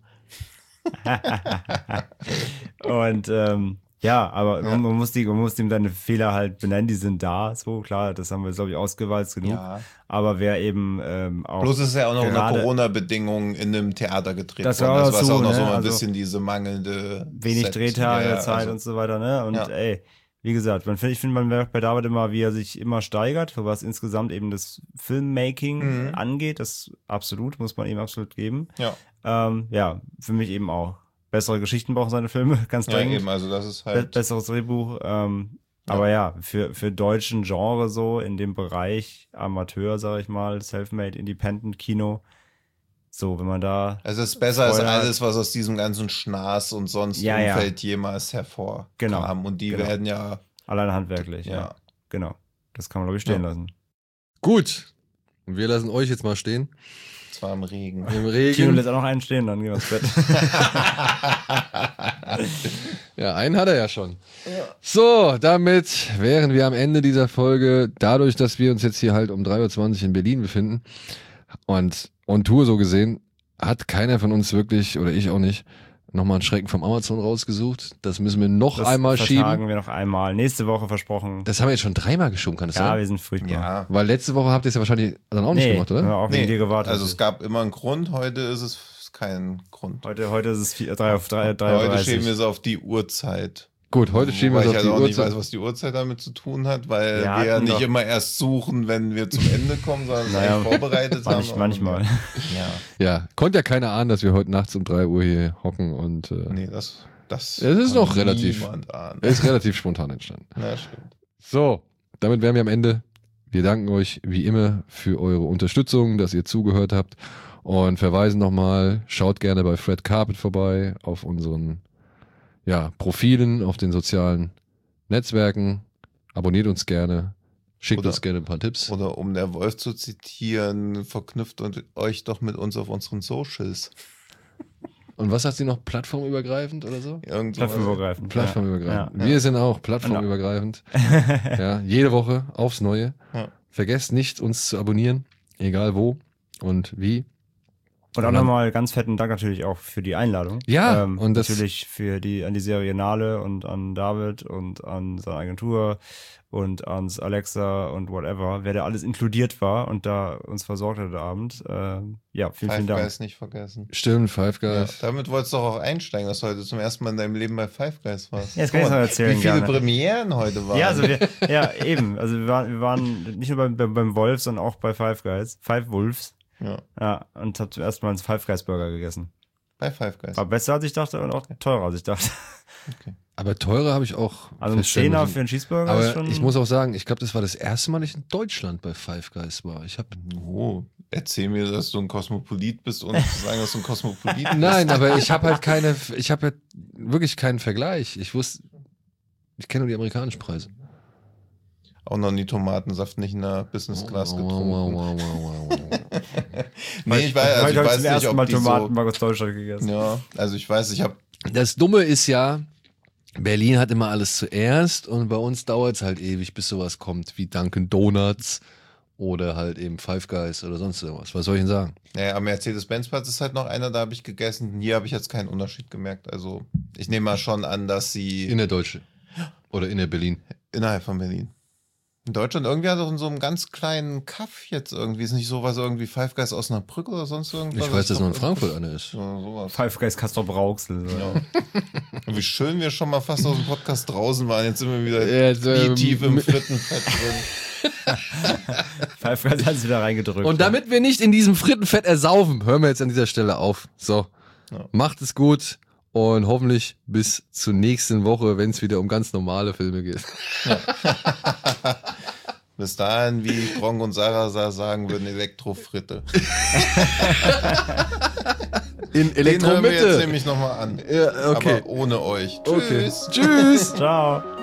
Und ähm, ja, aber Ja. Man, man, muss die, man muss ihm deine Fehler halt benennen, die sind da, so klar, das haben wir, glaube ich, ausgewalzt genug. Ja. Aber wer eben ähm, auch. Bloß ist ja auch noch unter gerade- Corona-Bedingungen in einem Theater gedreht Das worden. war Das war dazu, auch noch ne? so ein Also bisschen diese mangelnde wenig Set- Drehtage, ja, ja, Zeit also- und so weiter, ne? Und Ja. ey, wie gesagt, man, find- ich finde, man merkt bei David immer, wie er sich immer steigert, was insgesamt eben das Filmmaking Mhm. angeht. Das absolut, muss man ihm absolut geben. Ja, Ähm, ja, für mich eben auch. Bessere Geschichten brauchen seine Filme, ganz ja dringend. eben, also das ist Be halt. besseres Drehbuch. Ähm, Ja. Aber ja, für, für deutschen Genre so, in dem Bereich Amateur, sag ich mal, Selfmade, Independent Kino, so, wenn man da. Also es ist besser als Spoiler- alles, was aus diesem ganzen Schnaß und sonst Ja, ja. Umfeld jemals hervorkam. Genau, Und die genau. werden ja, Allein handwerklich, ja. ja. Genau. Das kann man, glaube ich, stehen Ja. lassen. Gut. Und wir lassen euch jetzt mal stehen. zwar im Regen. Im Kino Regen. lässt auch noch einen stehen, dann gehen wir ins Bett. Ja, einen hat er ja schon. So, damit wären wir am Ende dieser Folge. Dadurch, dass wir uns jetzt hier halt um drei Uhr zwanzig in Berlin befinden und on Tour so gesehen, hat keiner von uns wirklich, oder ich auch nicht, nochmal einen Schrecken vom Amazon rausgesucht. Das müssen wir noch Das einmal vertagen schieben. wir noch einmal. Nächste Woche versprochen. Das haben wir jetzt schon dreimal geschoben, kann das Ja, sein? wir sind furchtbar. Ja. Weil letzte Woche habt ihr es ja wahrscheinlich dann auch nicht Nee, gemacht, haben wir oder? auch wegen Nee, dir gewartet. also es gab immer einen Grund, heute ist es kein Grund. heute, heute ist es vier, drei auf drei, drei Heute dreißig. schieben wir es auf die Uhrzeit. Gut, heute schieben wir Wobei es auf ich die halt auch nicht weiß, Uhrzeit. was die Uhrzeit damit zu tun hat, weil Wir wir, hatten ja nicht doch- immer erst suchen, wenn wir zum Ende kommen, sondern es Naja, eigentlich vorbereitet haben. Manch, manchmal. Ja. Ja, konnte ja keiner ahnen, dass wir heute nachts um drei Uhr hier hocken und äh, Nee, das, das Es ist kann noch relativ- niemand ahnen. er ist relativ spontan entstanden. Ja, stimmt. So, damit wären wir am Ende. Wir danken euch wie immer für eure Unterstützung, dass ihr zugehört habt und verweisen nochmal, schaut gerne bei Fred Carpet vorbei auf unseren ja, Profilen, auf den sozialen Netzwerken. Abonniert uns gerne, schickt Oder- uns gerne ein paar Tipps. Oder um der Wolf zu zitieren, verknüpft und euch doch mit uns auf unseren Socials. Und was hat sie noch? Plattformübergreifend oder so? Irgend sowas. Plattformübergreifend. Plattformübergreifend. Ja. Wir sind auch plattformübergreifend. Ja, jede Woche aufs Neue. Ja. Vergesst nicht, uns zu abonnieren, egal wo und wie. Und auch Und dann- nochmal ganz fetten Dank natürlich auch für die Einladung. Ja, ähm, und das- natürlich für die an die Serie Nale und an David und an seine Agentur und ans Alexa und whatever, wer da alles inkludiert war und da uns versorgt hat heute Abend. Ähm, ja, vielen, Five vielen Dank. Guys nicht vergessen. Stimmt, Five Ja, Guys. damit wolltest du doch auch einsteigen, dass du heute zum ersten Mal in deinem Leben bei Five Guys warst. Ja, das kann ich Guck mal, noch erzählen, Wie viele gerne. Premieren heute waren. Ja, also wir, ja, eben. Also wir waren, wir waren nicht nur beim, beim, beim Wolf, sondern auch bei Five Guys. Five Wolves. ja, Ja, und hab zum ersten Mal einen Five Guys Burger gegessen. bei Five Guys. War besser als ich dachte und auch teurer als ich dachte. Aber teurer habe ich auch. Also ein feststellen Zehner müssen. für einen Cheeseburger Aber ist schon. ich muss auch sagen, ich glaube, das war das erste Mal, dass ich in Deutschland bei Five Guys war. Ich habe Oh, erzähl mir, dass du ein Kosmopolit bist und sagen, dass du ein Kosmopolit bist. Nein, aber ich habe halt keine, ich habe halt wirklich keinen Vergleich. Ich wusste, ich kenne nur die amerikanischen Preise. Auch noch nie Tomatensaft nicht in der Business Class Wow, getrunken. wow, wow, wow, wow, wow. Nee, ich weiß, also ich Heute hab weiß zum nicht, ersten ob Mal die so... Tomatenmark aus Deutschland gegessen. Ja, also ich weiß, ich habe... Das Dumme ist ja, Berlin hat immer alles zuerst und bei uns dauert es halt ewig, bis sowas kommt, wie Dunkin' Donuts oder halt eben Five Guys oder sonst irgendwas. Was soll ich denn sagen? Naja, am Mercedes-Benz-Platz ist halt noch einer, da habe ich gegessen. Hier habe ich jetzt keinen Unterschied gemerkt. Also ich nehme mal schon an, dass sie In der Deutsche. Oder in der Berlin. innerhalb von Berlin. In Deutschland irgendwie hat doch in so einem ganz kleinen Kaff jetzt irgendwie, ist nicht sowas irgendwie Five Guys Osnabrück oder sonst irgendwas? Ich weiß, dass nur in Frankfurt eine ist. So, sowas. Five Guys Castor Brauxel. Ja. Und wie schön wir schon mal fast aus dem Podcast draußen waren. Jetzt sind wir wieder Jetzt, ähm, tief im Frittenfett drin. Five Guys hat es wieder reingedrückt. Und damit wir nicht in diesem Frittenfett ersaufen, hören wir jetzt an dieser Stelle auf. So, Ja. macht es gut und hoffentlich bis zur nächsten Woche, wenn es wieder um ganz normale Filme geht. Bis dahin, wie Gronk und Sarah sagen würden, Elektrofritte. In Den hören wir jetzt Elektromitte. nämlich nochmal an. Ja, okay. Aber ohne euch. Okay. Tschüss. Tschüss. Ciao.